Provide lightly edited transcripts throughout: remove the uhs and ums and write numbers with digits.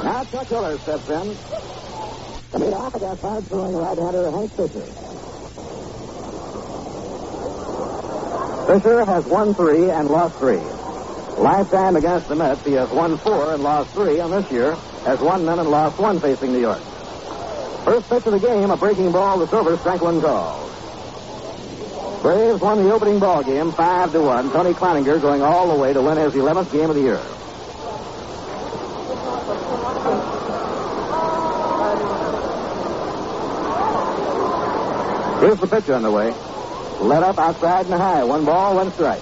Now Chuck Hiller steps in to meet off against hard-throwing right-hander Hank Fisher. Fisher has won 3 and lost 3. Lifetime against the Mets, he has won 4 and lost 3, and this year has won none and lost 1 facing New York. First pitch of the game, a breaking ball that's over, strike one called. Braves won the opening ball game 5-1. Tony Cloninger going all the way to win his 11th game of the year. Here's the pitcher on the way. Let up outside and high. 1 ball, 1 strike.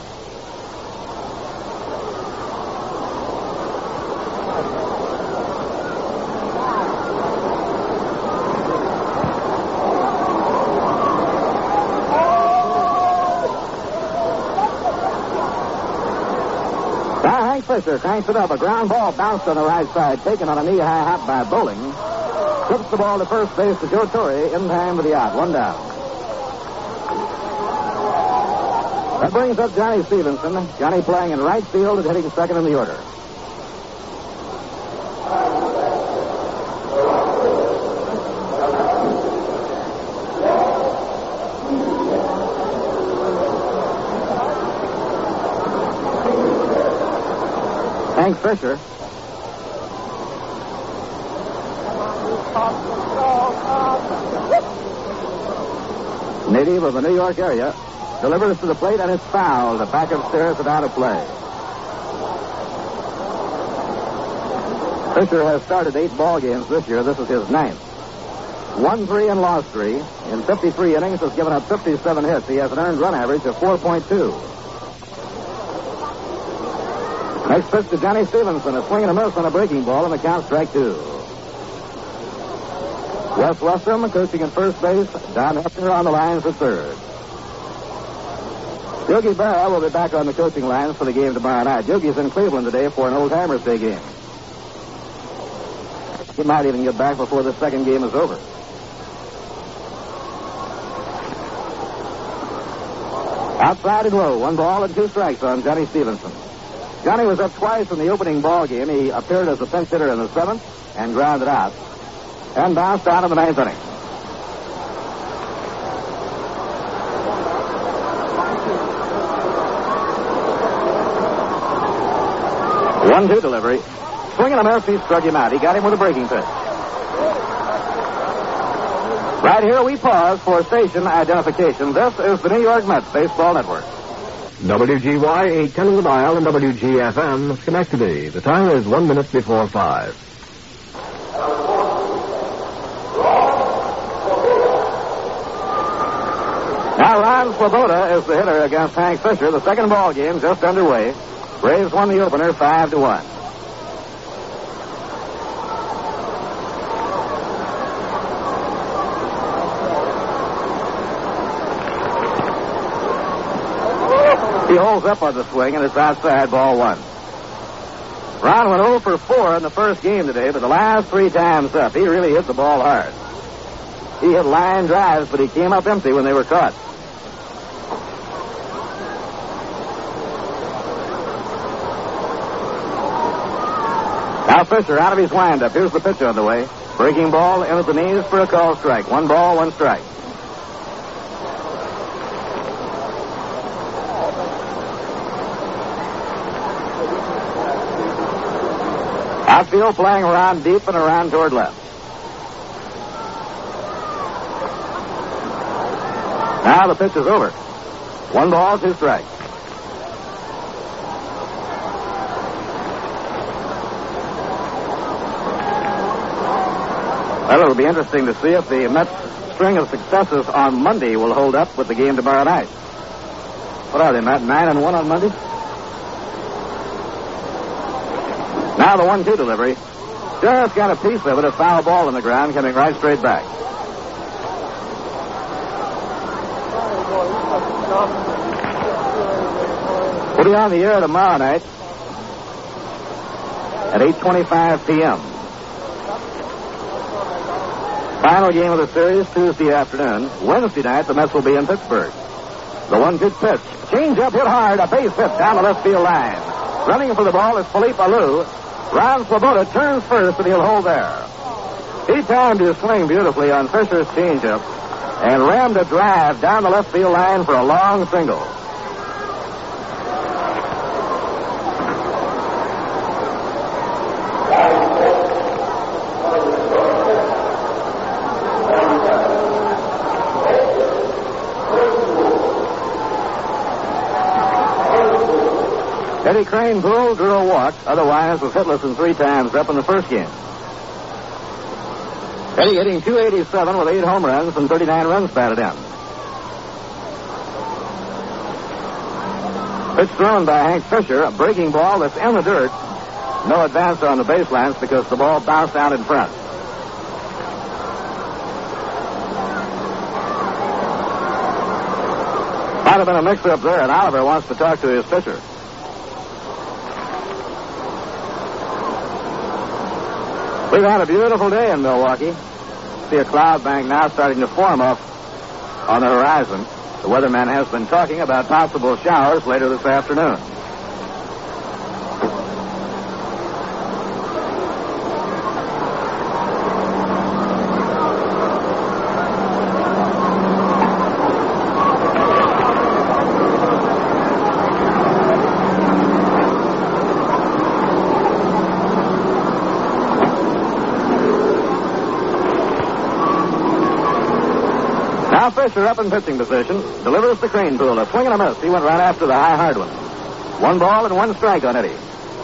Fisher cranks it up. A ground ball bounced on the right side, taken on a knee-high hop by Bowling. Tips the ball to first base to Joe Torre in time for the out. 1 down. That brings up Johnny Stevenson. Johnny playing in right field and hitting second in the order. Hank Fisher. Native of the New York area, delivers to the plate and it's fouled. The back of stairs and out of play. Fisher has started 8 ball games this year. This is his 9th. Won 3 and lost 3. In 53 innings, has given up 57 hits. He has an earned run average of 4.2. Next pitch to Johnny Stevenson. A swing and a miss on a breaking ball, and the count strike 2. Wes Westrom coaching at first base. Don Hefner on the lines at third. Yogi Berra will be back on the coaching lines for the game tomorrow night. Yogi's in Cleveland today for an Old Timers Day game. He might even get back before the second game is over. Outside and low. 1 ball and 2 strikes on Johnny Stevenson. Johnny was up twice in the opening ball game. He appeared as a pinch hitter in the 7th and grounded out and bounced out in the 9th inning. One-two delivery. Swing and a miss. He struck him out. He got him with a breaking pitch. Right here we pause for station identification. This is the New York Mets Baseball Network. WGY 810 of the dial and WGFM Schenectady. The time is 1 minute before 5. Now Ron Swoboda is the hitter against Hank Fisher. The second ball game just underway. Braves won the opener 5-1. He holds up on the swing, and it's outside, ball 1. Ron went 0 for 4 in the first game today, but the last 3 times up, he really hit the ball hard. He hit line drives, but he came up empty when they were caught. Now Fisher out of his windup. Here's the pitch on the way. Breaking ball in at the knees for a call strike. 1 ball, 1 strike. Outfield playing around deep and around toward left. Now the pitch is over. 1 ball, 2 strikes. Well, it'll be interesting to see if the Mets' string of successes on Monday will hold up with the game tomorrow night. What are they, Matt? 9-1 on Monday? Now the 1-2 delivery. Just got a piece of it, a foul ball on the ground coming right straight back. We'll be on the air tomorrow night at 8:25 p.m. Final game of the series Tuesday afternoon. Wednesday night, the Mets will be in Pittsburgh. The 1-2 pitch. Change up hit hard. A base hit down the left field line. Running for the ball is Philippe Alou. Ron Swoboda turns first, and he'll hold there. He timed his swing beautifully on Fisher's changeup and rammed a drive down the left field line for a long single. Eddie Kranepool drew a walk, otherwise was hitless in 3 times up in the first game. Eddie hitting .287 with 8 home runs and 39 runs batted in. Pitch thrown by Hank Fisher, a breaking ball that's in the dirt. No advance on the baselines because the ball bounced out in front. Might have been a mix-up there, and Oliver wants to talk to his pitcher. We've had a beautiful day in Milwaukee. See a cloud bank now starting to form up on the horizon. The weatherman has been talking about possible showers later this afternoon. Now Fisher up in pitching position, delivers to Kranepool. A swing and a miss. He went right after the high hard one. 1 ball and 1 strike on Eddie.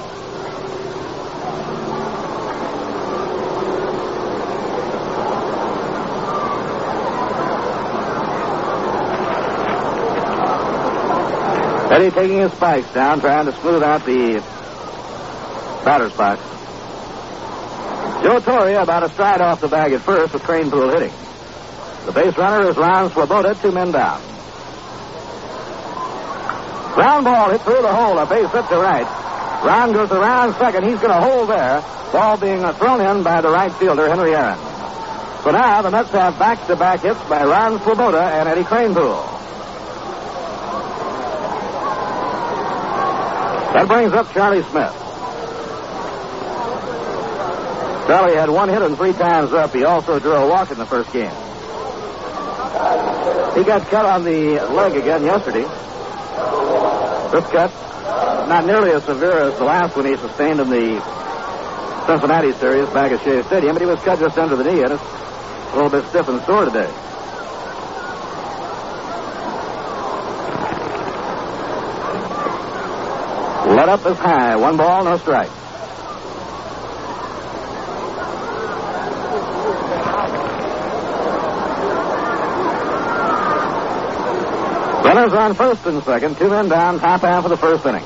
Eddie taking his spikes down, trying to smooth out the batter's box. Joe Torre about a stride off the bag at first with Kranepool hitting. The base runner is Ron Swoboda, 2 men down. Ground ball hit through the hole, a base hit to right. Ron goes around second. He's going to hold there. Ball being thrown in by the right fielder, Henry Aaron. So now the Mets have back-to-back hits by Ron Swoboda and Eddie Kranepool. That brings up Charlie Smith. Charlie had 1 hit and 3 times up. He also drew a walk in the first game. He got cut on the leg again yesterday. This cut, not nearly as severe as the last one he sustained in the Cincinnati series back at Shea Stadium, but he was cut just under the knee, and it's a little bit stiff and sore today. Let up is high. 1 ball, no strike. Runners on first and second, 2 men down, top half of the first inning.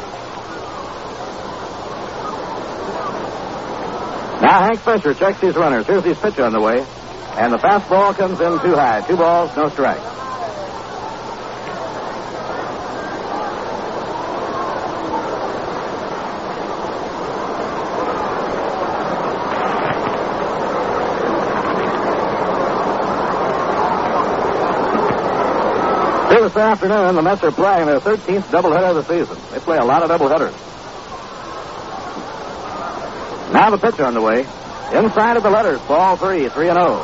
Now Hank Fisher checks his runners. Here's his pitch on the way, and the fastball comes in too high. 2 balls, no strike. This afternoon, the Mets are playing their 13th doubleheader of the season. They play a lot of doubleheaders. Now the pitch on the way. Inside of the letters, ball 3, 3-0.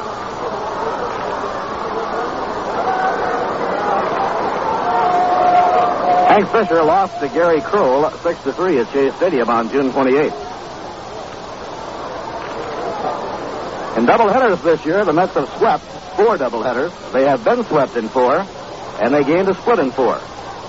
Hank Fisher lost to Gary Kroll 6-3 at Shea Stadium on June 28th. In doubleheaders this year, the Mets have swept 4 doubleheaders. They have been swept in 4. And they gained a split in 4.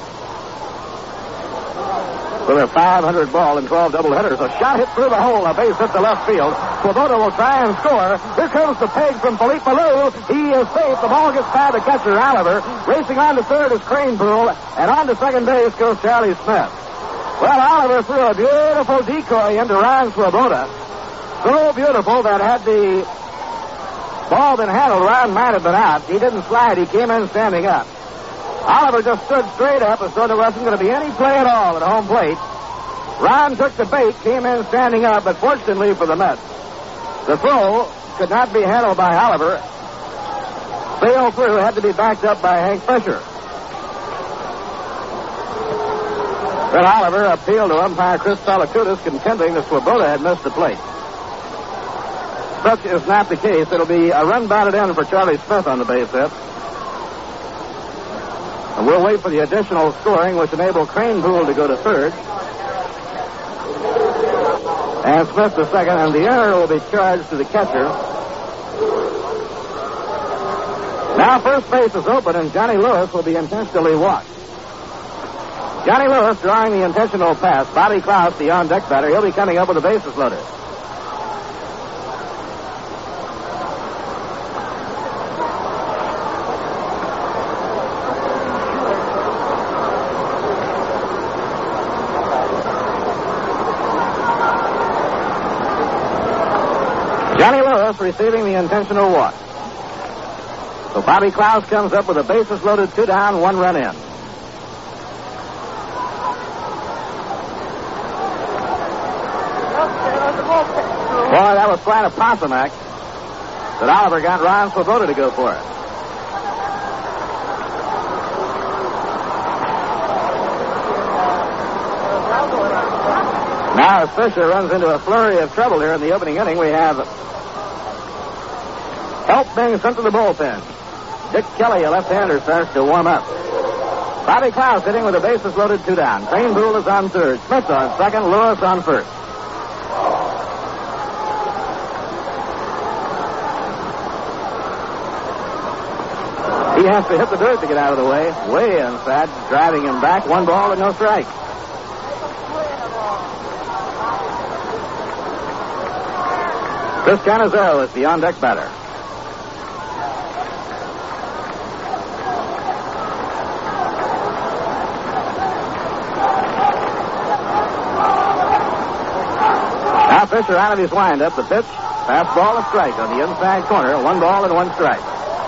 So they're 500 ball in 12 doubleheaders. A shot hit through the hole, a base hit to left field. Swoboda will try and score. Here comes the peg from Philippe Malou. He is safe. The ball gets by the catcher, Oliver. Racing on to third is Kranepool. And on to second base goes Charlie Smith. Well, Oliver threw a beautiful decoy into Ron Swoboda. So beautiful that had the ball been handled, Ron might have been out. He didn't slide. He came in standing up. Oliver just stood straight up as though there wasn't going to be any play at all at home plate. Ron took the bait, came in standing up, but fortunately for the Mets, the throw could not be handled by Oliver. Sailed through, had to be backed up by Hank Fisher. Fred Oliver appealed to umpire Chris Salakutis, contending that Swoboda had missed the plate. Such is not the case. It'll be a run batted in for Charlie Smith on the base hit. And we'll wait for the additional scoring, which enabled Cranepool to go to third. And Smith to second, and the error will be charged to the catcher. Now first base is open, and Johnny Lewis will be intentionally walked. Johnny Lewis drawing the intentional pass. Bobby Klaus, the on-deck batter, he'll be coming up with the bases loaded. Johnny Lewis receiving the intentional walk. So Bobby Klaus comes up with the bases loaded, 2 down, 1 run in. Boy, that was quite a possum act that Oliver got Ron Swoboda to go for it. Now, as Fisher runs into a flurry of trouble here in the opening inning, we have help being sent to the bullpen. Dick Kelly, a left-hander, starts to warm up. Bobby Klaus hitting with the bases loaded, 2 down. Cranepool is on third. Smith on second. Lewis on first. He has to hit the dirt to get out of the way. Way inside, driving him back. 1 ball and no strike. Chris Canizero is the on-deck batter. Now Fisher out of his windup. The pitch, fastball, a strike on the inside corner. 1 ball and 1 strike.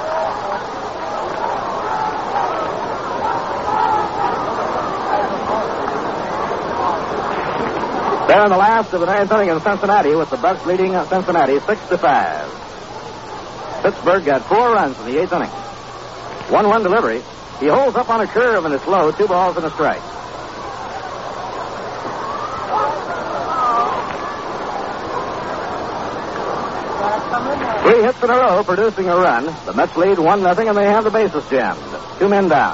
They're in the last of the 9th inning in Cincinnati, with the Bucks leading Cincinnati 6-5. Pittsburgh got 4 runs in the 8th inning. 1-1 delivery. He holds up on a curve and it's low. 2 balls and a strike. Three hits in a row, producing a run. The Mets lead 1-0, and they have the bases jammed. 2 men down.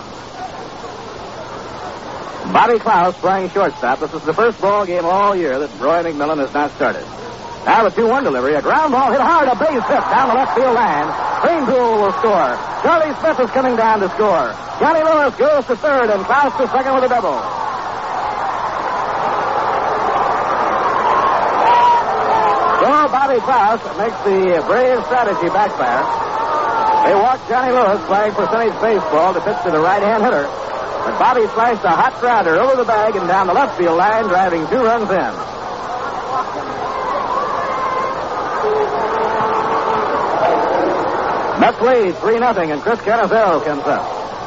Bobby Klaus playing shortstop. This is the first ball game all year that Roy McMillan has not started. Now the 2-1 delivery. A ground ball hit hard. A base hit down the left field line. Cranepool will score. Charlie Smith is coming down to score. Johnny Lewis goes to third, and Klaus to second with a double. So Bobby Klaus makes the brave strategy backfire. They walk Johnny Lewis playing percentage baseball to pitch to the right-hand hitter. But Bobby slashed a hot grounder over the bag and down the left field line, driving 2 runs in. Mets lead 3-0, and Chris Canizero comes up.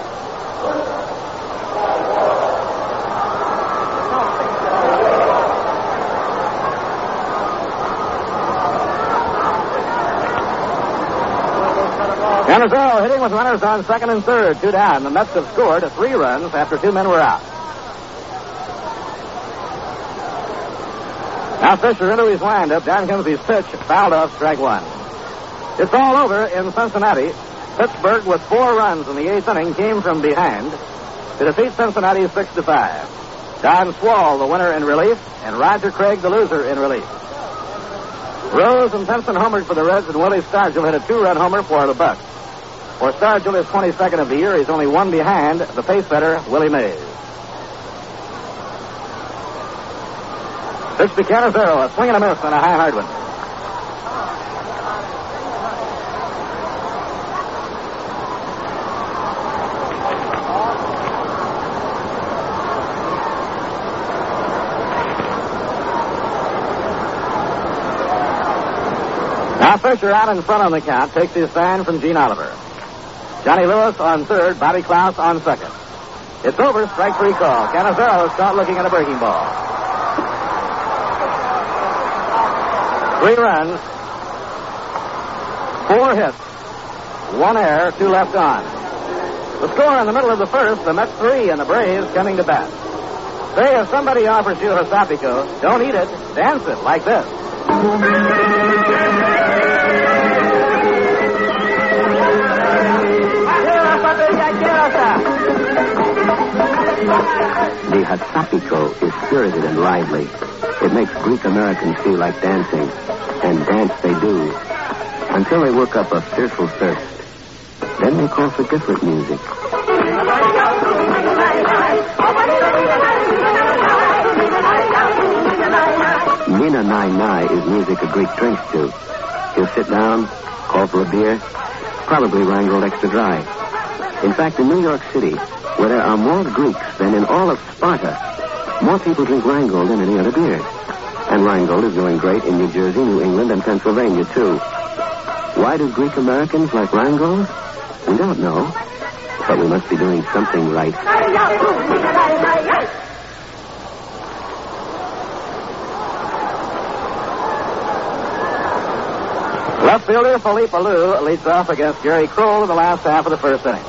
Canizero hitting with runners on second and third, 2 down. The Mets have scored 3 runs after 2 men were out. Now Fisher into his windup. Down comes his pitch. Fouled off, strike 1. It's all over in Cincinnati. Pittsburgh, with 4 runs in the 8th inning, came from behind to defeat Cincinnati 6-5. Don Swall, the winner in relief, and Roger Craig, the loser, in relief. Rose and Benson homered for the Reds, and Willie Stargell hit a 2-run homer for the Bucks. For Stargell, his 22nd of the year, he's only 1 behind the pace setter, Willie Mays. Pitch to Canizero, a swing and a miss and a high hard one. Now Fisher out in front on the count, takes his sign from Gene Oliver. Johnny Lewis on third, Bobby Klaus on second. It's over, strike 3 call. Canizero is caught looking at a breaking ball. 3 runs, 4 hits, 1 error, 2 left on. The score in the middle of the first, the Mets 3 and the Braves coming to bat. Say, if somebody offers you Hasapico, don't eat it. Dance it like this. The Hasapico is spirited and lively. It makes Greek Americans feel like dancing, and dance they do, until they work up a fearful thirst. Then they call for different music. Nina Nai Nai is music a Greek drinks to. He'll sit down, call for a beer, probably Rheingold extra dry. In fact, in New York City, where there are more Greeks than in all of Sparta, more people drink Rheingold than any other beer. And Rheingold is doing great in New Jersey, New England, and Pennsylvania, too. Why do Greek Americans like Rheingold? We don't know. But we must be doing something right. Left fielder Philippe Alou leads off against Gary Kroll in the last half of the first inning.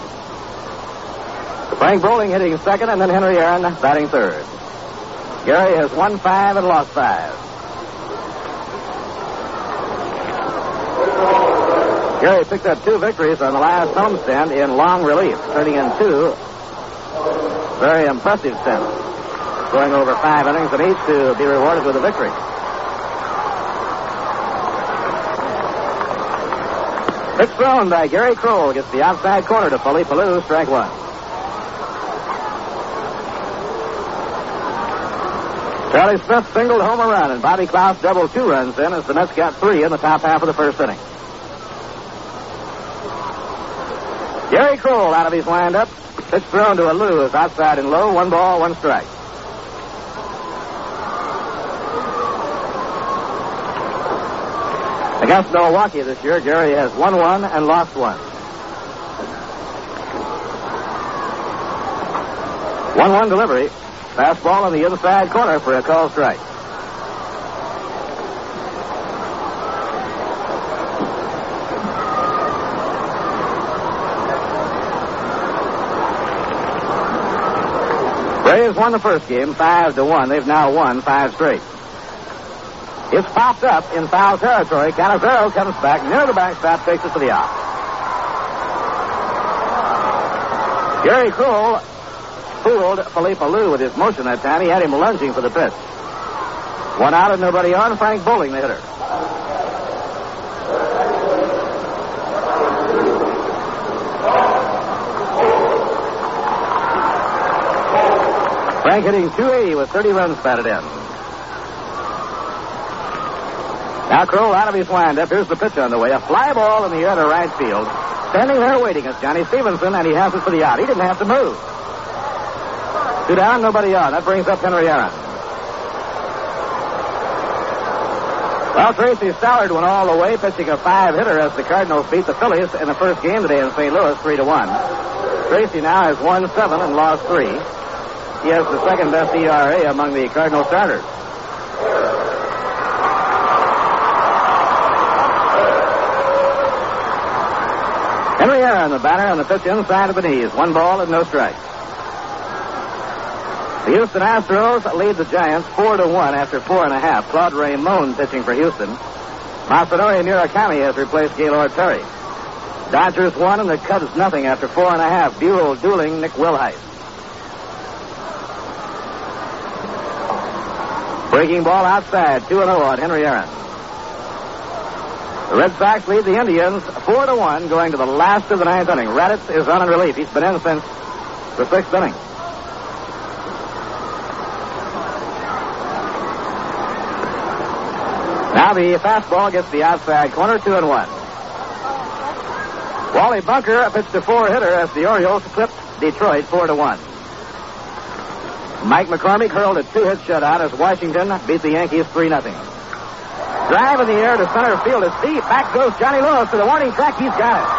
Frank Bowling hitting second, and then Henry Aaron batting third. Gary has won 5 and lost 5. Gary picked up 2 victories on the last homestand in long relief, turning in 2 very impressive stints, going over 5 innings and each to be rewarded with a victory. Pitch thrown by Gary Kroll gets the outside corner to Philippe Alou, strike 1. Charlie Smith singled home a run, and Bobby Klaus doubled 2 runs in as the Mets got 3 in the top half of the first inning. Gary Kroll out of his windup. Pitch thrown to Alou is outside and low. 1 ball, 1 strike. Against Milwaukee this year, Gary has won 1 and lost 1. 1-1 delivery. Fastball on the inside corner for a called strike. Braves won the first game 5-1. They've now won 5 straight. It's popped up in foul territory. Canizero comes back near the backstop, takes it to the out. Gary Kroll fooled Philippe Alou with his motion that time. He had him lunging for the pitch. 1 out and nobody on. Frank Bowling, the hitter. Frank hitting .280 with 30 runs batted in. Now Kroll out of his windup. Here's the pitch on the way. A fly ball in the air to right field. Standing there waiting is Johnny Stevenson, and he has it for the out. He didn't have to move. 2 down, nobody on. That brings up Henry Aaron. Well, Tracy Stallard went all the way, pitching a 5-hitter as the Cardinals beat the Phillies in the first game today in St. Louis, 3-1. Tracy now has won 7 and lost 3. He has the second best ERA among the Cardinal starters. Henry Aaron, the batter, on the pitch inside of the knees. 1 ball and no strikes. The Houston Astros lead the Giants 4-1 after 4.5. Claude Raymond pitching for Houston. Masanori Murakami has replaced Gaylord Perry. Dodgers 1 and the Cubs nothing after 4.5. Buell dueling Nick Wilhite. Breaking ball outside, 2-0 on Henry Aaron. The Red Sox lead the Indians 4-1 going to the last of the 9th inning. Raditz is on in relief. He's been in since the 6th inning. Now the fastball gets the outside corner, 2-1. Wally Bunker pitched a 4-hitter as the Orioles clipped Detroit 4-1. Mike McCormick hurled a 2-hit shutout as Washington beat the Yankees 3-0. Drive in the air to center field is deep. Back goes Johnny Lewis to the warning track. He's got it.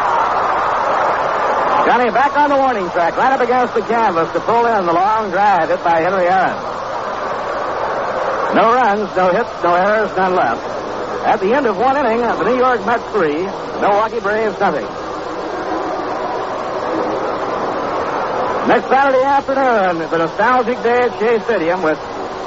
Johnny back on the warning track, right up against the canvas to pull in the long drive hit by Henry Aaron. No runs, no hits, no errors, none left. At the end of 1 inning, the New York Mets 3, Milwaukee Braves nothing. Next Saturday afternoon, the nostalgic day at Shea Stadium with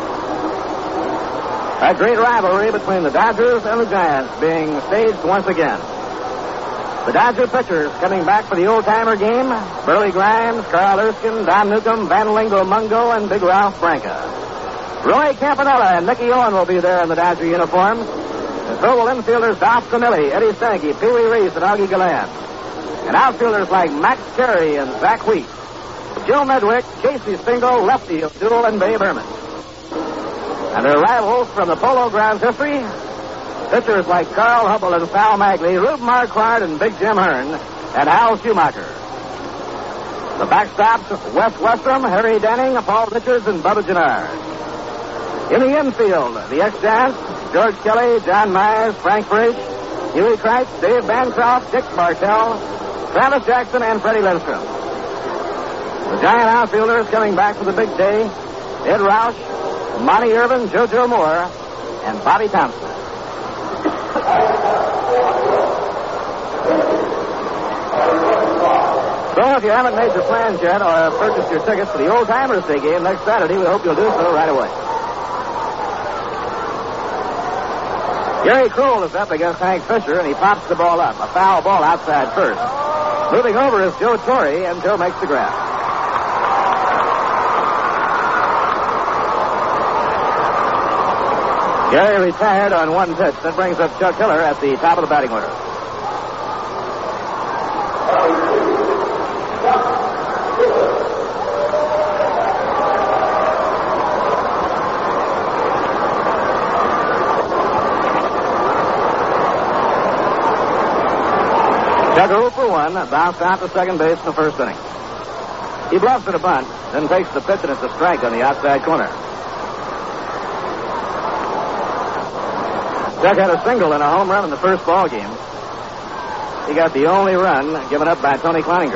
a great rivalry between the Dodgers and the Giants being staged once again. The Dodger pitchers coming back for the old-timer game: Burley Grimes, Carl Erskine, Don Newcomb, Vandelingo Mungo, and Big Ralph Branca. Roy Campanella and Mickey Owen will be there in the Dodger uniforms. And so will infielders Dolph Camilli, Eddie Stanky, Pee Wee Reese, and Augie Gallant. And outfielders like Max Carey and Zach Wheat. Joe Medwick, Casey Stengel, Lefty O'Doul, and Babe Herman. And their rivals from the Polo Grounds history: pitchers like Carl Hubble and Sal Magley, Rube Marquardt and Big Jim Hearn, and Hal Schumacher. The backstops: Wes Westrom, Harry Denning, Paul Richards, and Bubba Gennard. In the infield, the ex-Giants: George Kelly, John Myers, Frank Frisch, Huey Kreitz, Dave Bancroft, Dick Bartell, Travis Jackson, and Freddie Lindstrom. The Giant outfielders coming back for the big day: Ed Roush, Monty Irvin, JoJo Moore, and Bobby Thompson. So if you haven't made your plans yet or purchased your tickets for the Old Timers Day game next Saturday, we hope you'll do so right away. Gary Kroll is up against Hank Fisher, and he pops the ball up. A foul ball outside first. Moving over is Joe Torre, and Joe makes the grab. Gary retired on one pitch. That brings up Chuck Hiller at the top of the batting order. Chuck 0 for 1, bounced out to second base in the first inning. He bluffs at a bunt, then takes the pitch, and it's a strike on the outside corner. Chuck had a single and a home run in the first ball game. He got the only run given up by Tony Cloninger.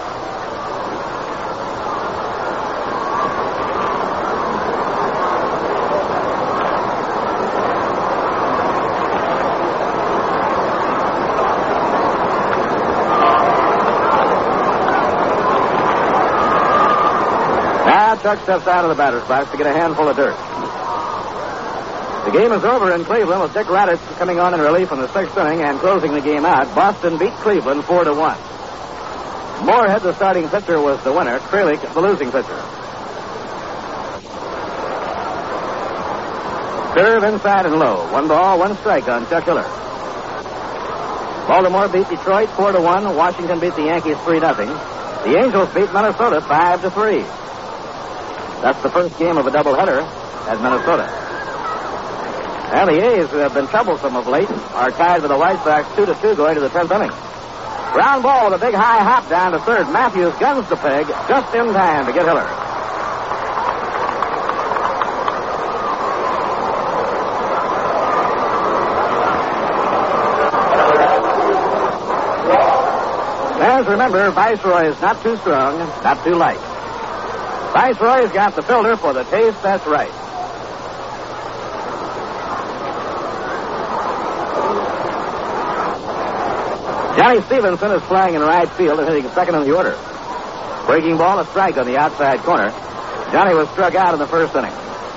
Now Chuck steps out of the batter's box to get a handful of dirt. The game is over in Cleveland with Dick Raditz coming on in relief in the sixth inning and closing the game out. Boston beat Cleveland 4-1. Moorhead, the starting pitcher, was the winner. Kralik, the losing pitcher. Curve inside and low. 1 ball, 1 strike on Chuck Hiller. Baltimore beat Detroit 4-1. Washington beat the Yankees 3-0. The Angels beat Minnesota 5-3. That's the first game of a doubleheader at Minnesota. And the A's, who have been troublesome of late, are tied with the White Sox 2-2 going to the 10th inning. Ground ball with a big high hop down to third. Matthews guns the peg just in time to get Hiller. As remember, Viceroy is not too strong, not too light. Viceroy's got the filter for the taste that's right. Johnny Stevenson is flying in right field and hitting second in the order. Breaking ball, a strike on the outside corner. Johnny was struck out in the first inning.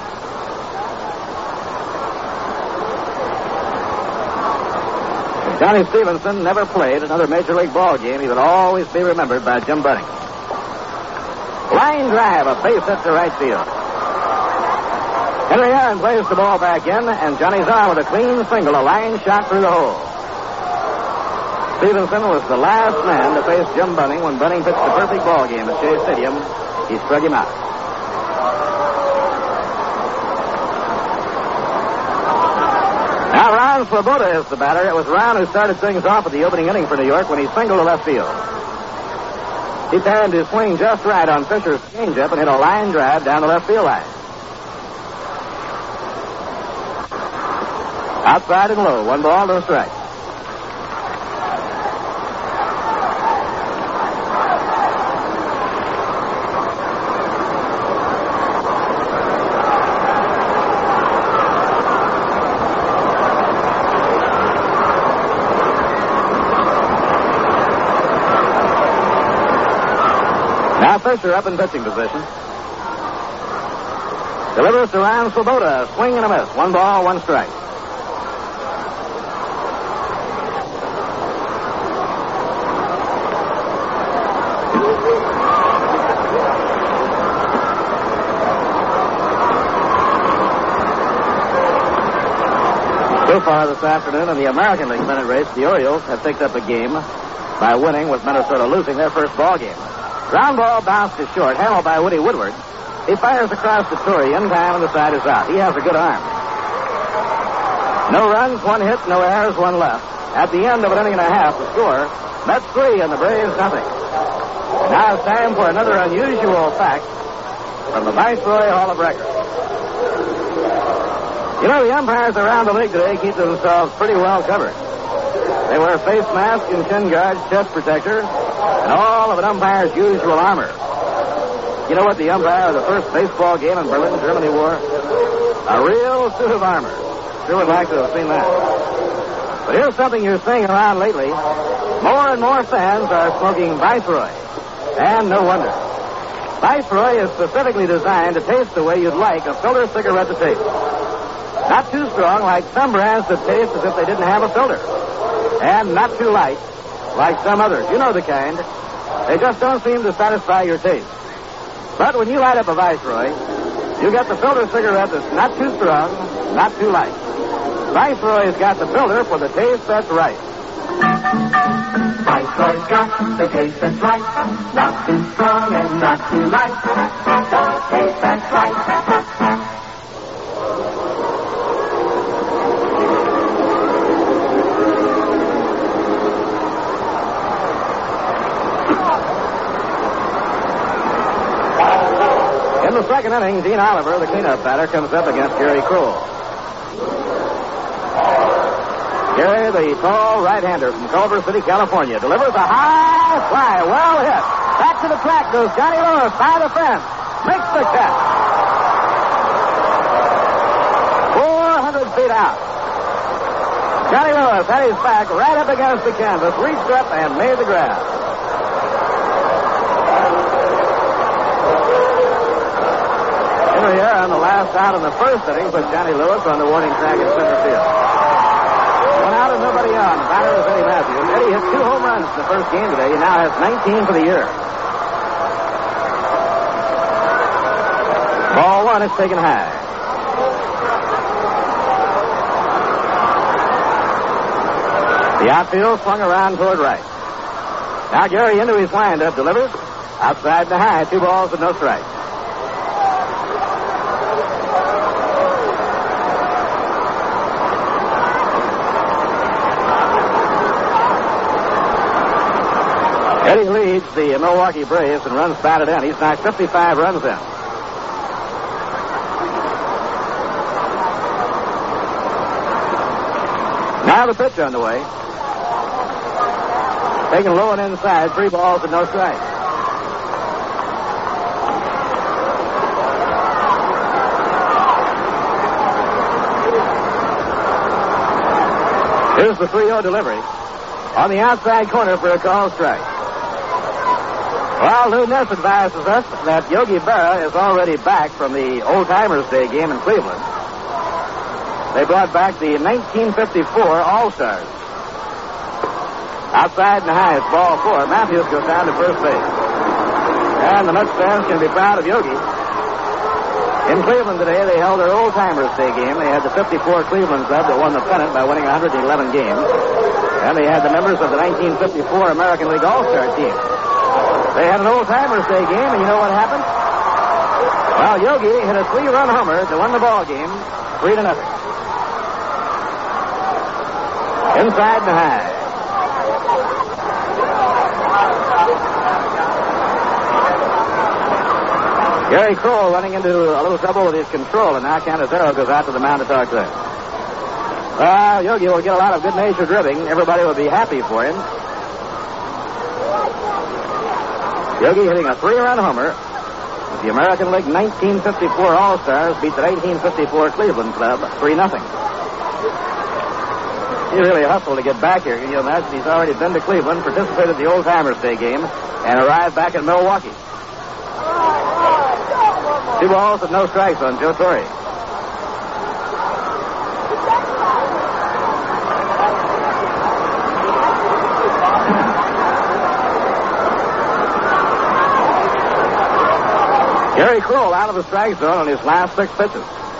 Johnny Stevenson never played another Major League ball game. He will always be remembered by Jim Bunning. Line drive, a base hit to right field. Henry Aaron plays the ball back in, and Johnny's on with a clean single, a line shot through the hole. Stevenson was the last man to face Jim Bunning when Bunning pitched the perfect ball game at Shea Stadium. He struck him out. Now Ron Swoboda is the batter. It was Ron who started things off at the opening inning for New York when he singled to left field. He timed his swing just right on Fisher's changeup and hit a line drive down the left field line. Outside and low, 1 ball, no strike. first are up in pitching position. Delivers to Ron Swoboda. Swing and a miss. 1 ball, 1 strike. So far this afternoon in the American League pennant race, the Orioles have picked up a game by winning with Minnesota losing their first ball game. Ground ball bounced to short, handled by Woody Woodward. He fires across the Torrey in time, and the side is out. He has a good arm. No runs, 1 hit, no errors, 1 left. At the end of an inning and a half, the score, Mets 3 and the Braves nothing. And now it's time for another unusual fact from the Viceroy Hall of Records. You know, the umpires around the league today keep themselves pretty well covered. They wear face masks and shin guards, chest protector, and all of an umpire's usual armor. You know what the umpire of the first baseball game in Berlin, Germany wore? A real suit of armor. Sure would like to have seen that. But here's something you're seeing around lately. More and more fans are smoking Viceroy. And no wonder. Viceroy is specifically designed to taste the way you'd like a filter cigarette to taste. Not too strong like some brands that taste as if they didn't have a filter. And not too light like some others. You know the kind. They just don't seem to satisfy your taste. But when you light up a Viceroy, you get the filter cigarette that's not too strong, not too light. Viceroy's got the filter for the taste that's right. Viceroy's got the taste that's right. Not too strong and not too light. The taste that's right. In the second inning, Dean Oliver, the cleanup batter, comes up against Gary Kroll. Gary, the tall right-hander from Culver City, California, delivers a high fly, well hit. Back to the track goes Johnny Lewis by the fence. Makes the catch. 400 feet out. Johnny Lewis had his back right up against the canvas, reached up and made the grab. Henry Aaron, the last out in the first inning, put Johnny Lewis on the warning track in center field. One out and nobody on. The batter is Eddie Matthews. Eddie hit 2 home runs in the first game today. He now has 19 for the year. Ball 1, it's taken high. The outfield swung around toward right. Now Gary into his windup, delivers. Outside the high, 2 balls and no strikes. Eddie leads the Milwaukee Braves and runs batted in. He's knocked 55 runs in. Now the pitch on the way. Taken low and inside, 3 balls and no strikes. Here's the 3-0 delivery. On the outside corner for a called strike. Well, Lou Ness advises us that Yogi Berra is already back from the Old Timers Day game in Cleveland. They brought back the 1954 All-Stars. Outside and high, it's ball 4. Matthews goes down to first base. And the Mets fans can be proud of Yogi. In Cleveland today, they held their Old Timers Day game. They had the 54 Cleveland club that won the pennant by winning 111 games. And they had the members of the 1954 American League All-Star team. They had an old-timers day game, and you know what happened? Well, Yogi hit a 3-run homer to win the ball game, 3-0. Inside the high. Gary Kroll running into a little trouble with his control, and now Canizero goes out to the mound to talk to him. Well, Yogi will get a lot of good-natured ribbing. Everybody will be happy for him. Yogi hitting a 3-run homer. The American League 1954 All-Stars beat the 1954 Cleveland Club 3-0. He really hustled to get back here. Can you imagine? He's already been to Cleveland, participated in the Old Timers Day game, and arrived back in Milwaukee. 2 balls and no strikes on Joe Torre. Gary Kroll out of the strike zone on his last 6 pitches.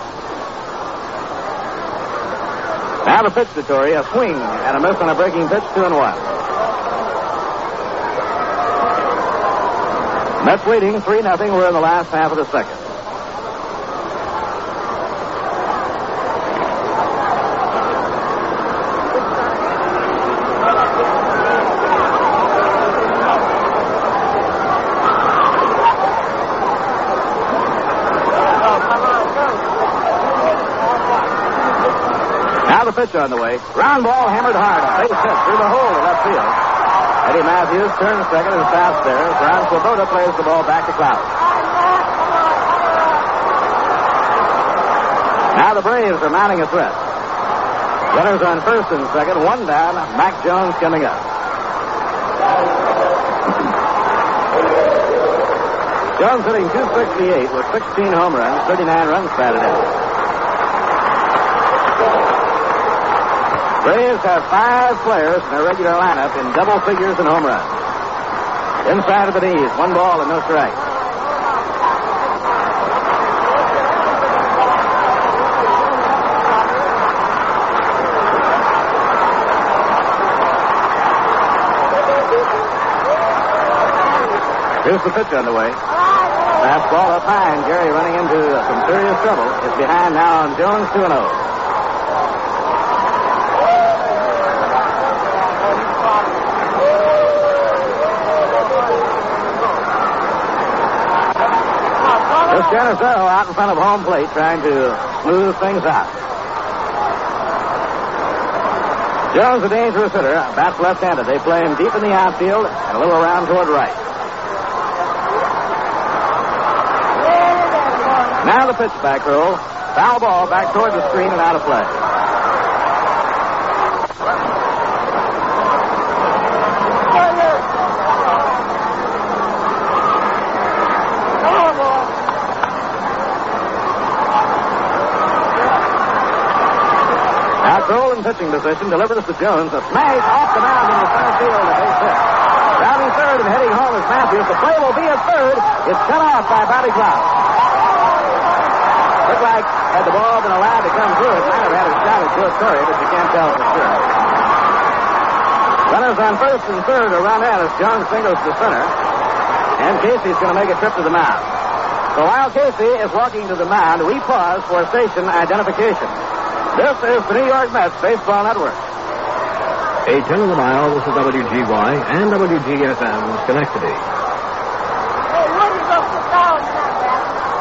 Now the pitch to Torre, a swing and a miss on a breaking pitch, 2-1. Mets leading 3-0. We're in the last half of the second. The pitch on the way. Ground ball hammered hard. A base hit through the hole to left field. Eddie Matthews turns second and fast there. Ron Swoboda plays the ball back to Cloud. Now the Braves are mounting a threat. Runners on first and second. 1 down. Mac Jones coming up. Jones hitting .268 with 16 home runs, 39 runs batted in. Braves have 5 players in their regular lineup in double figures in home runs. Inside of the knees, 1 ball and no strike. Here's the pitch on the way. Fastball up high, and Gary running into some serious trouble. It's behind now on Jones, 2-0. Geneseo out in front of home plate trying to smooth things out. Jones, a dangerous hitter, bats left-handed. They play him deep in the outfield and a little around toward right. Now the pitch back roll. Foul ball back toward the screen and out of play. Kroll in pitching position delivers to Jones. A smash off the mound in the center field. A base hit. Rounding third and heading home is Matthews. The play will be at third. It's cut off by Bobby Cloud. Looked like had the ball been allowed to come through, it might have had a shot at Joe Torre, but you can't tell for sure. Runners on first and third are run in as Jones singles to center. And Casey's going to make a trip to the mound. So while Casey is walking to the mound, we pause for station identification. This is the New York Mets Baseball Network. 810 on the dial. This is WGY and WGFM Schenectady. Hey, what is up the down now,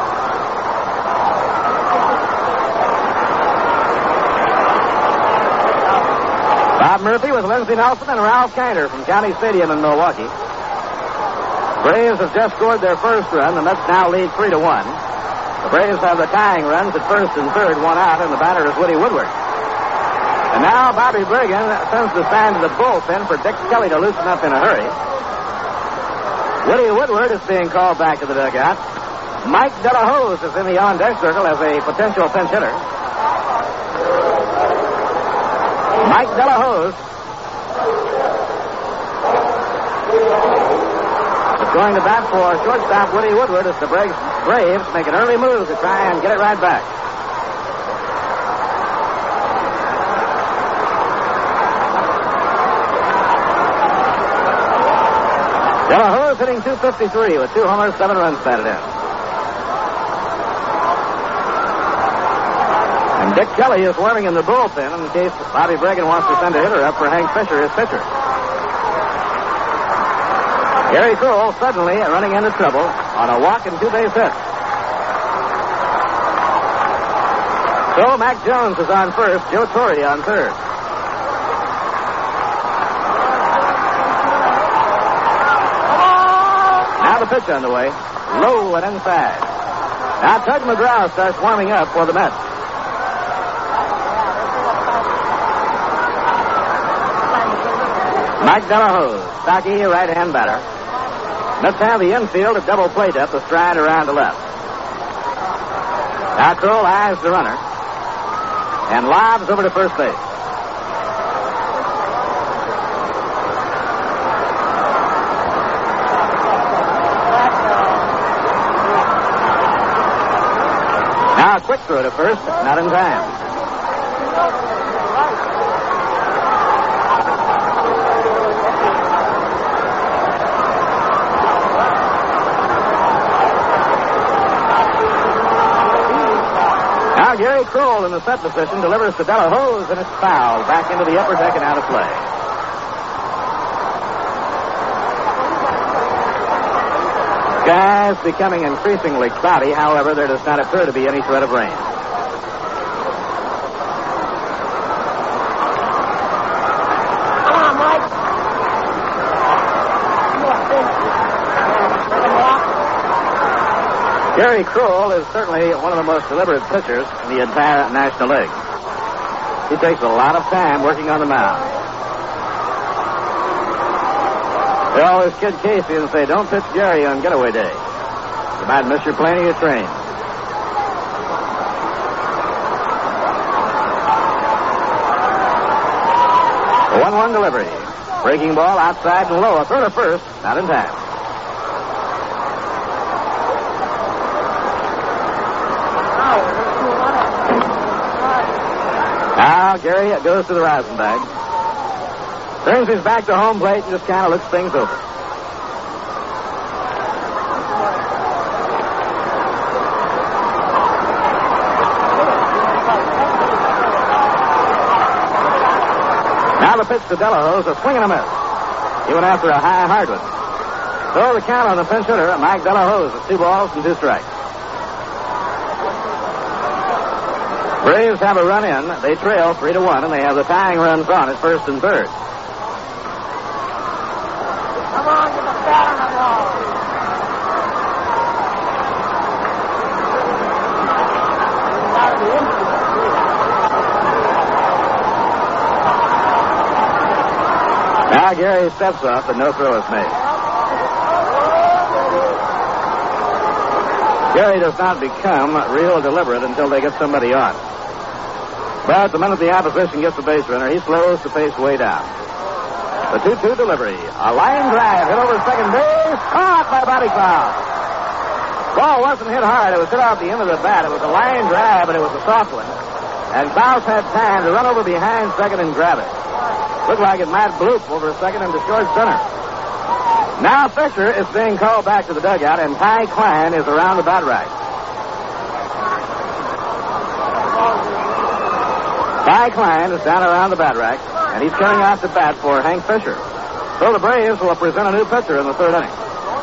Bob Murphy with Lindsey Nelson and Ralph Kiner from County Stadium in Milwaukee. Braves have just scored their first run. The Mets now lead 3-1. The Braves have the tying runs at first and third, 1 out, and the batter is Woody Woodward. And now Bobby Brigham sends the sign to the bullpen for Dick Kelly to loosen up in a hurry. Woody Woodward is being called back to the dugout. Mike Delahose is in the on-deck circle as a potential pinch hitter. Mike Delahose is going to bat for shortstop Woody Woodward as the Braves make an early move to try and get it right back. Delahose hitting .253 with 2 homers, 7 runs batted in. And Dick Kelly is warming in the bullpen in case Bobby Brigham wants to send a hitter up for Hank Fisher, his pitcher. Gary Kroll suddenly running into trouble on a walk and 2 base hits. So Mac Jones is on first, Joe Torre on third. Now the pitch on the way, low and inside. Now Tug McGraw starts warming up for the Mets. Mike Delahose, stocky right-hand batter. Mets have the infield at double play depth, a stride around to left. Now Kroll eyes the runner and lobs over to first base. Now a quick throw to first, not in time. Now Gary Kroll in the set position delivers to Della Hose, and it's fouled back into the upper deck and out of play. Skies becoming increasingly cloudy. However, there does not appear to be any threat of rain. Come on, Mike. Gary Kroll is certainly one of the most deliberate pitchers in the entire National League. He takes a lot of time working on the mound. They always kid Casey and say, don't pitch Gary on getaway day. You might miss your plane or your train. A 1-1 delivery. Breaking ball outside and low. A throw to first. Not in time. Now Gary goes to the rosin bag. Turns his back to home plate and just kind of looks things over. Now the pitch to Della Hose, a swing and a miss. He went after a high hard one. So the count on the pinch hitter, Mike Della Hose, with 2 balls and 2 strikes. Braves have a run in. They trail 3-1, and they have the tying runs on at first and third. Come on, get the bat on the wall. Now Gary steps up, and no throw is made. Gary does not become real deliberate until they get somebody on. But the minute the opposition gets a base runner, he slows the pace way down. The 2-2 delivery. A line drive hit over second base. Caught by Bobby Klaus. Ball wasn't hit hard. It was hit off the end of the bat. It was a line drive, but it was a soft one. And Klaus had time to run over behind second and grab it. Looked like it might bloop over second into short center. Now Fisher is being called back to the dugout, and Ty Klein is around the bat rack. Ty Klein is down around the bat rack, and he's coming out to bat for Hank Fisher. So the Braves will present a new pitcher in the third inning.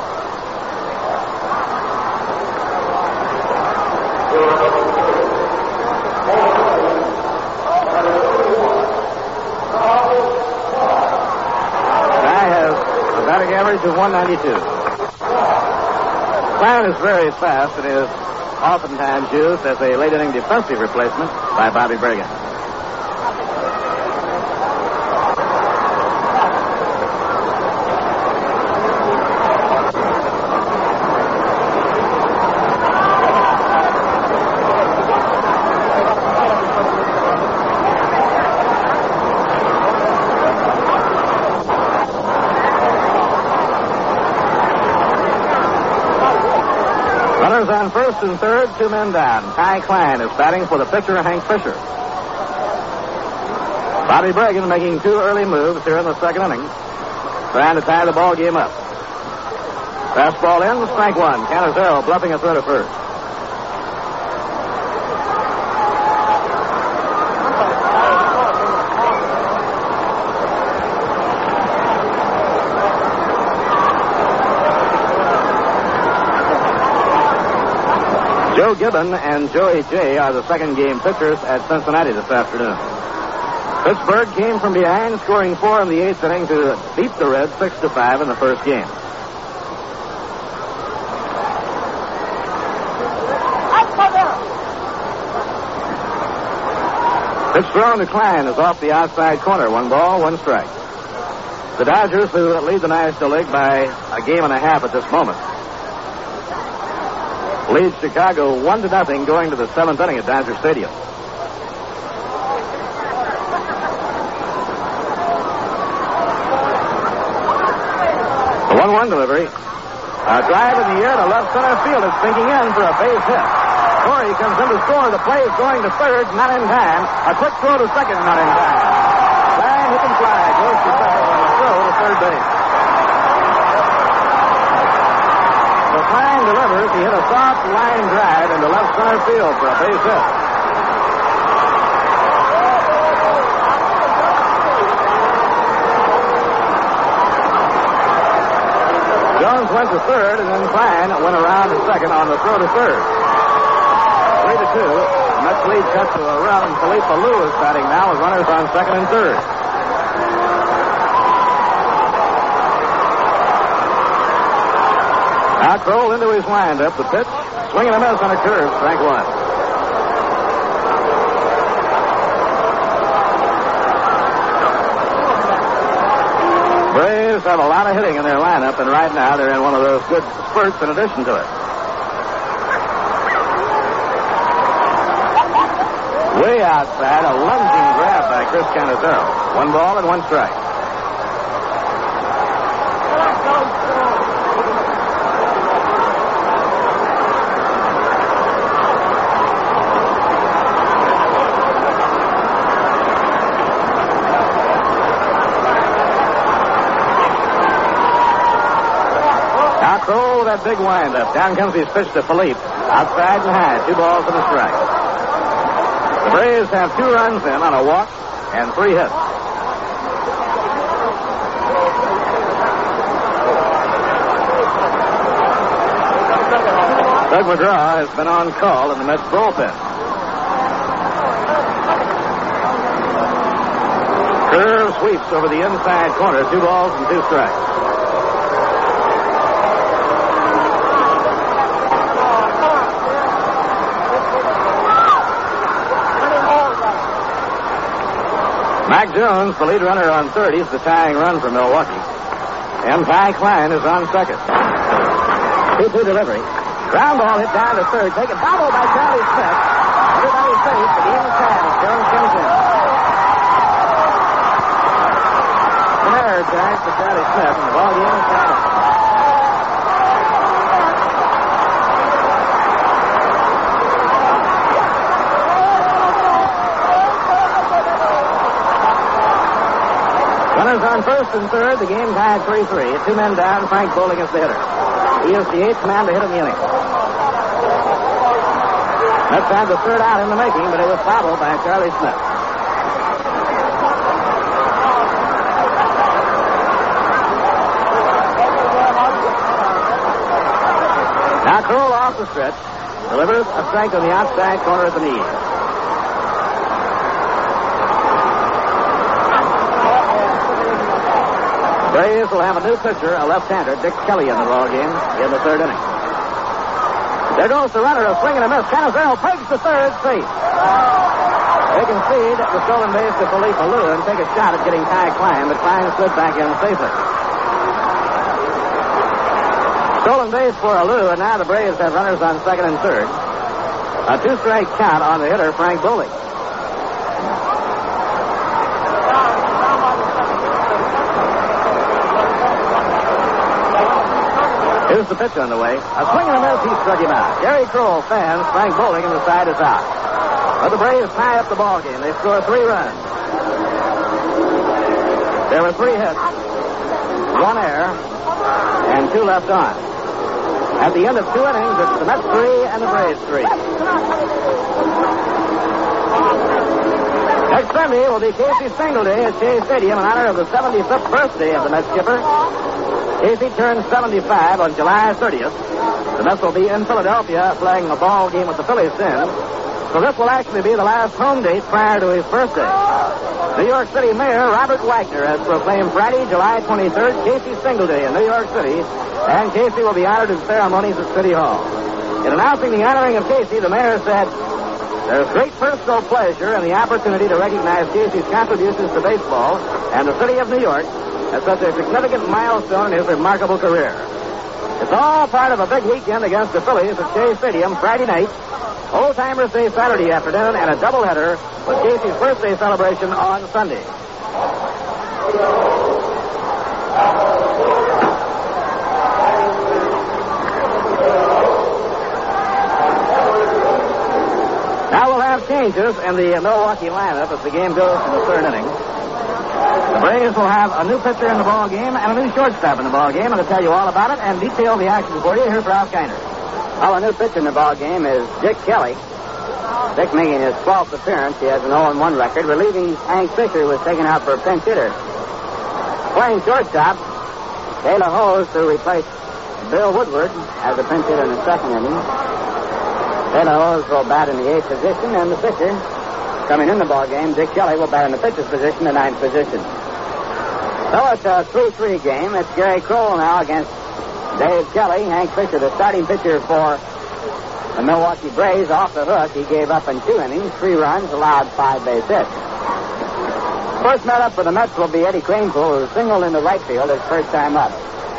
Ty has a batting average of 192. Klein is very fast and is oftentimes used as a late inning defensive replacement by Bobby Bergen. Runners on first and third, 2 men down. Ty Klein is batting for the pitcher, Hank Fisher. Bobby Bergen making 2 early moves here in the second inning, trying to tie the ball game up. Fastball in, strike 1. Canizero bluffing a throw to first. Joe Gibbon and Joey Jay are the second game pitchers at Cincinnati this afternoon. Pittsburgh came from behind, scoring 4 in the 8th inning to beat the Reds 6-5 in the first game. Pitch thrown to Klein is off the outside corner. 1 ball, 1 strike. The Dodgers, who lead the National League by a game and a half at this moment, leads Chicago 1-0 going to the 7th inning at Dodger Stadium. The 1-1 delivery. A drive in the air to left center field. It's sinking in for a base hit. Corey comes in to score. The play is going to third, not in time. A quick throw to second, not in time. Flying, he can fly. Goes to second on the throw to third base. The Flying delivers. He hit a soft line drive into left center field for a base hit. Jones went to third, and then Klein went around to second on the throw to third. 3-2. Mets lead cut to a run, and Felipe Alou is batting now with runners on second and third. Now Kroll into his windup. The pitch, swing and a miss on a curve, strike one. Braves have a lot of hitting in their lineup, and right now they're in one of those good spurts in addition to it. Way outside, a lunging grab by Chris Canizero. 1 ball and 1 strike. Now Kroll with that big windup. Down comes his pitch to Felipe. Outside and high. 2 balls and a strike. The Braves have 2 runs in on a walk and 3 hits. Doug McGraw has been on call in the Mets bullpen. Curve sweeps over the inside corner. 2 balls and 2 strikes. Mac Jones, the lead runner on third. He's the tying run for Milwaukee. And Ty Klein is on second. 2-2 delivery. Ground ball hit down to third. Taken foul by Charlie Smith. Everybody's safe, but the inside as Jones comes in. An error tag for Charlie Smith, and the ball game is tied up. Runners on first and third. The game tied 3-3. 2 men down. Frank Bowling is the hitter. He is the 8th man to hit in the inning. Mets had the third out in the making, but it was fouled by Charlie Smith. Now Kroll off the stretch. Delivers a strike on the outside corner of the knee. Braves will have a new pitcher, a left-hander, Dick Kelly, in the ball game in the third inning. There goes the runner, a swing and a miss. Canizero pegs to third, safe. They concede the stolen base to Felipe Alou and take a shot at getting Ty Klein, but Klein slid back in safely. Stolen base for Alou, and now the Braves have runners on second and third. A 2-strike count on the hitter, Frank Bowling. Here's the pitch on the way. A swing and a miss, he struck him out. Gary Kroll fans Frank Bowling, and the side is out. But the Braves tie up the ball game. They score 3 runs. There were 3 hits, 1 error, and 2 left on. At the end of 2 innings, it's the Mets 3 and the Braves 3. Next Sunday will be Casey Stengel Day at Shea Stadium in honor of the 75th birthday of the Mets skipper. Casey turned 75 on July 30th. The Mets will be in Philadelphia playing a ball game with the Phillies then. So this will actually be the last home date prior to his birthday. New York City Mayor Robert Wagner has proclaimed Friday, July 23rd, Casey Stengel Day in New York City, and Casey will be honored in ceremonies at City Hall. In announcing the honoring of Casey, the mayor said, "There's great personal pleasure in the opportunity to recognize Casey's contributions to baseball and the city of New York at such a significant milestone in his remarkable career. It's all part of a big weekend against the Phillies at Shea Stadium Friday night, Old Timers Day Saturday afternoon, and a doubleheader with Casey's birthday celebration on Sunday. Now we'll have changes in the Milwaukee lineup as the game goes to the third inning. The Braves will have a new pitcher in the ball game and a new shortstop in the ball game. And to tell you all about it and detail the action for you, here's Ralph Kiner. Well, a new pitcher in the ball game is Dick Kelly. Dick making his 12th appearance. He has an 0-1 record. Relieving Hank Fisher, was taken out for a pinch hitter. Playing shortstop, De La Hoz to replace Bill Woodward as a pinch hitter in the second inning. De La Hoz will bat in the 8th position, and the pitcher coming in the ball game, Dick Kelly, will bat in the pitcher's position, the 9th position. So it's a 3-3 game. It's Gary Kroll now against Dave Kelly. Hank Fisher, the starting pitcher for the Milwaukee Braves, off the hook. He gave up in 2 innings, 3 runs, allowed 5 base hits. First man up for the Mets will be Eddie Kranepool, who singled into right field his first time up.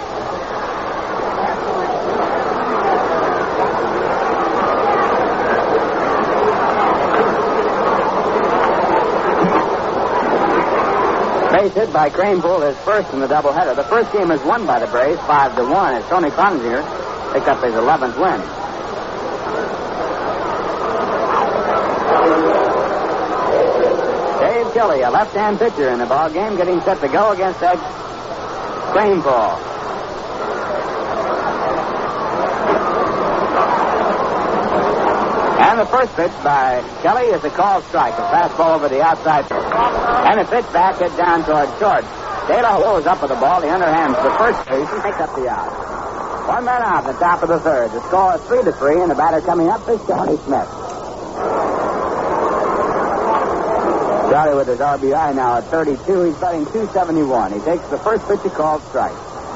Base hit by Kranepool, his first in the doubleheader. The first game is won by the Braves 5-1 as Tony Cloninger picked up his 11th win. Dave Kelly, a left-hand pitcher in the ball game, getting set to go against Ed Kranepool. And the first pitch by Kelly is a called strike, a fastball over the outside. And a pitch back, hit down toward short. De La Hoz up with the ball. He underhands the first base and picks up the out. 1 man out at the top of the third. The score is 3-3, and the batter coming up is Charlie Smith. Charlie with his RBI now at 32. He's batting .271. He takes the first pitch, a called strike.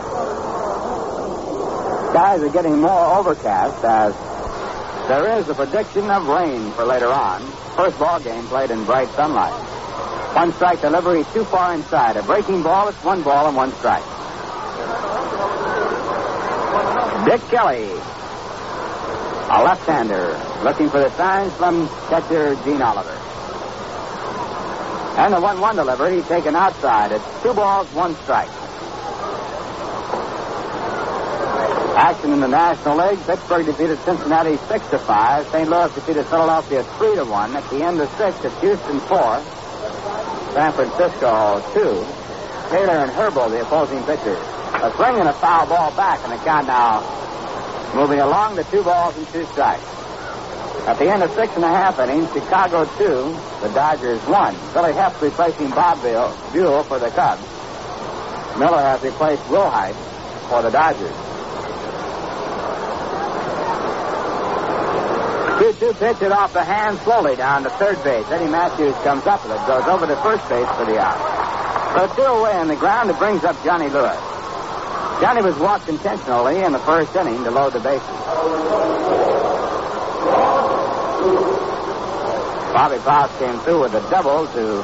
Skies are getting more overcast as there is a prediction of rain for later on. First ball game played in bright sunlight. 1 strike delivery too far inside. A breaking ball, it's 1 ball and 1 strike. Dick Kelly, a left-hander, looking for the signs from catcher Gene Oliver. And the 1-1 delivery, he's taken outside. It's 2 balls, 1 strike. Action in the National League. Pittsburgh defeated Cincinnati 6-5. St. Louis defeated Philadelphia 3-1. At the end of 6, it's Houston 4. San Francisco 2. Taylor and Herbo, the opposing pitchers. A swing and a foul ball back, and the count now moving along to 2 balls and 2 strikes. At the end of 6.5 innings, Chicago 2, the Dodgers 1. Billy Heft replacing Bob Buell for the Cubs. Miller has replaced Wilhite for the Dodgers. 2-2 pitch it off the hand slowly down to third base. Eddie Matthews comes up with it, goes over to first base for the out. So 2 away on the ground. It brings up Johnny Lewis. Johnny was walked intentionally in the first inning to load the bases. Bobby Faust came through with a double to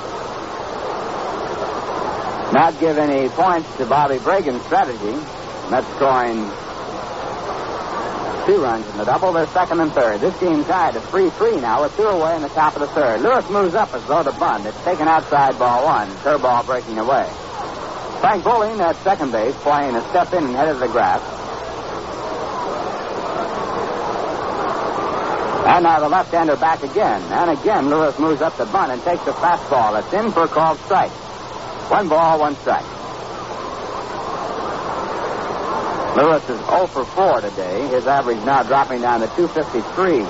not give any points to Bobby Bragan's strategy. Mets scoring 2 runs in the double. They're second and third. This game tied at 3-3 now with 2 away in the top of the third. Lewis moves up as though to bunt. It's taken outside, ball 1. Curveball breaking away. Frank Bowling at second base, playing a step in and headed to the grass. And now the left-hander back again. And again, Lewis moves up to bunt and takes a fastball. That's in for a called strike. 1 ball, 1 strike. Lewis is 0 for 4 today. His average now dropping down to .253.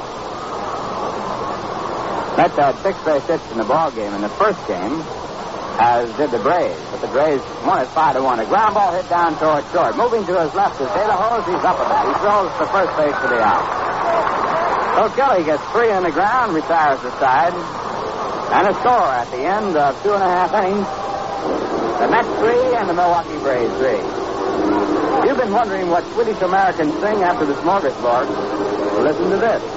Mets had 6 base hits in the ball game in the first game, as did the Braves. But the Braves won it 5-1. A ground ball hit down toward short. Moving to his left is De La Hoz. He's up a bit. He throws to first base for the out. So Kelly gets 3 on the ground, retires the side. And a score at the end of 2.5 innings. The Mets 3 and the Milwaukee Braves 3. You've been wondering what Swedish Americans sing after the smorgasbord. Well, listen to this.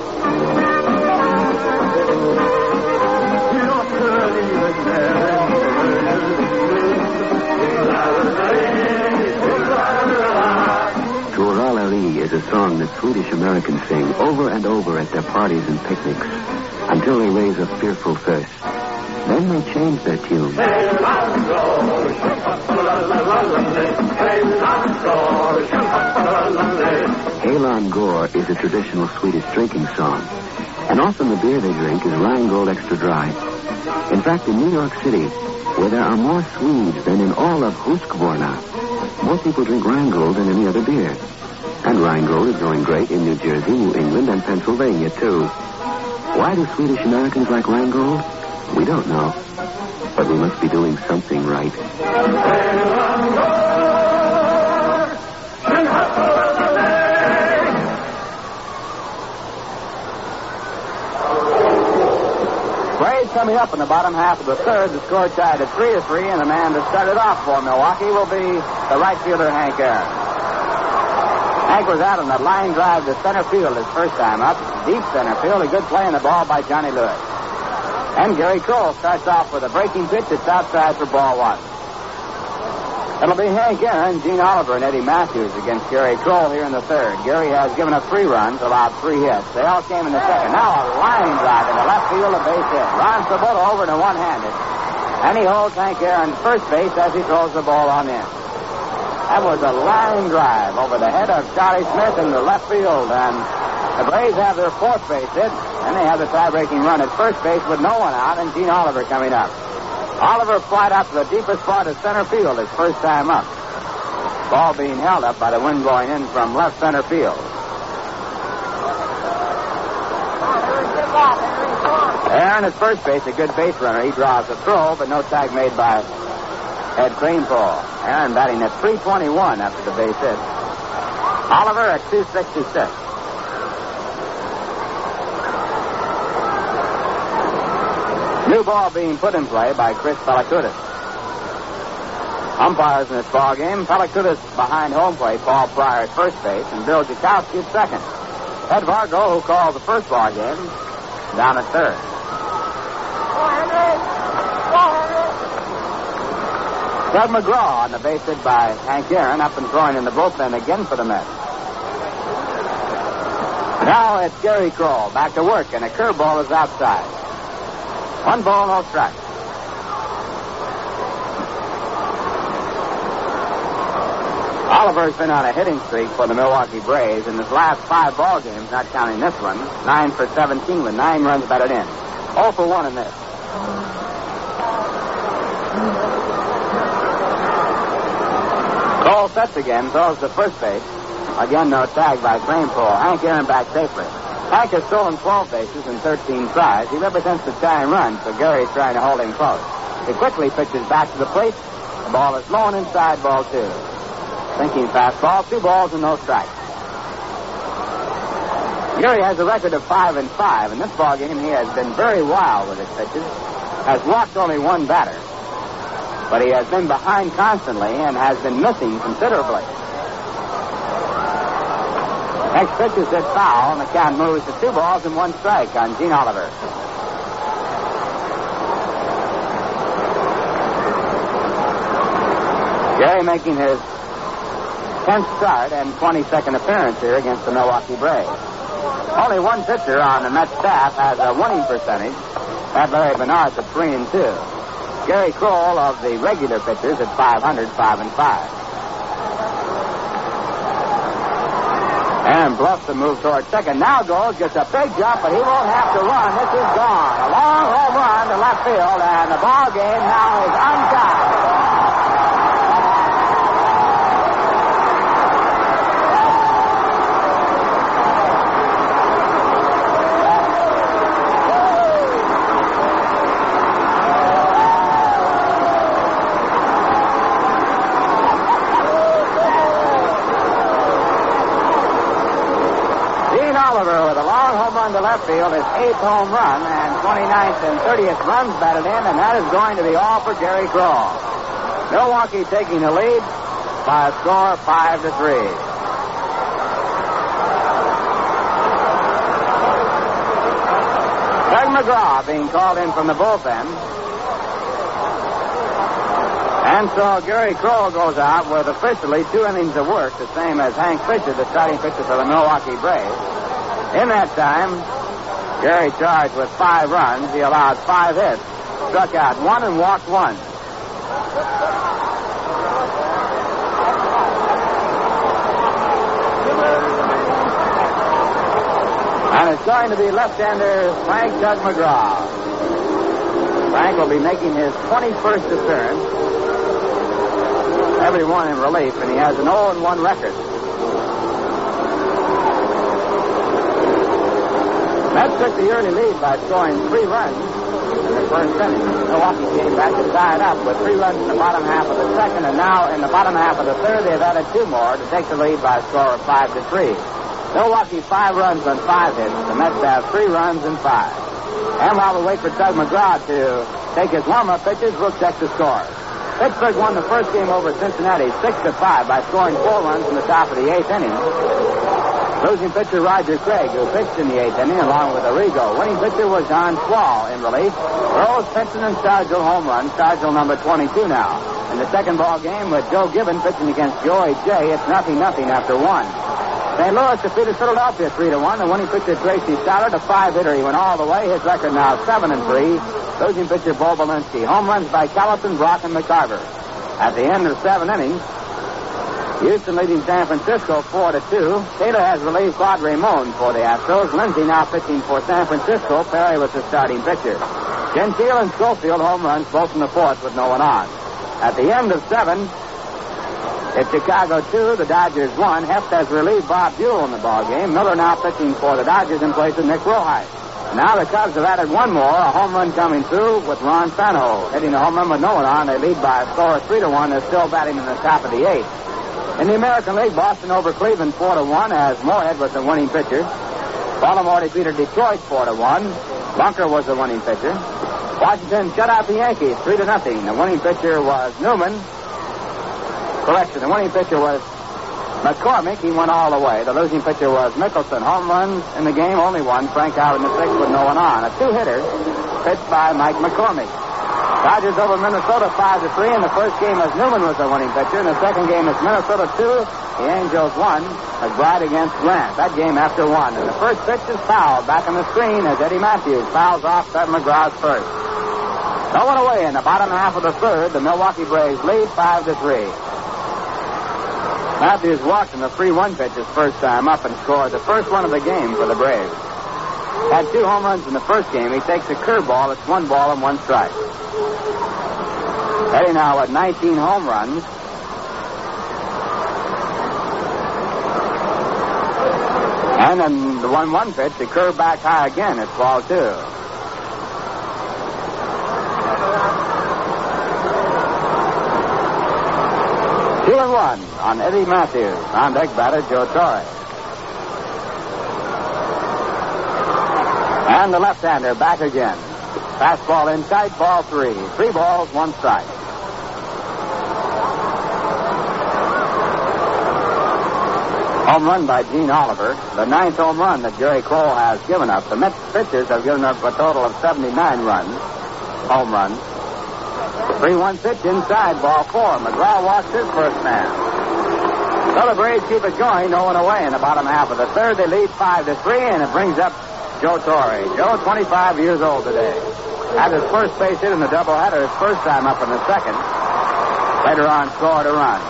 To a song that Swedish Americans sing over and over at their parties and picnics until they raise a fearful thirst. Then they change their tune. Halon Gore is a traditional Swedish drinking song, and often the beer they drink is Rheingold Extra Dry. In fact, in New York City, where there are more Swedes than in all of Husqvarna, more people drink Rheingold than any other beer. And Rheingold is going great in New Jersey, New England, and Pennsylvania, too. Why do Swedish Americans like Rheingold? We don't know. But we must be doing something right. Braves coming up in the bottom half of the third. The score tied at 3-3, and the man that started off for Milwaukee will be the right fielder, Hank Aaron. Hank was out on that line drive to center field his first time up. Deep center field, a good play in the ball by Johnny Lewis. And Gary Kroll starts off with a breaking pitch that's outside for ball one. It'll be Hank Aaron, Gene Oliver, and Eddie Matthews against Gary Kroll here in the third. Gary has given up 3 runs, allowed 3 hits. They all came in the second. Now a line drive in the left field, a base hit. Ron Swoboda over to one-handed. And he holds Hank Aaron first base as he throws the ball on in. That was a line drive over the head of Charlie Smith in the left field. And the Braves have their fourth base hit. And they have the tie-breaking run at first base with no one out and Gene Oliver coming up. Oliver flied out to the deepest part of center field his first time up. Ball being held up by the wind blowing in from left center field. Aaron at first base, a good base runner. He draws the throw, but no tag made by Ed Kranepool. Aaron batting at .321 after the base hit. Oliver at .266. New ball being put in play by Chris Pelakudis. Umpires in this ball game: Pelakudis behind home plate, Paul Pryor at first base, and Bill Jakowski at second. Ed Vargo, who called the first ball game, down at third. Doug McGraw on the base hit by Hank Aaron, up and throwing in the bullpen again for the Mets. Now it's Gary Kroll back to work, and a curveball is outside. 1 ball, no strike. Oliver's been on a hitting streak for the Milwaukee Braves in his last 5 ball games, not counting this one. 9 for 17 with 9 runs batted in. 0 for 1 in this. Cole sets again, throws to first base. Again, no tag by Kranepool. Hank Aaron back safely. Hank has stolen 12 bases in 13 tries. He represents the tying run, so Gary's trying to hold him close. He quickly pitches back to the plate. The ball is low and inside, ball 2. Thinking fastball, 2 balls and no strikes. Gary has a record of 5-5. In this ball game, he has been very wild with his pitches. Has walked only 1 batter. But he has been behind constantly and has been missing considerably. Next pitch is hit foul, and the count moves to 2 balls and 1 strike on Gene Oliver. Gary making his 10th start and 22nd appearance here against the Milwaukee Braves. Only 1 pitcher on the Mets staff has a winning percentage. That Larry Bernard's at 3-2. Gary Kroll of the regular pitchers at .500, 5-5. Aaron bluffs to move toward second. Now goes, gets a big jump, but he won't have to run. This is gone. A long home run to left field, and the ball game now is untied. To left field, his 8th home run and 29th and 30th runs batted in, and that is going to be all for Gary Kroll. Milwaukee taking the lead by a score of 5-3. Doug McGraw being called in from the bullpen. And so Gary Kroll goes out with officially 2 innings of work, the same as Hank Fisher, the starting pitcher for the Milwaukee Braves. In that time, Gary charged with 5 runs. He allowed 5 hits, struck out 1 and walked 1. And it's going to be left-hander Frank Doug McGraw. Frank will be making his 21st appearance. Every one in relief, and he has an 0-1 record. Mets took the early lead by scoring 3 runs in the first inning. Milwaukee came back and tied up with 3 runs in the bottom half of the second, and now in the bottom half of the third, they've added 2 more to take the lead by a score of 5-3. Milwaukee 5 runs on 5 hits. The Mets have 3 runs and 5. And while we wait for Doug McGraw to take his warm-up pitches, we'll check the scores. Pittsburgh won the first game over Cincinnati 6-5 by scoring 4 runs in the top of the 8th inning. Losing pitcher Roger Craig, who pitched in the 8th inning along with Arrigo. Winning pitcher was Don Swall in relief. Rose, Pinson, and Stargell home run. Stargell number 22 now. In the second ball game with Joe Gibbon pitching against Joey J., it's 0-0 after 1. St. Louis defeated Philadelphia 3-1. The winning pitcher Tracy Stoddard, a 5-hitter. He went all the way. His record now 7-3. Losing pitcher Bo Belinsky. Home runs by Callison, Brock, and McCarver. At the end of 7 innings, Houston leading San Francisco 4-2. Taylor has relieved Claude Raymond for the Astros. Lindsey now pitching for San Francisco. Perry was the starting pitcher. Gentile and Schofield home runs both in the 4th with no one on. At the end of 7, it's Chicago 2, the Dodgers 1. Heft has relieved Bob Buell in the ballgame. Miller now pitching for the Dodgers in place of Nick Rojas. Now the Cubs have added 1 more, a home run coming through with Ron Sanho. Hitting the home run with no one on, they lead by a score of 3-1. They're still batting in the top of the 8th. In the American League, Boston over Cleveland 4-1 as Moorhead was the winning pitcher. Baltimore defeated Detroit 4-1. Bunker was the winning pitcher. Washington shut out the Yankees 3-0. The winning pitcher was Newman. Correction, the winning pitcher was McCormick. He went all the way. The losing pitcher was Mickelson. Home runs in the game, only 1. Frank out in the 6th with no one on. A 2-hitter pitched by Mike McCormick. Dodgers over Minnesota 5-3. In the first game, as Newman was the winning pitcher. In the second game, it's Minnesota 2. The Angels 1. McBride against Grant. That game after 1. And the first pitch is fouled. Back on the screen as Eddie Matthews fouls off Doug McGraw's first. No one away in the bottom half of the third. The Milwaukee Braves lead 5-3. Matthews walked in the 3-1 pitch his first time up and scored the first one of the game for the Braves. Had 2 home runs in the first game. He takes a curveball. It's 1 ball and 1 strike. Eddie now at 19 home runs. And then the 1-1 pitch, the curve back high again. It's ball 2. One on Eddie Matthews. On deck batter, Joe Torre. And the left-hander back again. Fastball inside, ball 3. 3 balls, 1 strike. Home run by Gene Oliver. The 9th home run that Gary Kroll has given up. The Mets pitchers have given up a total of 79 runs. Home runs. 3-1 pitch inside, ball 4. McGraw walks his first man. So the Braves keep it going, no one away in the bottom half of the third. They lead 5-3, and it brings up Joe Torre. Joe, 25 years old today. Had his first base hit in the doubleheader his first time up in the second. Later on, scored a run.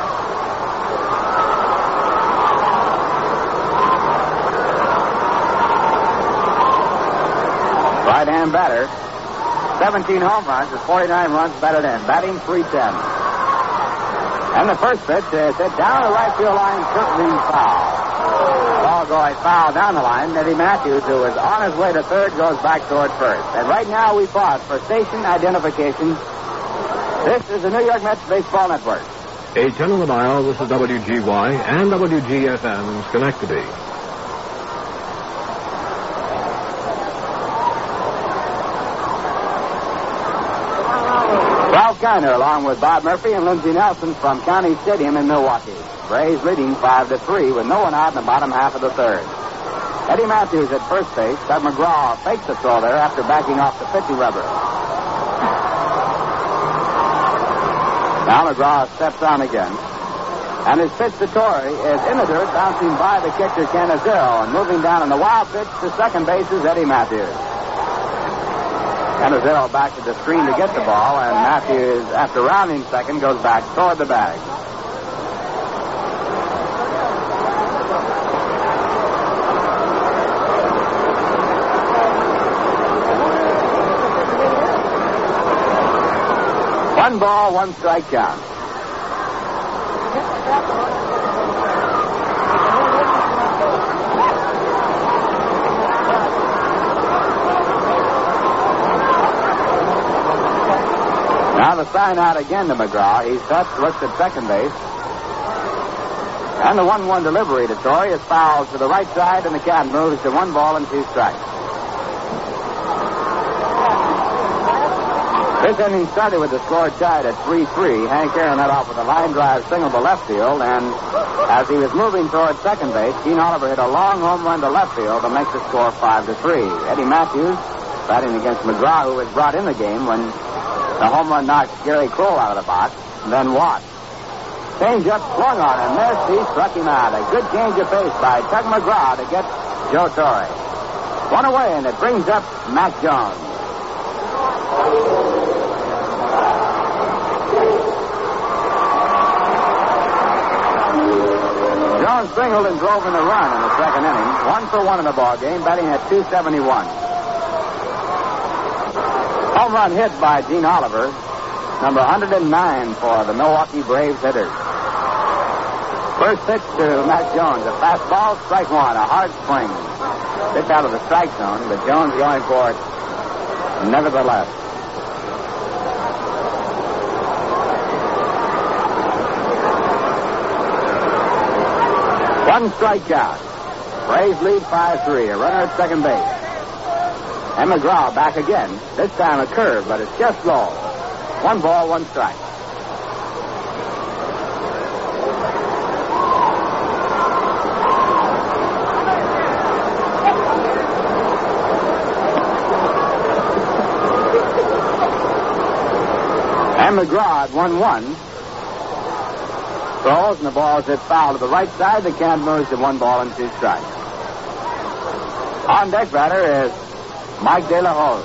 Right-hand batter. 17 home runs with 49 runs batted in. Batting .310. And the first pitch is hit down the right field line, certainly foul. Ball going foul down the line. Eddie Matthews, who is on his way to third, goes back toward first. And right now we pause for station identification. This is the New York Mets Baseball Network. 810 on the dial. This is WGY and WGFM Schenectady. Ralph Garner, along with Bob Murphy and Lindsey Nelson from County Stadium in Milwaukee. Braves leading 5-3 with no one out in the bottom half of the third. Eddie Matthews at first base. Doug McGraw fakes the throw there after backing off the pitching rubber. Now McGraw steps on again. And his pitch to Torrey is in the dirt, bouncing by the catcher Canizero, and moving down on the wild pitch to second base is Eddie Matthews. Canizero back to the screen to get the ball, and Matthews, after rounding second, goes back toward the bag. One ball, one strike count. Now the sign out again to McGraw. He sets, looks at second base. And the 1-1 delivery to Torrey is fouled to the right side, and the count moves to 1 ball and 2 strikes. This inning started with the score tied at 3-3. Hank Aaron led off with a line drive single to left field, and as he was moving toward second base, Gene Oliver hit a long home run to left field to make the score 5-3. Eddie Matthews batting against McGraw, who was brought in the game when the home run knocked Gary Kroll out of the box, and then walked. Change-up swung on him. Missed. He struck him out. A good change of pace by Tug McGraw to get Joe Torrey. One away, and it brings up Mac Jones. Jones singled and drove in the run in the second inning. 1 for 1 in the ball game, batting at .271. Home run hit by Gene Oliver, number 109 for the Milwaukee Braves hitters. First pitch to Mac Jones, a fastball, strike one, a hard swing. Pitch out of the strike zone, but Jones going for it nevertheless. One strikeout. Braves lead 5-3. A runner at second base. And McGraw back again. This time a curve, but it's just low. 1 ball, 1 strike. And McGraw at 1-1. Throws, and the ball is hit foul to the right side. The count moves to 1 ball and 2 strikes. On deck batter is Mike De La Hoz.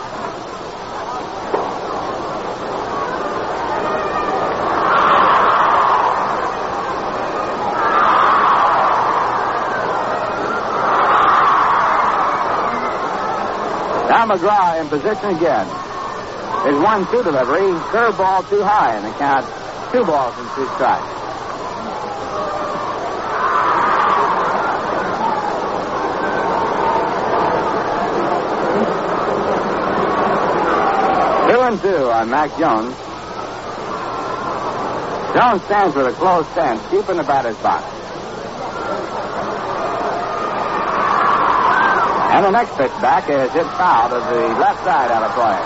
Now McGraw in position again. His 1-2 delivery, curveball too high, and the count 2 balls and 2 strikes. 2-2 on Mac Jones. Jones stands with a closed stance, deep in the batter's box. And the next pitch back is hit foul to the left side out of play.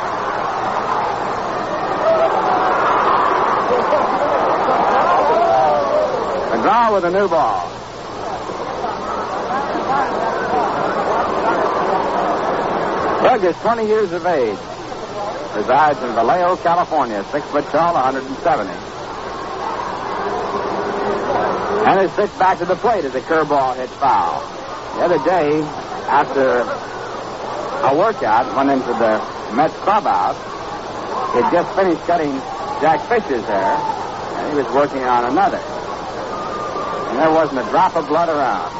McGraw with a new ball. Doug is 20 years of age. Resides in Vallejo, California. 6 foot tall, 170. And his pitch back to the plate as a curveball hit foul. The other day, after a workout, went into the Mets clubhouse. He had just finished cutting Jack Fisher's hair, and he was working on another. And there wasn't a drop of blood around.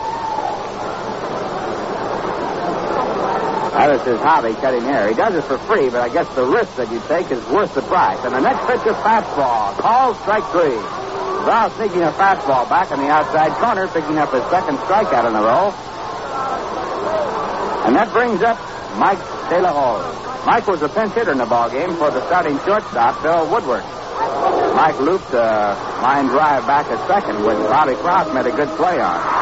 That is his hobby, cutting hair. He does it for free, but I guess the risk that you take is worth the price. And the next pitch is fastball. Called strike 3. Brown sneaking a fastball back on the outside corner, picking up his second strikeout in a row. And that brings up Mike De La Hoz. Mike was a pinch hitter in the ballgame for the starting shortstop, Bill Woodward. Mike looped a line drive back at second, which Bobby Krause made a good play on.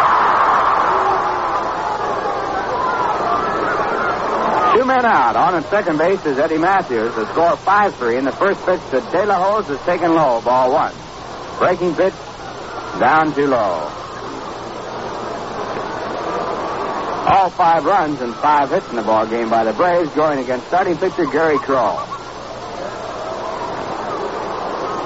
Two men out. On at second base is Eddie Matthews. The score 5-3, and the first pitch to De La Hoz is taken low, ball 1. Breaking pitch, down too low. All 5 runs and 5 hits in the ball game by the Braves, going against starting pitcher Gary Kroll.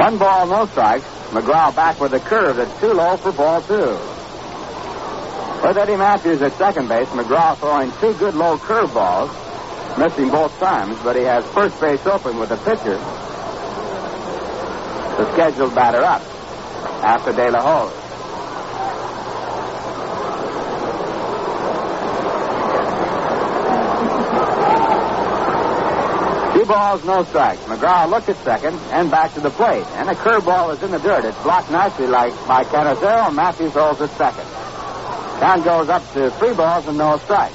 1 ball, no strikes. McGraw back with a curve that's too low for ball 2. With Eddie Matthews at second base, McGraw throwing 2 good low curve balls, missing both times, but he has first base open with the pitcher, the scheduled batter up after De La Hoz. 2 balls, no strikes. McGraw looked at second and back to the plate. And a curveball is in the dirt. It's blocked nicely by Canizero, and Matthews holds at second. Count goes up to 3 balls and no strikes.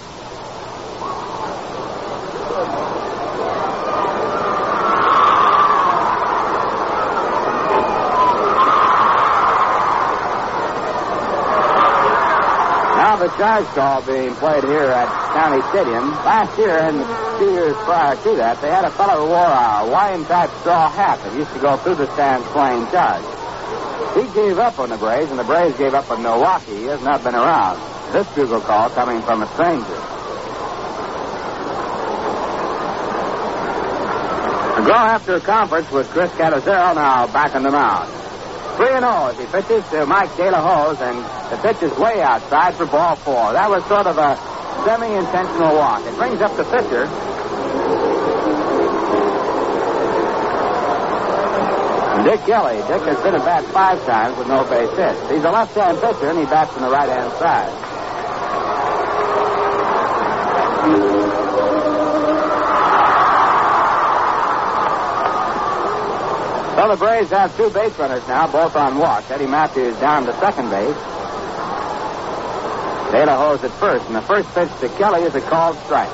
Now the charge call being played here at County Stadium. Last year and 2 years prior to that, they had a fellow who wore a Hawaiian-type straw hat that used to go through the stands playing charge. He gave up on the Braves, and the Braves gave up on Milwaukee. He has not been around. This bugle call coming from a stranger. McGraw, after a conference with Chris Canizero, now back on the mound. 3-0 as he pitches to Mike De La Hoz, and the pitch is way outside for ball 4. That was sort of a semi-intentional walk. It brings up the pitcher. Dick Kelly. Dick has been at bat 5 times with no base hits. He's a left-hand pitcher, and he bats on the right-hand side. So the Braves have 2 base runners now, both on walks. Eddie Matthews down to second base. De La Hoz at first, and the first pitch to Kelly is a called strike.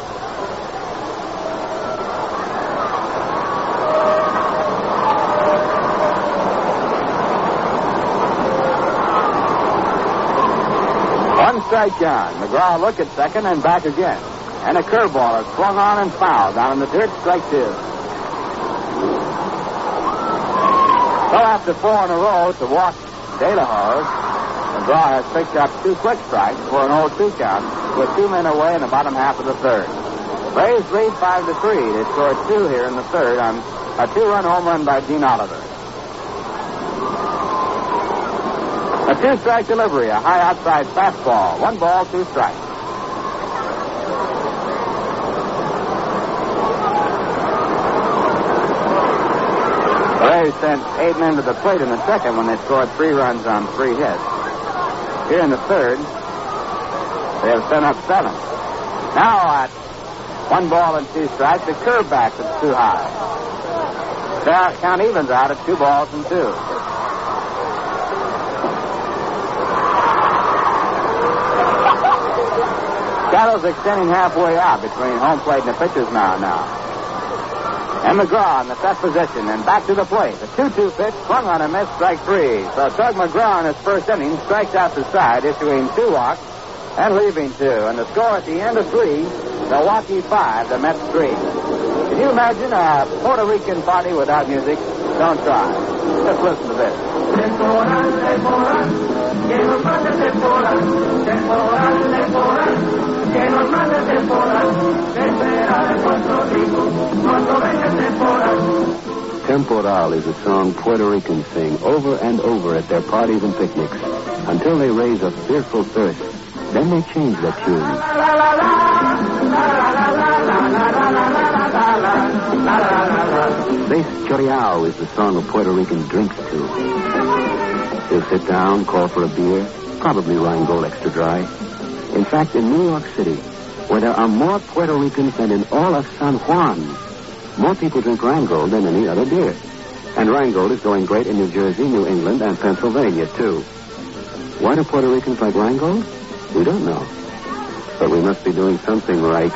Strike count. McGraw looked at second and back again. And a curveball is swung on and fouled down in the dirt. Strike 2. So after 4 in a row to walk De La Hoz, McGraw has picked up 2 quick strikes for an 0-2 count with 2 men away in the bottom half of the third. Braves lead 5-3. They scored 2 here in the third on a 2-run home run by Gene Oliver. A 2-strike delivery, a high outside fastball. 1 ball, 2 strikes. The Braves sent 8 men to the plate in the second when they scored 3 runs on 3 hits. Here in the third, they have sent up 7. Now at 1 ball and 2 strikes, the curve back that's too high. Count evens out at 2 balls and 2. Shadows extending halfway out between home plate and the pitcher's mound now. And McGraw in the set position and back to the plate. The 2-2 pitch swung on a miss, strike 3. So Tug McGraw in his first inning strikes out the side, issuing 2 walks and leaving 2. And the score at the end of 3, Milwaukee 5, the Mets 3. Can you imagine a Puerto Rican party without music? Don't try. Just listen to this. Temporal is a song Puerto Ricans sing over and over at their parties and picnics until they raise a fearful thirst. Then they change their tune. This Choriao is the song a Puerto Rican drinks to. He'll sit down, call for a beer, probably Rheingold Extra Dry. In fact, in New York City, where there are more Puerto Ricans than in all of San Juan, more people drink Rheingold than any other beer. And Rheingold is going great in New Jersey, New England, and Pennsylvania, too. Why do Puerto Ricans like Rheingold? We don't know. But we must be doing something right.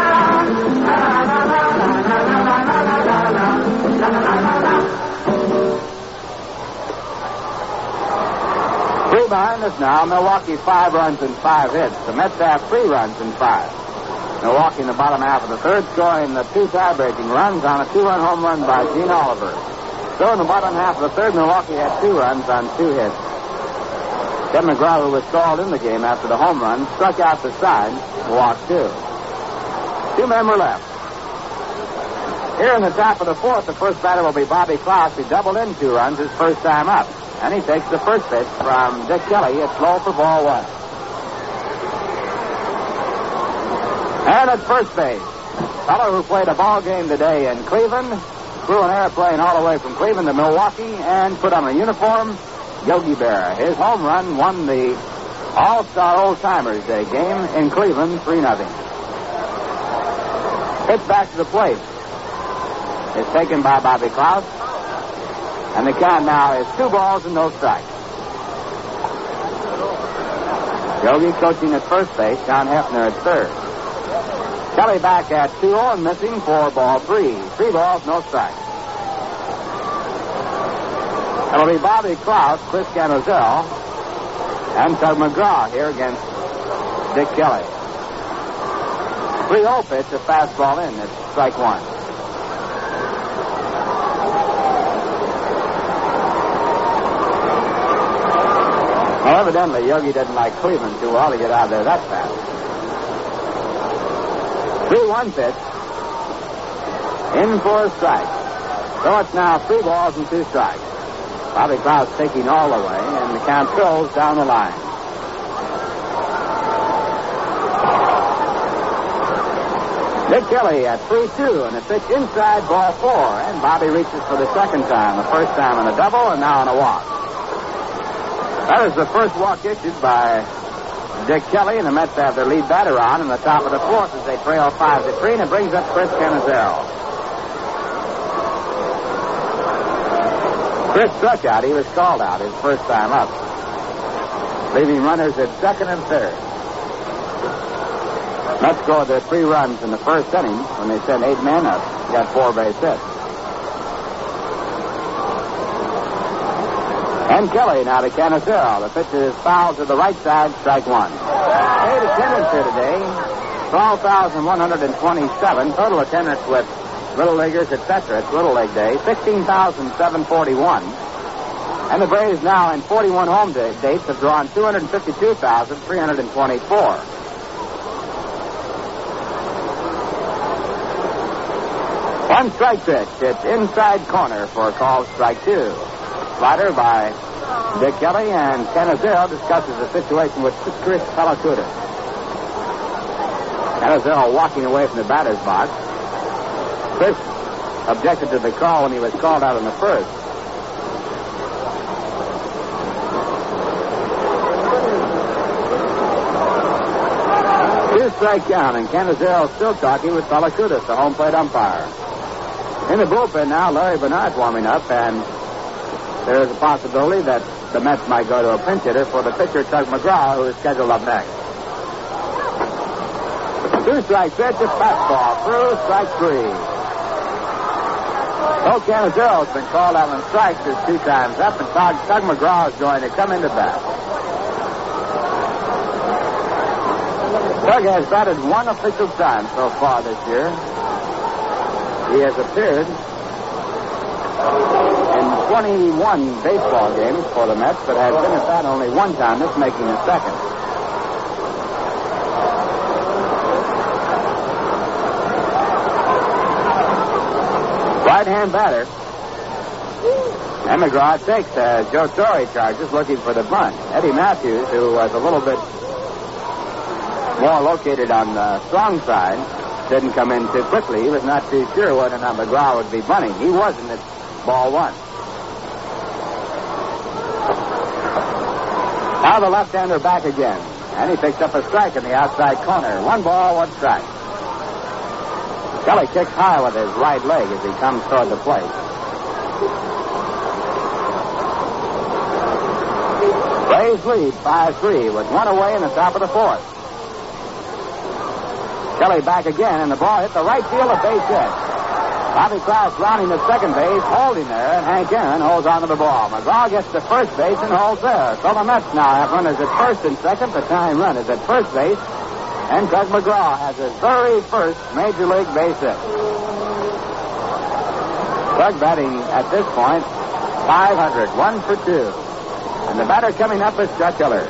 3 behind us now. Milwaukee 5 runs and 5 hits. The Mets have 3 runs and 5. Milwaukee in the bottom half of the third, scoring the 2 tie-breaking runs on a 2-run home run by Gene Oliver. So in the bottom half of the third, Milwaukee had 2 runs on 2 hits. Ken McGraw, who was called in the game after the home run, struck out the side, walked 2. 2 men were left. Here in the top of the fourth, the first batter will be Bobby Klaus. He doubled in 2 runs his first time up. And he takes the first pitch from Dick Kelly. It's low for ball 1. And at first base, a fellow who played a ball game today in Cleveland, flew an airplane all the way from Cleveland to Milwaukee, and put on a uniform, Yogi Berra. His home run won the All-Star Old Timers Day game in Cleveland 3-0. Pitch back to the plate. It's taken by Bobby Klaus. And the count now is 2 balls and no strikes. Yogi coaching at first base, John Hefner at third. Kelly back at 2-0 and missing for ball 3. 3 balls, no strikes. It'll be Bobby Klaus, Chris Canazel, and Tug McGraw here against Dick Kelly. 3-0 pitch, a fastball in. It's strike 1. Well, evidently, Yogi didn't like Cleveland too well to get out there that fast. 3-1 pitch. In for a strike. So it's now 3 balls and 2 strikes. Bobby Klaus taking all the way, and the count goes down the line. Dick Kelly at 3-2, and a pitch inside, ball 4. And Bobby reaches for the second time. The first time on a double, and now on a walk. That is the first walk issued by Dick Kelly, and the Mets have their lead batter on in the top of the fourth as they trail 5-3, and it brings up Chris Canazel. Chris struck out. He was called out his first time up, leaving runners at second and third. Mets scored their 3 runs in the first inning when they sent 8 men up, got 4 base hits. And Kelly now to Canazel. The pitch is fouled to the right side, strike 1. Paid attendance here today, 12,127. Total attendance with Little Leaguers, etc. It's Little League Day, 16,741. And the Braves now in 41 home dates have drawn 252,324. One strike pitch. It's inside corner for a call strike 2. Slider by Dick Kelly, and Canazel discusses the situation with Chris Palacuda. Canazel walking away from the batter's box. Chris objected to the call when he was called out in the first. Two-strike count, and Canazel still talking with Palacuda, the home plate umpire. In the bullpen now, Larry Bernard warming up, and there is a possibility that the Mets might go to a pinch hitter for the pitcher, Tug McGraw, who is scheduled up next. 2-strike pitch, a fastball through, strike 3. So Canazel has been called out on strikes his 2 times up, and Tug McGraw is going to come into bat. Tug has batted 1 official time so far this year. He has appeared in 21 baseball games for the Mets, but has been at bat only 1 time, this making the second. Right-hand batter. And McGraw takes Joe Torre charges, looking for the bunt. Eddie Matthews, who was a little bit more located on the strong side, didn't come in too quickly. He was not too sure whether or not McGraw would be bunting. He wasn't at ball 1. Now the left-hander back again. And he picks up a strike in the outside corner. 1 ball, 1 strike. Kelly kicks high with his right leg as he comes toward the plate. Braves lead 5-3 with 1 away in the top of the fourth. Kelly back again, and the ball hit the right field, a base hit. Bobby Klaus rounding the second base, holding there, and Hank Aaron holds onto the ball. McGraw gets to first base and holds there. So the Mets now have runners at first and second. The tying run is at first base, and Tug McGraw has his very first Major League base hit. Tug batting at this point, .500, 1 for 2. And the batter coming up is Chuck Hiller.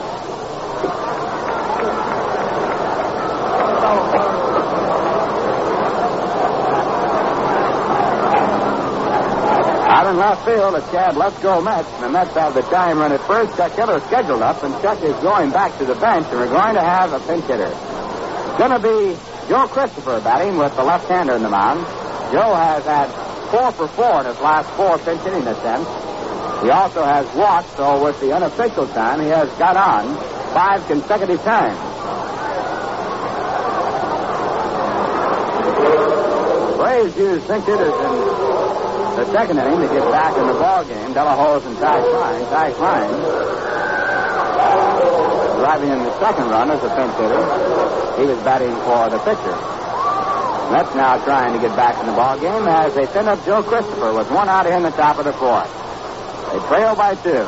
Out in left field, it's Chad Let's Go Mets. And the Mets have the time run at first. Chuck Hiller scheduled up, and Chuck is going back to the bench, and we're going to have a pinch hitter. It's going to be Joe Christopher batting with the left-hander in the mound. Joe has had 4 for 4 in his last 4 pinch hitting attempts. He also has walked, so with the unofficial time, he has got on 5 consecutive times. Braves used pinch hitters in the second inning to get back in the ball game. Delahose and Ty Klein. Ty Klein driving in the second run as a pinch hitter. He was batting for the pitcher. Mets now trying to get back in the ball game as they send up Joe Christopher with 1 out here in the top of the 4th. They trail by 2.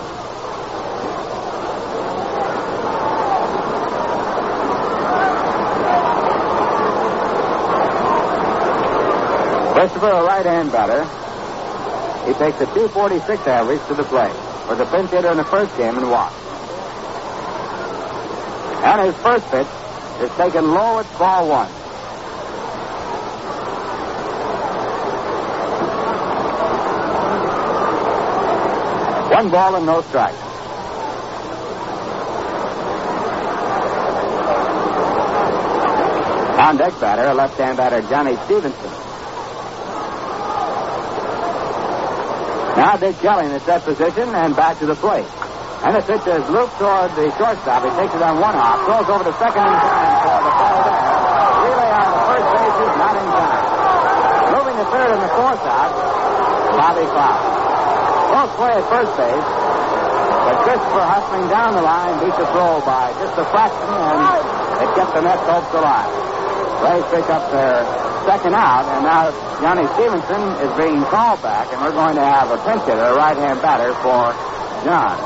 Christopher, a right-hand batter. He takes a 246 average to the plate. Was a pinch hitter in the first game and walked. And his first pitch is taken low at ball 1. One ball and no strikes. On deck batter, a left-hand batter, Johnny Stevenson. Now Dick Kelly in the set position and back to the plate. And the pitch is looped toward the shortstop. He takes it on 1 hop, throws over to second in time for the ball there. Relay on the first base is not in time. Moving to third and the 4th out, Bobby Cloud. Close play at first base, but Christopher hustling down the line beat the throw by just a fraction, and it kept the Mets hopes alive. Braves pick up their second out, and now Johnny Stevenson is being called back, and we're going to have a pinch hitter, a right-hand batter for John.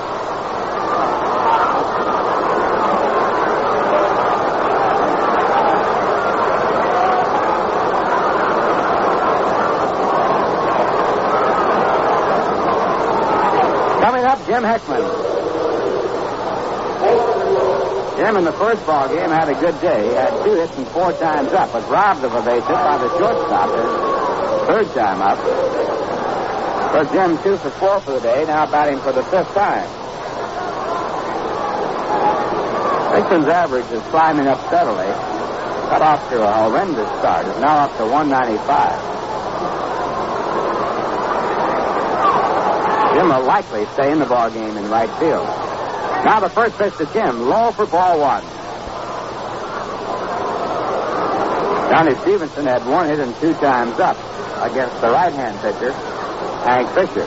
Coming up, Jim Hickman. Jim in the first ball game had a good day. He had 2 hits and 4 times up, but robbed of a base hit by the shortstop his third time up. So Jim 2 for 4 for the day, now batting for the 5th time. Hickman's average is climbing up steadily. Got off to a horrendous start. Is now up to 195. Jim will likely stay in the ball game in right field. Now the first pitch to Jim, low for ball 1. Johnny Stevenson had 1 hit and 2 times up against the right-hand pitcher, Hank Fisher.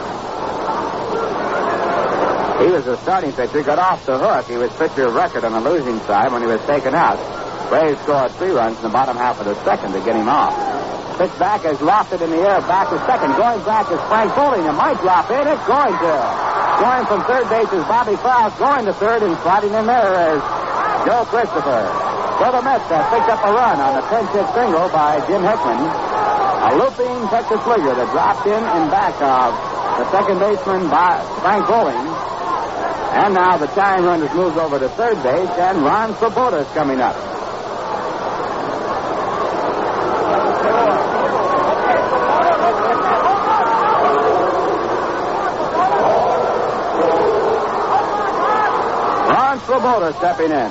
He was a starting pitcher, got off the hook. He was pitcher of record on the losing side when he was taken out. Braves scored 3 runs in the bottom half of the second to get him off. Pitch back is lofted in the air, back to second. Going back is Frank Bowling. It might drop in. It's going to. Going from third base is Bobby Klaus. Going to third and sliding in there is Joe Christopher. So the Mets have picked up a run on the pinch hit single by Jim Hickman. A looping Texas Leaguer that dropped in back of the second baseman by Frank Bowling. And now the tying run has moved over to third base, and Ron Swoboda is coming up. Ron Swoboda stepping in.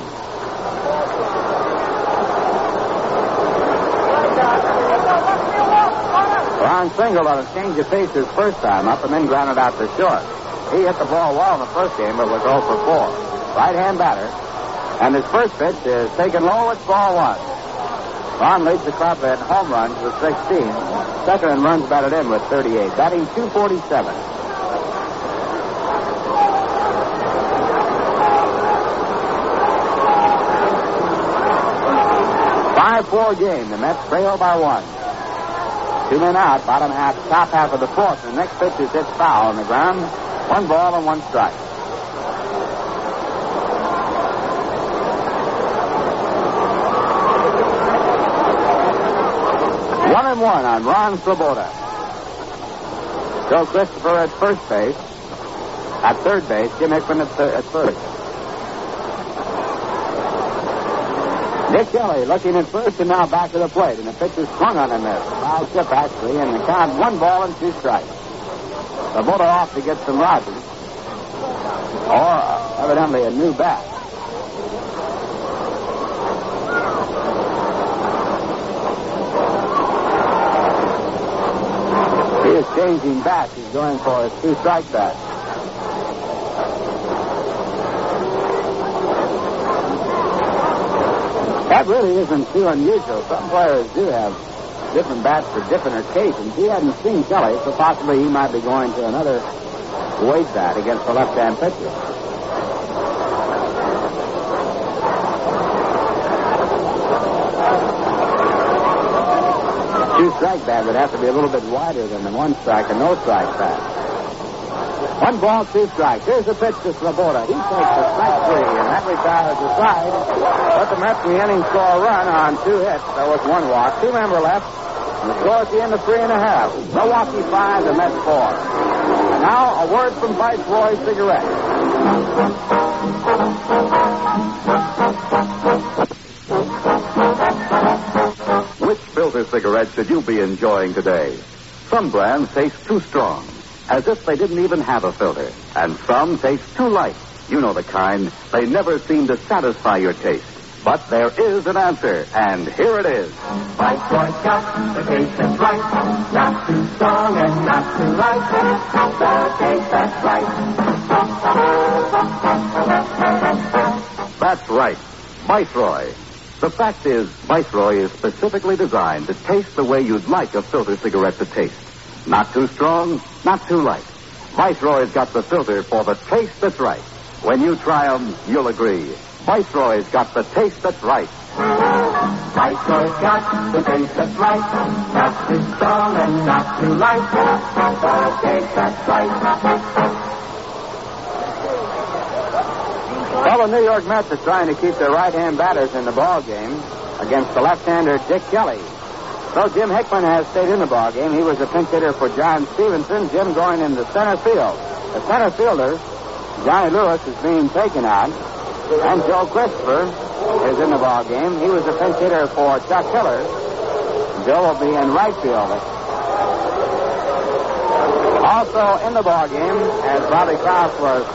Ron singled on a change of pace his first time up and then grounded out to short. He hit the ball well in the first game, but was 0 for 4. Right-hand batter. And his first pitch is taken low. It's ball 1. Ron leads the club in home runs with 16. Second in runs batted in with 38. Batting .247. .5-4 game. The Mets trail by 1. 2 men out, bottom half, top half of the 4th. And the next pitch is hit foul on the ground. 1 ball and 1 strike. One and 1 on Ron Swoboda. Joe Christopher at first base. At third base, Jim Hickman at third. Dick Kelly looking at first and now back to the plate. And the pitch is swung on him there. Foul tip, actually, and the count 1 ball and 2 strikes. Svoboda off to get some rosin. Or evidently a new bat. He is changing bats. He's going for his two-strike bat. That really isn't too unusual. Some players do have different bats for different occasions. He hadn't seen Kelly, so possibly he might be going to another weight bat against the left-hand pitcher. Two-strike bat would have to be a little bit wider than the one-strike and no-strike bat. 1 ball, 2 strikes. Here's the pitch to Svoboda. He takes a strike 3, and that retires the side. But the Mets in the inning score a run on 2 hits. There was 1 walk, 2 men were left. And the score at the end of 3.5. Milwaukee 5, the Mets 4. And now a word from Viceroy Cigarettes. Which filter cigarette should you be enjoying today? Some brands taste too strong, as if they didn't even have a filter. And some taste too light. You know the kind. They never seem to satisfy your taste. But there is an answer, and here it is. Viceroy's got the taste that's right. Not too strong and not too light. The taste that's right. That's right. Viceroy. The fact is, Viceroy is specifically designed to taste the way you'd like a filter cigarette to taste. Not too strong, not too light. Viceroy's got the filter for the taste that's right. When you try them, you'll agree. Viceroy's got the taste that's right. Viceroy's got the taste that's right. Not too strong and not too light. The taste that's right. Well, the New York Mets are trying to keep their right-hand batters in the ball game against the left-hander Dick Kelly. So Jim Hickman has stayed in the ball game. He was a pinch hitter for John Stevenson. Jim going into center field. The center fielder, Johnny Lewis, is being taken out. And Joe Christopher is in the ball game. He was a pinch hitter for Chuck Hiller. Joe will be in right field. Also in the ball game, as Bobby Krause was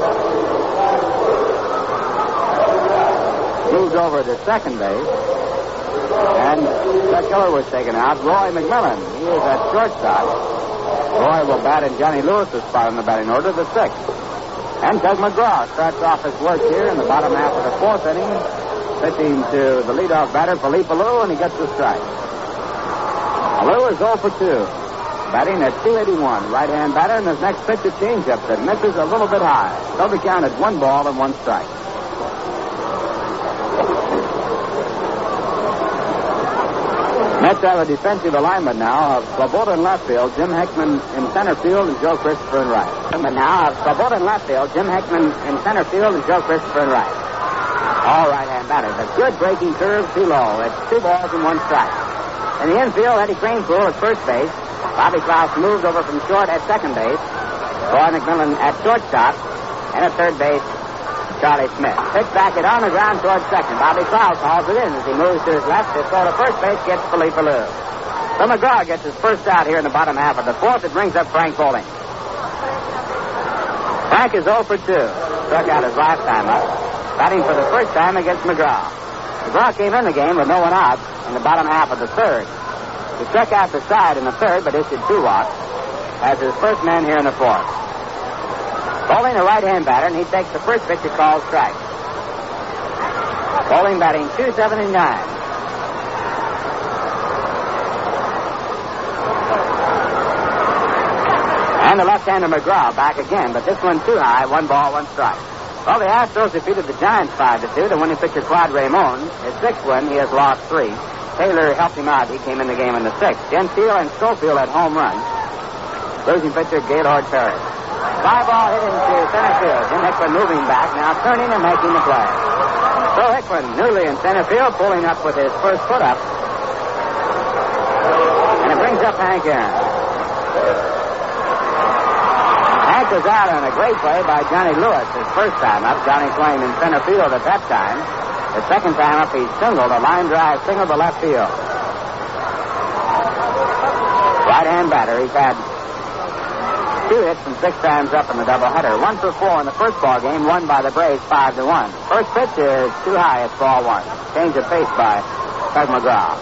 moved over to second base, and Chuck Hiller was taken out. Roy McMillan, he is at shortstop. Roy will bat in Johnny Lewis's spot in the batting order, the 6th. And Doug McGraw starts off his work here in the bottom half of the 4th inning, pitching to the leadoff batter, Philippe Alou, and he gets the strike. Alou is 0 for 2, batting at 281, right-hand batter, and his next pitch a changeup that misses a little bit high. So the count at 1 ball and 1 strike. Mets have a defensive alignment now of Svoboda in left field, Jim Hickman in center field, and Joe Christopher in right. But now of Svoboda in left field, Jim Hickman in center field, and Joe Christopher in right. All right-hand batters. A good breaking curve, too low. It's 2 balls and 1 strike. In the infield, Eddie Cranepool at first base. Bobby Krause moves over from short at second base. Roy McMillan at shortstop. And at third base, Charlie Smith. Pitch back it on the ground towards second. Bobby Krause hauls it in as he moves to his left. His throw to first base gets Philippe Alou. So McGraw gets his first out here in the bottom half of the 4th. It brings up Frank Bowling. Frank is 0 for 2. Struck out his last time up. Batting for the first time against McGraw. McGraw came in the game with no one out in the bottom half of the 3rd. He struck out the side in the 3rd, but issued 2 walks as his first man here in the 4th. Bowling a right-hand batter, and he takes the first pitch called strike. Bowling batting .279. And the left-hander McGraw back again, but this one too high, 1 ball, 1 strike. Well, the Astros defeated the Giants 5-2. The winning pitcher, Claude Raymond, his 6th win, he has lost 3. Taylor helped him out. He came in the game in the 6th. Gentile and Schofield had home runs. Losing pitcher, Gaylord Perry. Fly ball hit into center field. Jim Hickman moving back, now turning and making the play. So Hickman, newly in center field, pulling up with his first foot up. And it brings up Hank Aaron. Hank was out on a great play by Johnny Lewis his first time up. Johnny playing in center field at that time. The second time up, he singled a line drive single to left field. Right-hand batter. He's had 2 hits and 6 times up in the doubleheader. 1 for 4 in the first ball game, won by the Braves 5-1. First pitch is too high. It's ball 1. Change of pace by Tug McGraw.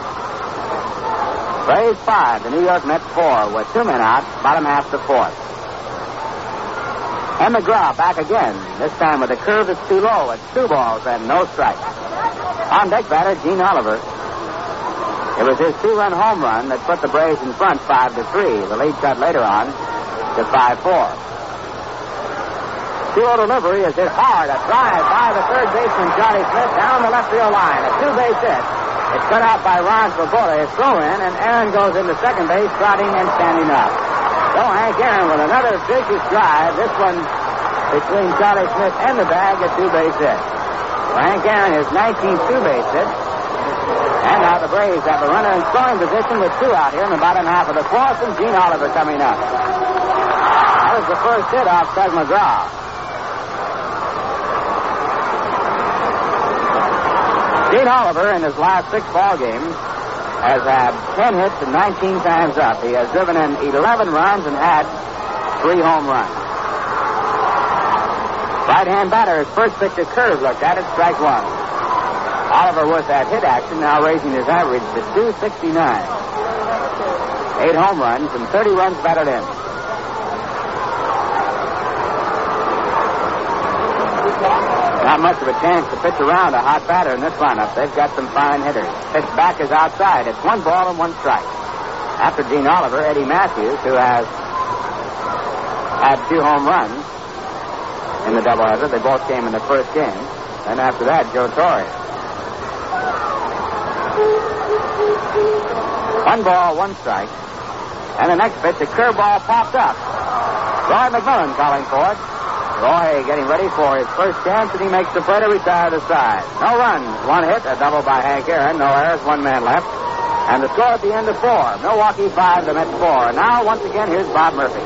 Braves 5, the New York Mets 4, with 2 men out, bottom half the 4th. And McGraw back again, this time with a curve that's too low. It's 2 balls and no strikes. On deck batter, Gene Oliver. It was his 2-run home run that put the Braves in front 5-3. The lead cut later on to 5-4. 2-0 delivery is hit hard. A drive by the third baseman, Johnny Smith, down the left field line. A 2-base hit. It's cut out by Ron Svoboda. It's throw in, and Aaron goes into second base, trotting and standing up. So Hank Aaron with another vicious drive. This one between Charlie Smith and the bag, a 2-base hit. For Hank Aaron, his 19th 2-base hit. And now the Braves have a runner in scoring position with 2 out here in the bottom half of the 4th, and Gene Oliver coming up. That was the first hit off Tug McGraw. Gene Oliver, in his last 6 ball games, has had 10 hits and 19 times up. He has driven in 11 runs and had 3 home runs. Right-hand batter, his first pitch a curve looked at it, strike 1. Oliver with that hit action now raising his average to 269. 8 home runs and 30 runs batted in. Not much of a chance to pitch around a hot batter in this lineup. They've got some fine hitters. Pitch back is outside. It's 1 ball and 1 strike. After Gene Oliver, Eddie Matthews, who has had 2 home runs in the doubleheader. They both came in the first game. And after that, Joe Torre. 1 ball, 1 strike. And the next pitch, a curveball popped up. Roy McMillan calling for it. Roy getting ready for his first chance, and he makes the play to retire the side. No runs, 1 hit, a double by Hank Aaron. No errors, 1 man left. And the score at the end of 4. Milwaukee 5, the Mets 4. Now, once again, here's Bob Murphy.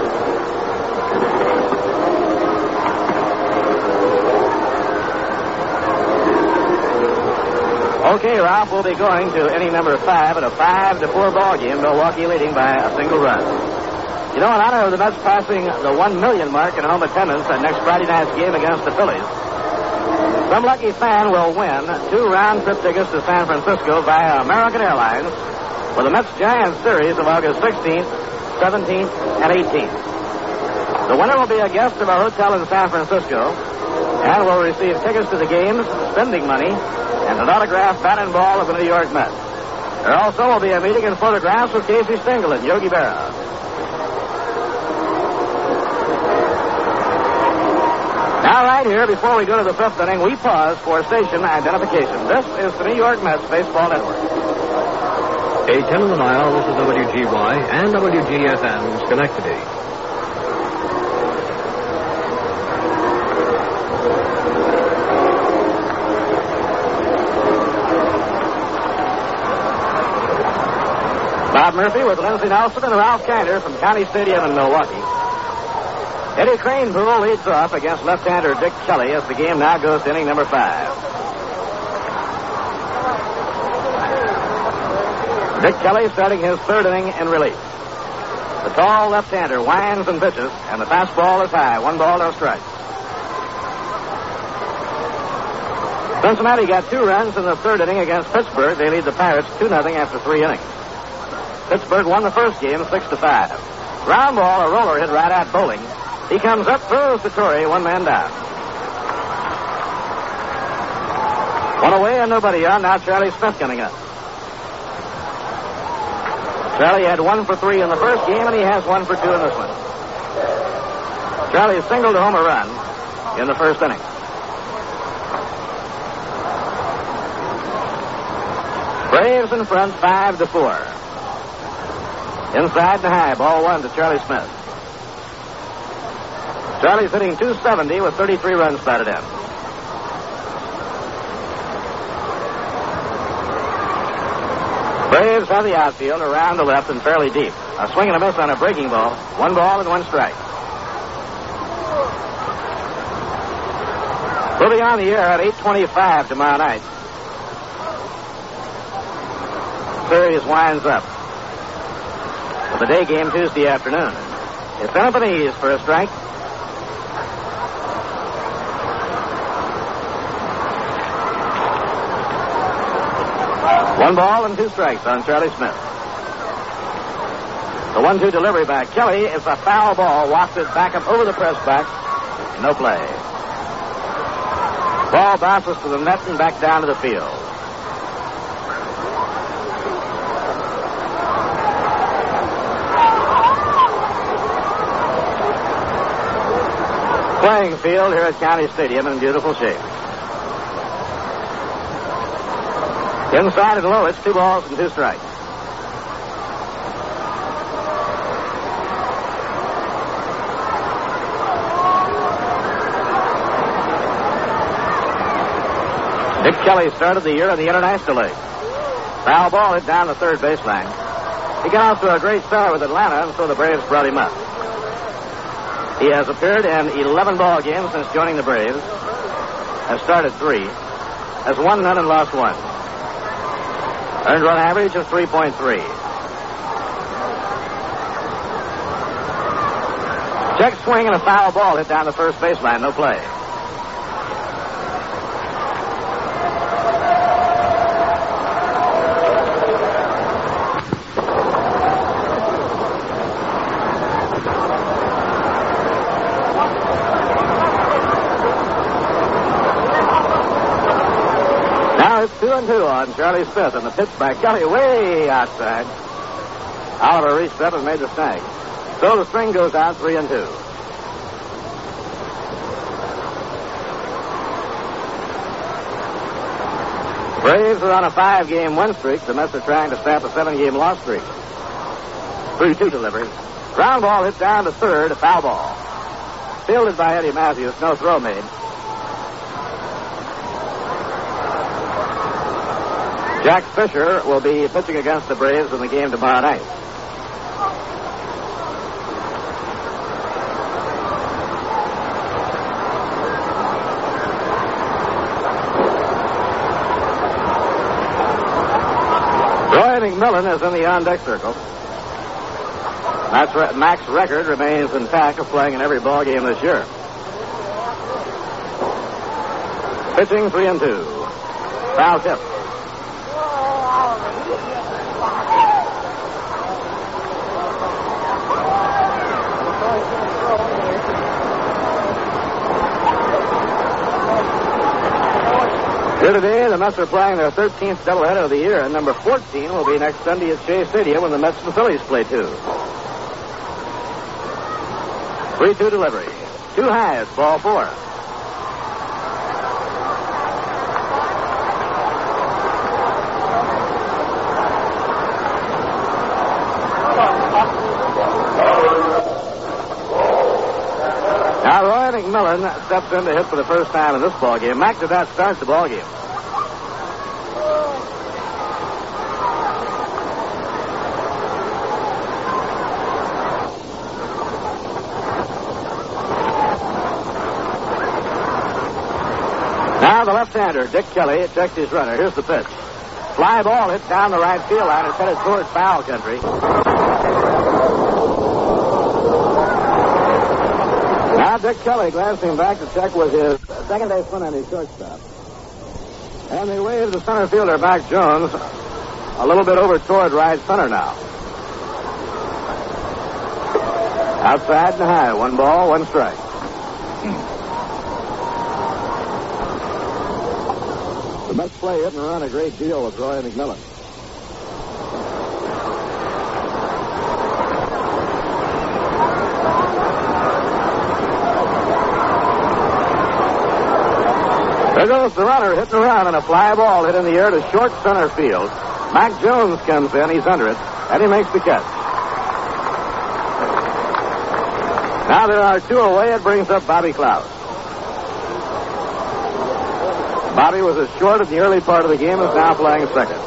Okay, Ralph, we'll be going to inning number 5 in a 5-4 ball game. Milwaukee leading by a single run. You know, in honor of the Mets passing the 1 million mark in home attendance at next Friday night's game against the Phillies, some lucky fan will win 2 round-trip tickets to San Francisco via American Airlines for the Mets-Giants series of August 16th, 17th, and 18th. The winner will be a guest of our hotel in San Francisco and will receive tickets to the games, spending money, and an autographed bat and ball of the New York Mets. There also will be a meeting and photographs with Casey Stengel and Yogi Berra. Now, right here, before we go to the 5th inning, we pause for station identification. This is the New York Mets Baseball Network. A 10 on the mile, this is WGY and WGFM, Schenectady. Bob Murphy with Lindsey Nelson and Ralph Kinder from County Stadium in Milwaukee. Eddie Kranepool leads off against left-hander Dick Kelly as the game now goes to inning number 5. Dick Kelly starting his 3rd inning in relief. The tall left-hander winds and pitches, and the fastball is high. 1 ball, no strike. Cincinnati got 2 runs in the 3rd inning against Pittsburgh. They lead the Pirates 2-0 after 3 innings. Pittsburgh won the first game 6-5. Ground ball, a roller hit right at Bowling. He comes up, throws to Torrey, 1 man down. 1 away and nobody on. Now Charlie Smith coming up. Charlie had 1 for 3 in the first game, and he has 1 for 2 in this one. Charlie singled home a run in the first inning. Braves in front, 5-4. Inside and high, ball 1 to Charlie Smith. Charlie's hitting .270 with 33 runs batted in. Braves have the outfield around the left and fairly deep. A swing and a miss on a breaking ball. 1 ball and 1 strike. We'll be on the air at 8:25 tomorrow night. Series winds up with the day game Tuesday afternoon. It's up and ease for a strike. One ball and 2 strikes on Charlie Smith. The 1-2 delivery by Kelly is a foul ball wafted back up over the press box. No play. Ball bounces to the net and back down to the field. Playing field here at County Stadium in beautiful shape. Inside and low, it's 2 balls and 2 strikes. Dick Kelly started the year in the International League. Foul ball hit down the third baseline. He got off to a great start with Atlanta, and so the Braves brought him up. He has appeared in 11 ball games since joining the Braves, has started 3, has won none and lost 1. Earned run average of 3.3. Check swing and a foul ball hit down the first baseline, no play. It's 2-2 on Charlie Smith, and the pitch by Kelly way outside. Oliver reached up and made the snag. So the string goes out 3-2. Braves are on a 5-game win streak. The Mets are trying to stamp a 7-game loss streak. 3-2 delivery. Ground ball hit down to third, a foul ball. Fielded by Eddie Matthews, no throw made. Jack Fisher will be pitching against the Braves in the game tomorrow night. Roy McMillan is in the on-deck circle. Mac's record remains intact of playing in every ball game this year. Pitching 3-2. Foul tip. Here today, the Mets are playing their 13th doubleheader of the year, and number 14 will be next Sunday at Shea Stadium when the Mets and the Phillies play 2. 3-2 delivery. Too high, it's ball 4. Now, Roy McMillan steps in to hit for the first time in this ballgame. Mac did not start the ballgame. Now the left-hander, Dick Kelly, checks his runner. Here's the pitch. Fly ball hit down the right field line and headed towards foul country. Now Dick Kelly glancing back to check with his second baseman and his shortstop. And they wave the center fielder, Mac Jones, a little bit over toward right center now. Outside and high, 1 ball, 1 strike. The Mets play hit and run a great deal with Roy McMillan. There goes the runner hitting around, and a fly ball hit in the air to short center field. Mac Jones comes in, he's under it, and he makes the catch. Now there are 2 away, it brings up Bobby Klaus. Bobby was as short in the early part of the game, is now playing second.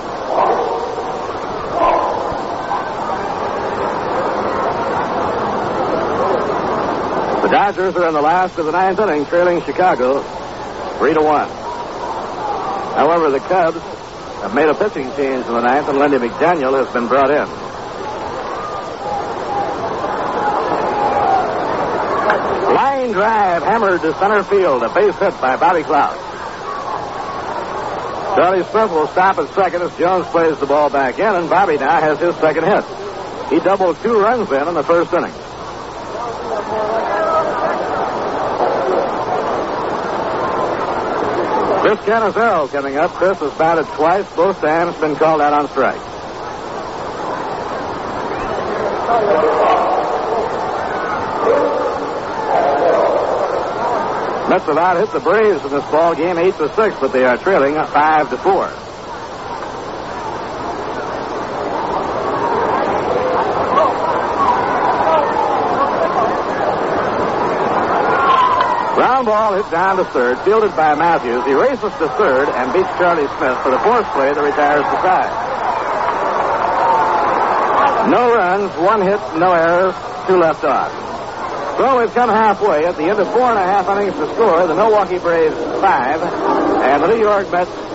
The Dodgers are in the last of the 9th inning, trailing Chicago 3-1. However, the Cubs have made a pitching change in the 9th, and Lenny McDaniel has been brought in. drive hammered to center field. A base hit by Bobby Cloud. Charlie Smith will stop at second as Jones plays the ball back in, and Bobby now has his second hit. He doubled 2 runs in the first inning. Chris Canizero coming up. Chris has batted twice. Both times been called out on strike. Mets have out hit the Braves in this ball game 8-6, but they are trailing 5-4. Ground ball hit down to third, fielded by Matthews. He races to third and beats Charlie Smith for the fourth play that retires the side. No runs, 1 hit, no errors, 2 left on. So we've come halfway. At the end of 4.5 innings to score, the Milwaukee Braves 5 and the New York Mets 4.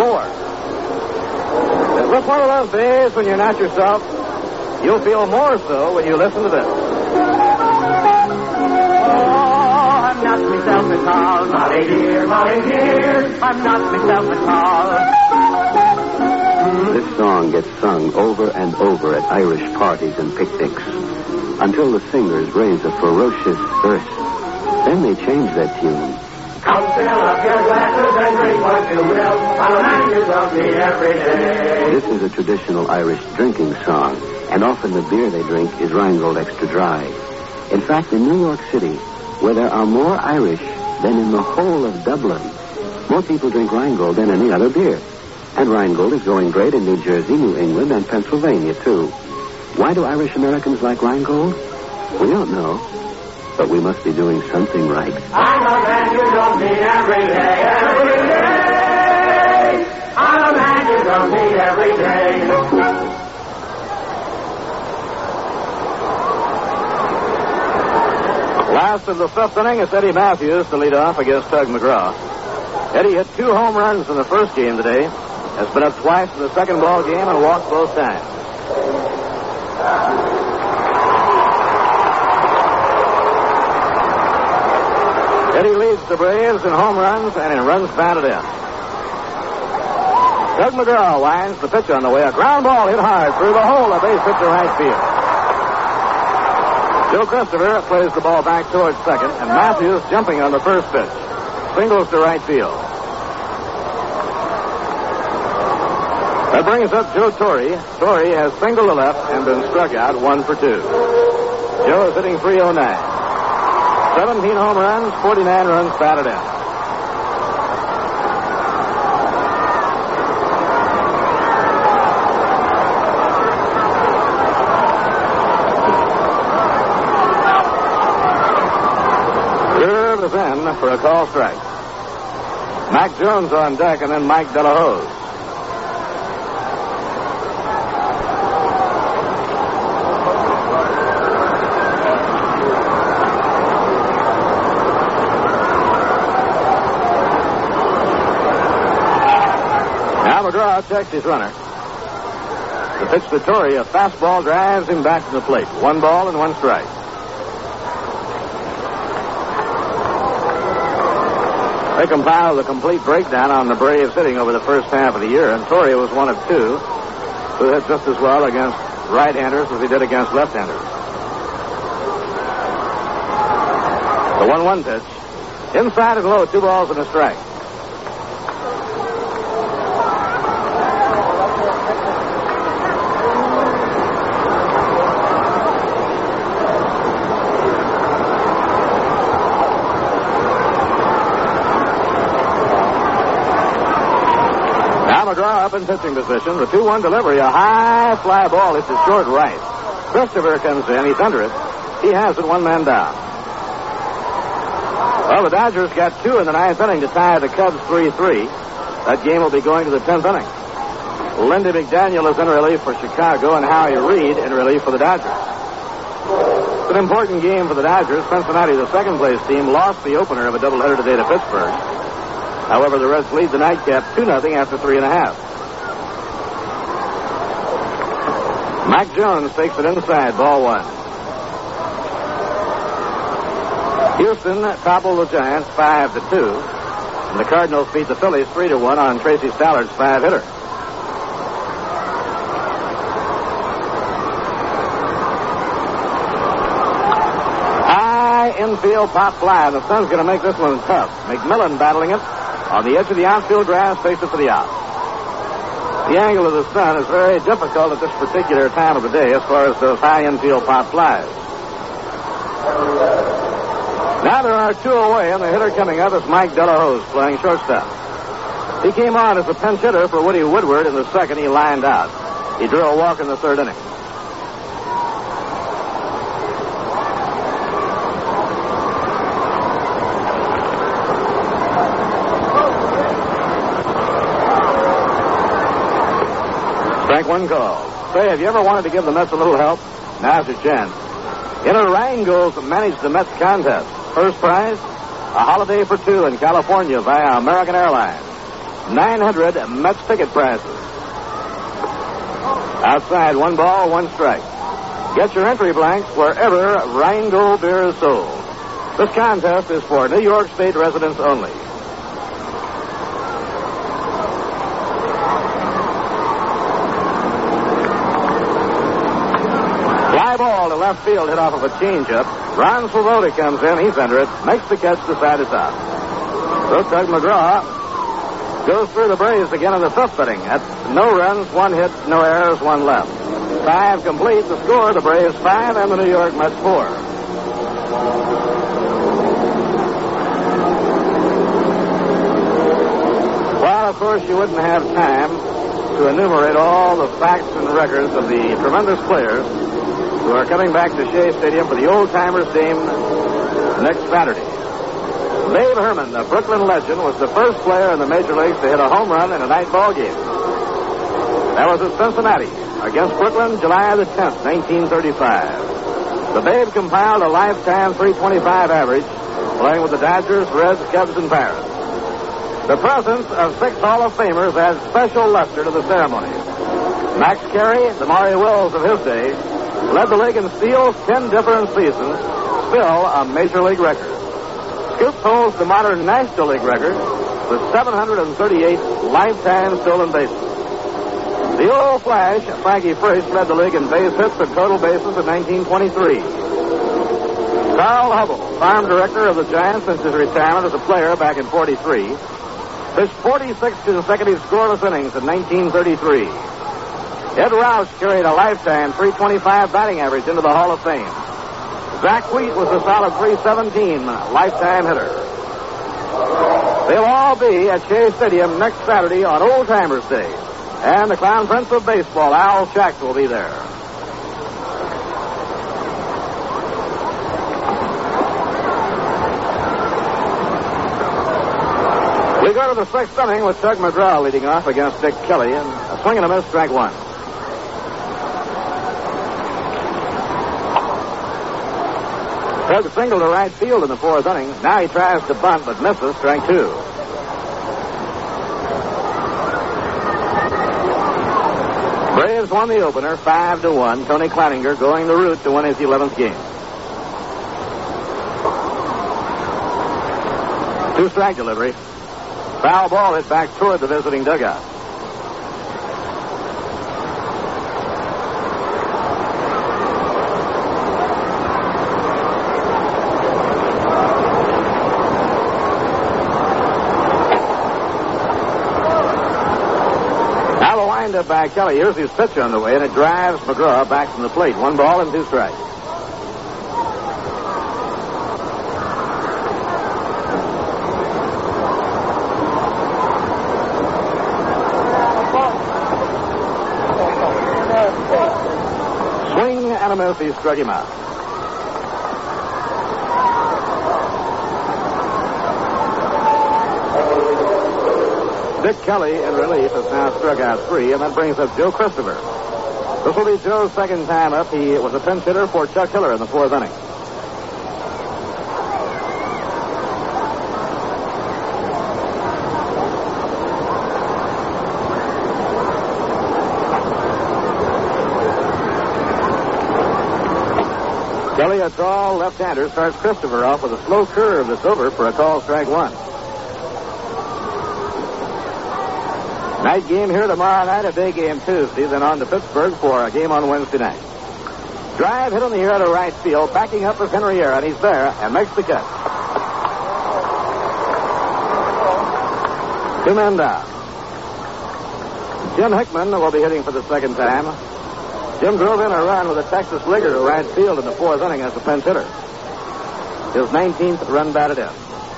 It's just one of those days when you're not yourself. You'll feel more so when you listen to this. I'm not myself at all, Molly dear, I'm not myself at all. This song gets sung over and over at Irish parties and picnics until the singers raise a ferocious thirst. Then they change their tune. Come fill up your glasses and drink what you will. I'll remind you of me every day. This is a traditional Irish drinking song, and often the beer they drink is Rheingold Extra Dry. In fact, in New York City, where there are more Irish than in the whole of Dublin, more people drink Rheingold than any other beer. And Rheingold is going great in New Jersey, New England, and Pennsylvania, too. Why do Irish Americans like Rheingold? We don't know, but we must be doing something right. I'm a man you don't meet every day, every day. I'm a man you don't meet every day. Last of the 5th inning, it's Eddie Matthews to lead off against Tug McGraw. Eddie hit 2 home runs in the first game today, has been up twice in the second ball game, and walked both times. Eddie leads the Braves in home runs and in runs batted in. Tug McGraw winds the pitch on the way. A ground ball hit hard through the hole, a base hit to right field. Joe Christopher plays the ball back towards second, and Matthews jumping on the first pitch. Singles to right field. That brings up Joe Torre. Torre has singled to left and been struck out 1 for 2. Joe is hitting .309. 17 home runs, 49 runs batted in. Curve is in for a call strike. Mac Jones on deck, and then Mike Delahose. McGraw checks his runner. The pitch to Torre, a fastball drives him back to the plate. 1 ball and 1 strike. They compiled a complete breakdown on the Braves hitting over the first half of the year, and Torre was 1 of 2 who hit just as well against right-handers as he did against left-handers. The 1-1 pitch. Inside and low, 2 balls and a strike. McGraw up in pitching position. The 2-1 delivery. A high fly ball hits to short right. Christopher comes in. He's under it. He has it 1 man down. Well, the Dodgers got 2 in the 9th inning to tie the Cubs 3-3. That game will be going to the 10th inning. Lindy McDaniel is in relief for Chicago, and Howie Reed in relief for the Dodgers. It's an important game for the Dodgers. Cincinnati, the second-place team, lost the opener of a doubleheader today to Pittsburgh. However, the Reds lead the nightcap 2-0 after 3.5. Mac Jones takes it inside, ball 1. Houston toppled the Giants 5-2. And the Cardinals beat the Phillies 3-1 on Tracy Stallard's 5-hitter. High infield pop fly. The Sun's going to make this one tough. McMillan battling it on the edge of the outfield grass, takes it for the out. The angle of the sun is very difficult at this particular time of the day as far as those high infield pop flies. Now there are two away, and the hitter coming up is Mike Delahose playing shortstop. He came on as a pinch hitter for Woody Woodward in the second. He lined out. He drew a walk in the third inning. Strike one call. Say, have you ever wanted to give the Mets a little help? Now's your chance. Inner Rangels managed the Mets contest. First prize, a holiday for two in California via American Airlines. 900 Mets ticket prizes. Outside, 1 ball, 1 strike. Get your entry blanks wherever Rheingold beer is sold. This contest is for New York State residents only. Fly ball to left field, hit off of a changeup. Ron Swoboda comes in. He's under it. Makes the catch to side to top. So Tug McGraw goes through the Braves again in the 5th inning. That's no runs, 1 hit, no errors, 1 left. 5 complete. The score, the Braves 5 and the New York Mets 4. Well, of course, you wouldn't have time to enumerate all the facts and records of the tremendous players who are coming back to Shea Stadium for the old-timers game next Saturday. Babe Herman, the Brooklyn legend, was the first player in the major leagues to hit a home run in a night ball game. That was at Cincinnati against Brooklyn, July the 10th, 1935. The Babe compiled a lifetime .325 average, playing with the Dodgers, Reds, Cubs, and Pirates. The presence of 6 Hall of Famers adds special luster to the ceremony. Max Carey, the Maury Wills of his day, led the league in steals 10 different seasons, still a major league record. Scoop holds the modern National League record with 738 lifetime stolen bases. The old Flash, Frankie Frisch, led the league in base hits and total bases in 1923. Carl Hubble, farm director of the Giants since his retirement as a player back in '43, pitched 46 consecutive scoreless innings in 1933. Ed Roush carried a lifetime .325 batting average into the Hall of Fame. Zach Wheat was a solid .317 lifetime hitter. They'll all be at Shea Stadium next Saturday on Old Timers Day. And the Clown Prince of Baseball, Al Schacht, will be there. We go to the 6th inning with Tug McGraw leading off against Dick Kelly, and a swing and a miss, strike 1. Tug singled to right field in the 4th inning. Now he tries to bunt but misses, strike 2. Braves won the opener 5-1. Tony Kleininger going the route to win his 11th game. 2-strike delivery. Foul ball hit back toward the visiting dugout. Now the windup by Kelly. Here's his pitch on the way, and it drives McGraw back from the plate. 1 ball and 2 strikes. He struck him out. Dick Kelly in relief has now struck out 3, and that brings up Joe Christopher. This will be Joe's 2nd time up. He was a pinch hitter for Chuck Hiller in the 4th inning. Kelly, a tall left-hander, starts Christopher off with a slow curve that's over for a call strike one. Night game here tomorrow night, a day game Tuesday, then on to Pittsburgh for a game on Wednesday night. Drive hit on the air to right field, backing up is Henriera, and he's there and makes the catch. 2 men down. Jim Hickman will be hitting for the second time. Jim drove in a run with a Texas rigger to right field in the 4th inning as a pinch hitter. His 19th run batted in.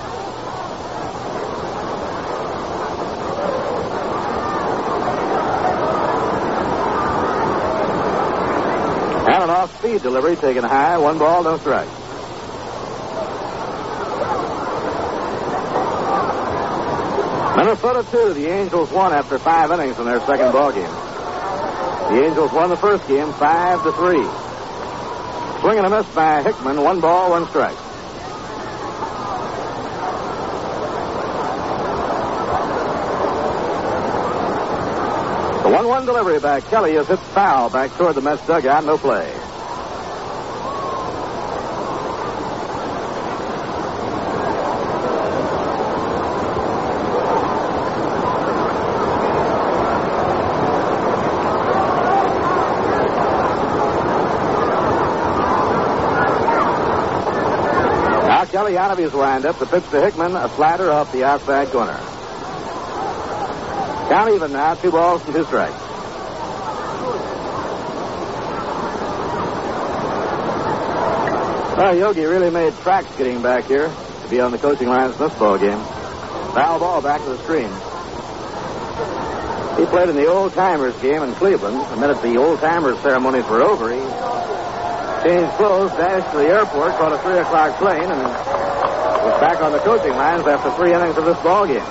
And an off-speed delivery taken high, 1 ball, no strike. Minnesota 2, the Angels won after 5 innings in their second ball game. The Angels won the first game 5-3. Swing and a miss by Hickman, 1 ball, 1 strike. The 1-1 delivery by Kelly is hit foul back toward the Mets dugout, no play. Kelly out of his windup. The pitch to Hickman, a slider off the outside corner. Count even now, 2 balls and 2 strikes. Well, Yogi really made tracks getting back here to be on the coaching lines in this ball game. Foul ball back to the screen. He played in the old-timers game in Cleveland. The minute the old-timers ceremonies were over, he changed clothes, dashed to the airport, caught a 3 o'clock plane, and was back on the coaching lines after 3 innings of this ball game.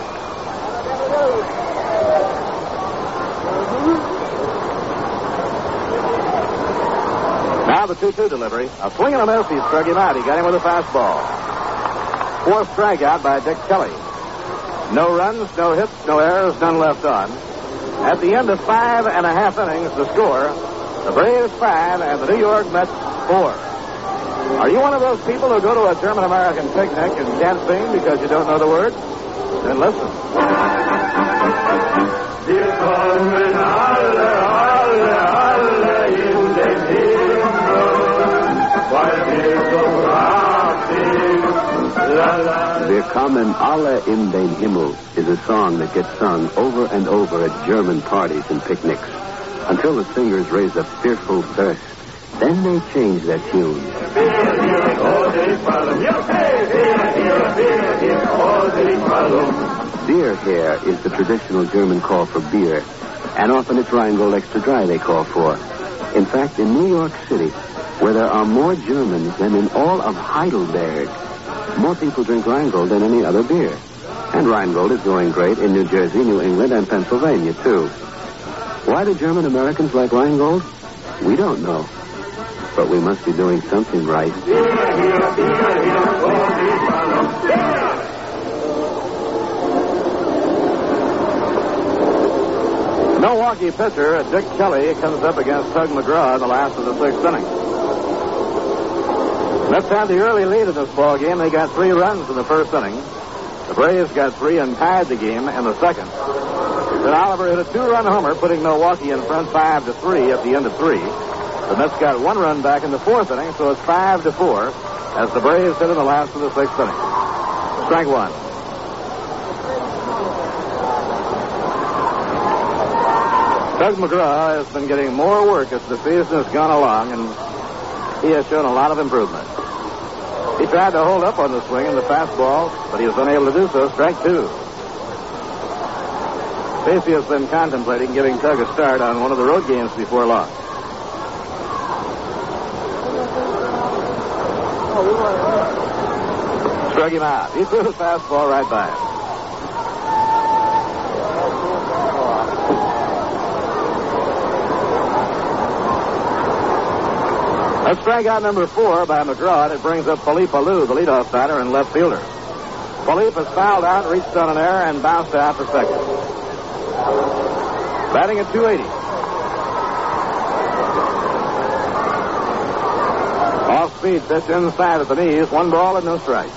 Now the 2-2 delivery. A swing and a miss. He struck him out. He got him with a fastball. 4th strikeout by Dick Kelly. No runs, no hits, no errors, none left on. At the end of 5.5 innings, the score, the Braves 5 and the New York Mets 4. Are you one of those people who go to a German-American picnic and can't sing because you don't know the words? Then listen. Wir kommen alle, alle, alle in den Himmel, weil wir so brav sind. La, la. Wir kommen alle in den Himmel is a song that gets sung over and over at German parties and picnics until the singers raise a fearful thirst. Then they change their tune. Beer here is the traditional German call for beer, and often it's Rheingold Extra Dry they call for. In fact, in New York City, where there are more Germans than in all of Heidelberg, more people drink Rheingold than any other beer. And Rheingold is going great in New Jersey, New England, and Pennsylvania, too. Why do German Americans like Rheingold? We don't know. But we must be doing something right. Milwaukee pitcher Dick Kelly comes up against Tug McGraw in the last of the 6th inning. Mets had the early lead in this ball game. They got 3 runs in the 1st inning. The Braves got 3 and tied the game in the 2nd. Then Oliver hit a 2-run homer, putting Milwaukee in front 5-3 at the end of 3. The Mets got 1 run back in the 4th inning, so it's 5-4 as the Braves hit in the last of the 6th inning. Strike 1. Doug McGraw has been getting more work as the season has gone along, and he has shown a lot of improvement. He tried to hold up on the swing and the fastball, but he was unable to do so. Strike 2. Stacey has been contemplating giving Tug a start on one of the road games before long. Struck him out. He threw the fastball right by him. That's strikeout number 4 by McGraw, and it brings up Philippe Alou, the leadoff batter and left fielder. Philippe has fouled out, reached on an error, and bounced out for second. Batting at 280. Off speed speed pitch inside at the knees. 1 ball and no strike.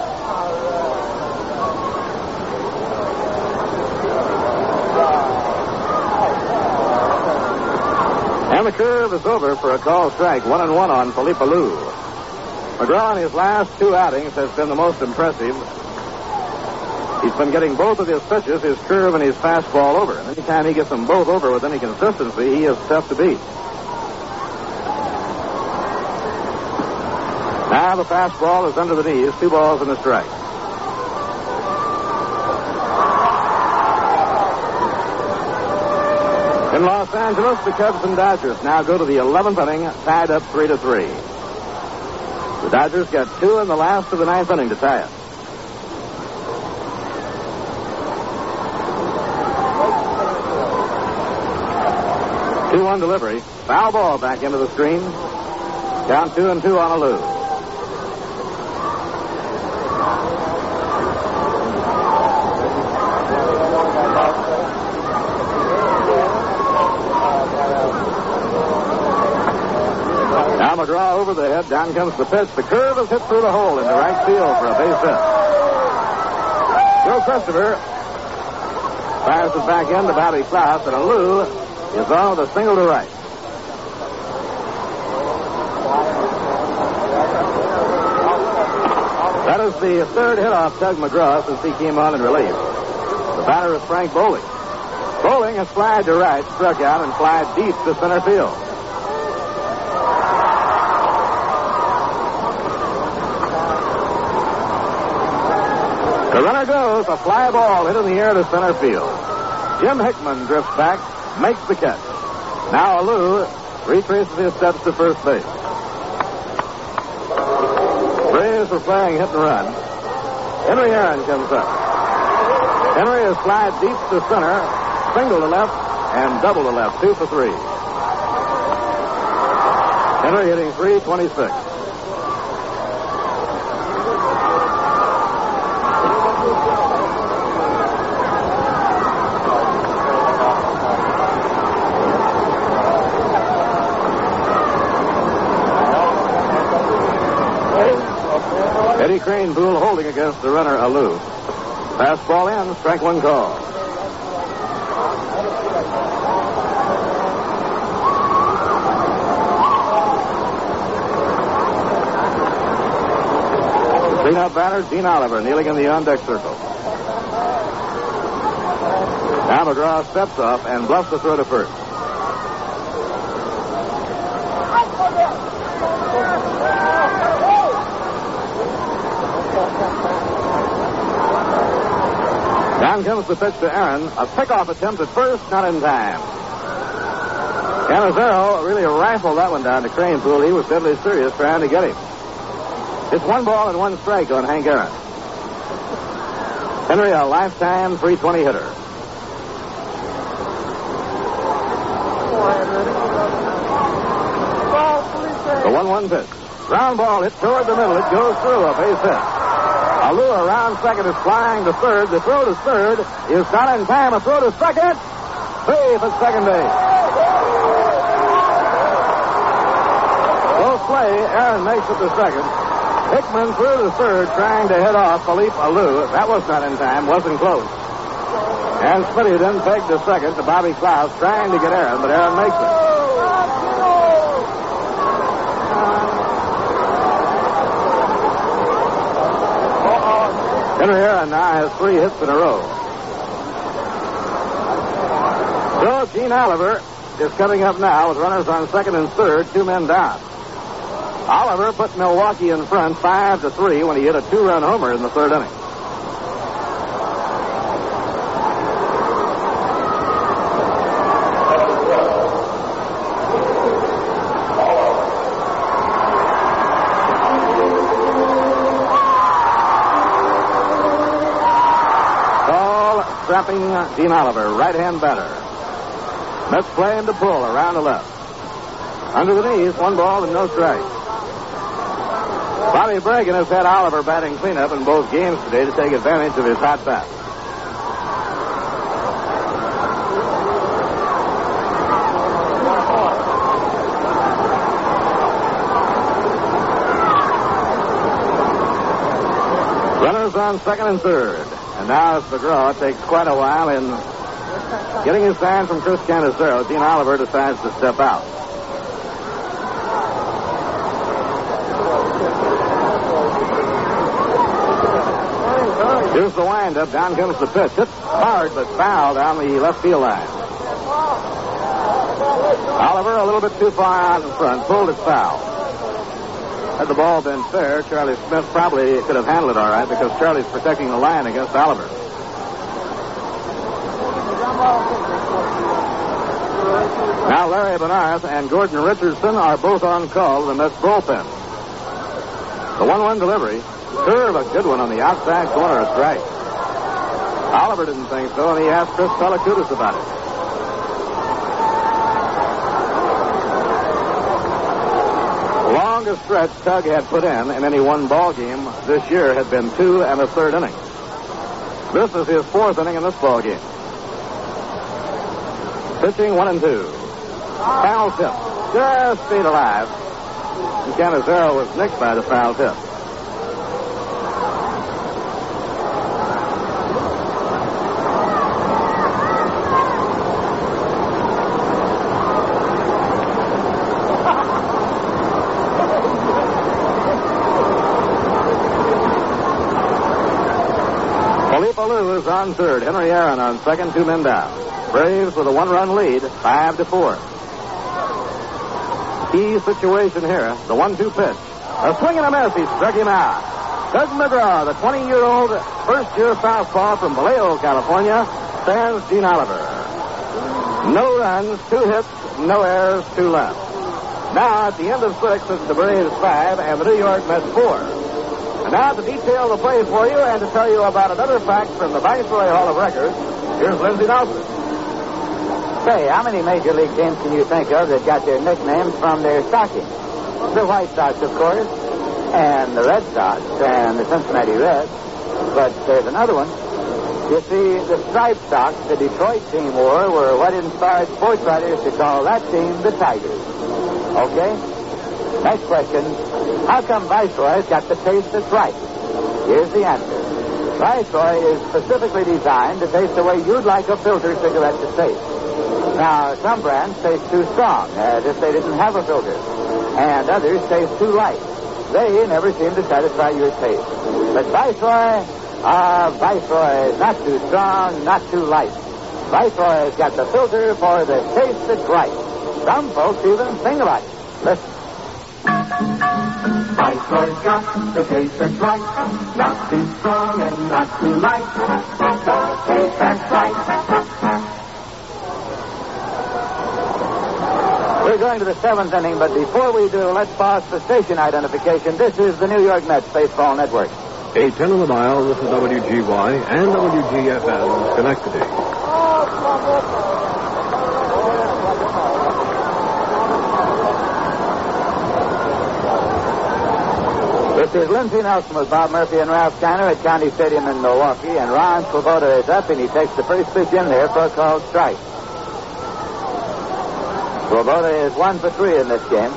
And the curve is over for a called strike. 1-1 on Philippe Alou. McGraw in his last 2 outings has been the most impressive. He's been getting both of his pitches, his curve and his fastball over. And anytime he gets them both over with any consistency, he is tough to beat. Now the fastball is under the knees. 2 balls and a strike. In Los Angeles, the Cubs and Dodgers now go to the 11th inning, tied up 3-3. The Dodgers got 2 in the last of the 9th inning to tie it. 2-1 delivery. Foul ball back into the screen. Count 2-2 on Alou. Now McGraw over the head. Down comes the pitch. The curve is hit through the hole into right field for a base hit. Joe Christopher fires it back into Bobby Klaus, and Alou is on with a single to right. That is the 3rd hit off Tug McGraw since he came on in relief. The batter is Frank Bowling. Bowling has flied to right, struck out, and flied deep to center field. The runner goes, a fly ball hit in the air to center field. Jim Hickman drifts back, makes the catch. Now Alou retraces his steps to first base. Braves are playing hit and run. Henry Aaron comes up. Henry has flied deep to center, single to left, and double to left, 2 for 3. Henry hitting .326. Eddie Kranepool holding against the runner Alou. Fastball in, strike 1 call. The cleanup batter, Gene Oliver, kneeling in the on-deck circle. Now McGraw steps up and bluffs the throw to first. Down comes the pitch to Aaron. A pickoff attempt at first, not in time. Canizero really rifled that one down to Kranepool. He was deadly serious trying to get him. It's 1 ball and 1 strike on Hank Aaron. Henry, a lifetime .320 hitter. The 1-1 pitch. Ground ball hit toward the middle. It goes through, a base hit. Alou around second is flying to third. The throw to third is not in time. A throw to second. Safe at second base. Close play. Aaron makes it to second. Hickman threw to third, trying to head off Philippe Alou. That was not in time. Wasn't close. And Smitty then pegged to second to Bobby Klaus, trying to get Aaron, but Aaron makes it. Henry Aaron now has 3 hits in a row. So Gene Oliver is coming up now with runners on second and third, 2 men down. Oliver put Milwaukee in front 5-3 when he hit a 2-run homer in the 3rd inning. Strapping Gene Oliver, right-hand batter. Mets play him to pull around the left. Under the knees, 1 ball and no strike. Bobby Bragan has had Oliver batting cleanup in both games today to take advantage of his hot bat. Runners on second and third. And now McGraw takes quite a while in getting his sign from Chris Canizero. Gene Oliver decides to step out. Here's the windup. Down comes the pitch. Hit hard but foul down the left field line. Oliver a little bit too far out in front. Pulled it foul. Had the ball been fair, Charlie Smith probably could have handled it all right because Charlie's protecting the line against Oliver. Now Larry Benares and Gordon Richardson are both on call to the Mets bullpen. The 1-1 delivery. Curve, a good one on the outside corner, a strike. Oliver didn't think so, and he asked Chris Pellicutis about it. The longest stretch Tug had put in any one ball game this year had been 2 1/3 innings. This is his 4th inning in this ball game. Pitching 1 and 2. Foul tip. Just stayed alive. And Canizero was nicked by the foul tip. Lou is on third. Henry Aaron on second, 2 men down. Braves with a 1-run lead, 5-4. Key situation here, the 1-2 pitch. A swing and a miss. He struck him out. Tug McGraw, the 20-year-old first-year southpaw from Vallejo, California, stands Gene Oliver. No runs, 2 hits, no errors, 2 left. Now, at the end of 6, it's the Braves 5 and the New York Mets 4. And now to detail the play for you and to tell you about another fact from the Viceroy Hall of Records, here's Lindsey Nelson. Say, how many Major League teams can you think of that got their nicknames from their stockings? The White Sox, of course, and the Red Sox, and the Cincinnati Reds. But there's another one. You see, the striped socks the Detroit team wore were what inspired sports writers to call that team the Tigers. Okay? Next question. How come Viceroy's got the taste that's right? Here's the answer. Viceroy is specifically designed to taste the way you'd like a filter cigarette to taste. Now, some brands taste too strong, as if they didn't have a filter. And others taste too light. They never seem to satisfy your taste. But Viceroy is not too strong, not too light. Viceroy's got the filter for the taste that's right. Some folks even sing about it. Listen. Viceroy's got the taste that's right. Not too strong and not too light. The taste that's right. We're going to the 7th inning, but before we do, let's pause for station identification. This is the New York Mets Baseball Network. 810 on the dial, this is WGY and WGFM, Schenectady. This is Lindsey Nelson with Bob Murphy and Ralph Steiner at County Stadium in Milwaukee, and Ron Swoboda is up, and he takes the first pitch in there for a called strike. Swoboda is 1 for 3 in this game.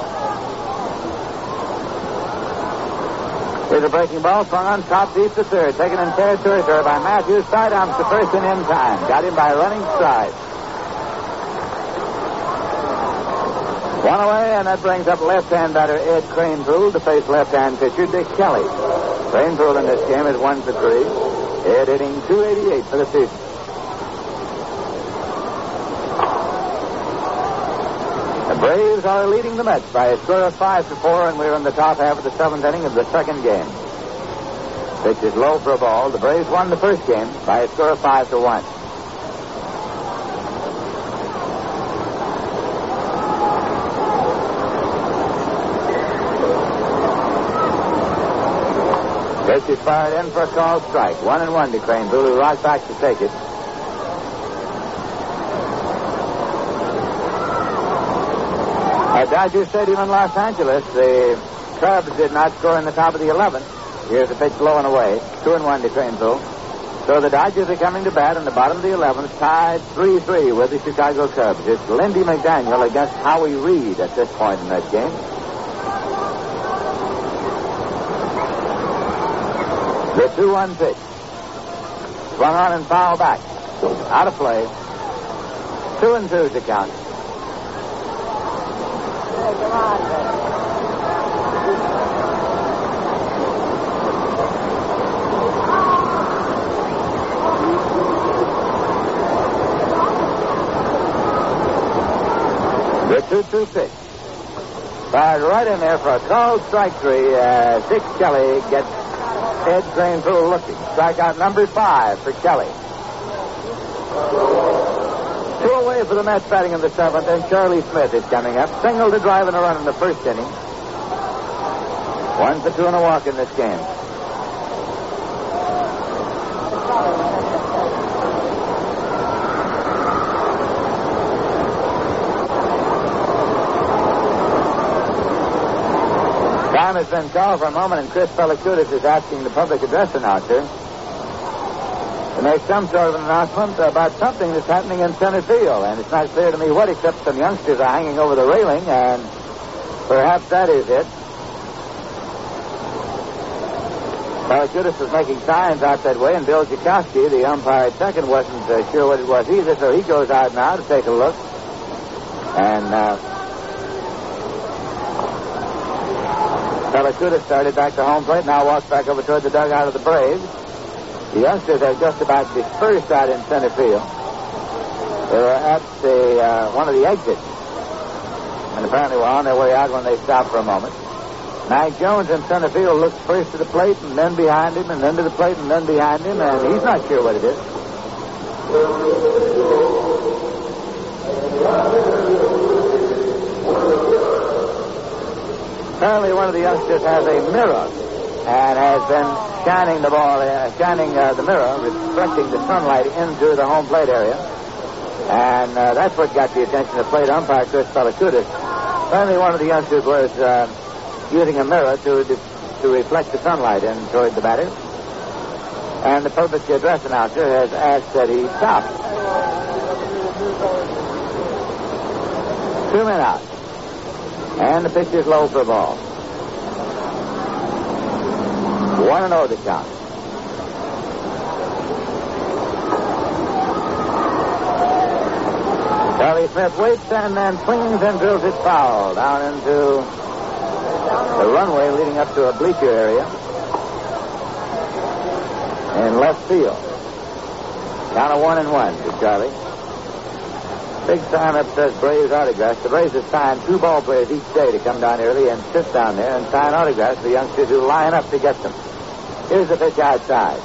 Here's a breaking ball swung on top deep to third, taken in fair territory by Matthews. Sidearms to first and in time. Got him by running stride. 1 away, and that brings up left-hand batter Ed Kranepool to face left-hand pitcher Dick Kelly. Kranepool in this game is 1 for 3. Ed hitting .288 for the season. The Braves are leading the Mets by a score of 5-4, and we're in the top half of the 7th inning of the second game. Pitch is low for a ball. The Braves won the first game by a score of 5-1. Pitch is fired in for a called strike. 1-1 to Kranepool, who rocked back to take it. At Dodger Stadium in Los Angeles, the Cubs did not score in the top of the 11th. Here's a pitch low and away. 2-1 to Kranepool. So the Dodgers are coming to bat in the bottom of the 11th, tied 3-3 with the Chicago Cubs. It's Lindy McDaniel against Howie Reed at this point in that game. The 2-1 pitch. Swung on and foul back. Out of play. 2-2 to count. Come on. The 2-2 pitch. Fired right in there for a called strike three. Dick Kelly gets Ed Kranepool looking. Strikeout number 5 for Kelly. 2 away for the Mets batting in the 7th, and Charlie Smith is coming up. Single to drive and a run in the first inning. 1 for 2 and a walk in this game. Time has been called for a moment, and Chris Pellicudis is asking the public address announcer to make some sort of an announcement about something that's happening in center field. And it's not clear to me what, except some youngsters are hanging over the railing, and perhaps that is it. Pellicudis was making signs out that way, and Bill Jakowski, the umpire at second, wasn't sure what it was either, so he goes out now to take a look. And Pellicudis started back to home plate, now walks back over toward the dugout of the Braves. The youngsters are just about dispersed out in center field. They were at one of the exits, and apparently were on their way out when they stopped for a moment. Mac Jones in center field looks first to the plate and then behind him and then to the plate and then behind him, and he's not sure what it is. Apparently one of the youngsters has a mirror and has been shining the ball, the mirror, reflecting the sunlight into the home plate area. And that's what got the attention of plate umpire Chris Pellicudis. Apparently one of the youngsters was using a mirror to reflect the sunlight in toward the batter. And the public address announcer has asked that he stop. 2 men out. And the pitch is low for a ball. 1-0 to count. Charlie Smith waits and then swings and drills it foul down into the runway leading up to a bleacher area in left field. Count of 1-1 to Charlie. Big sign up says Braves autographs. The Braves have signed 2 ball players each day to come down early and sit down there and sign autographs for youngsters who line up to get them. Here's the pitch outside.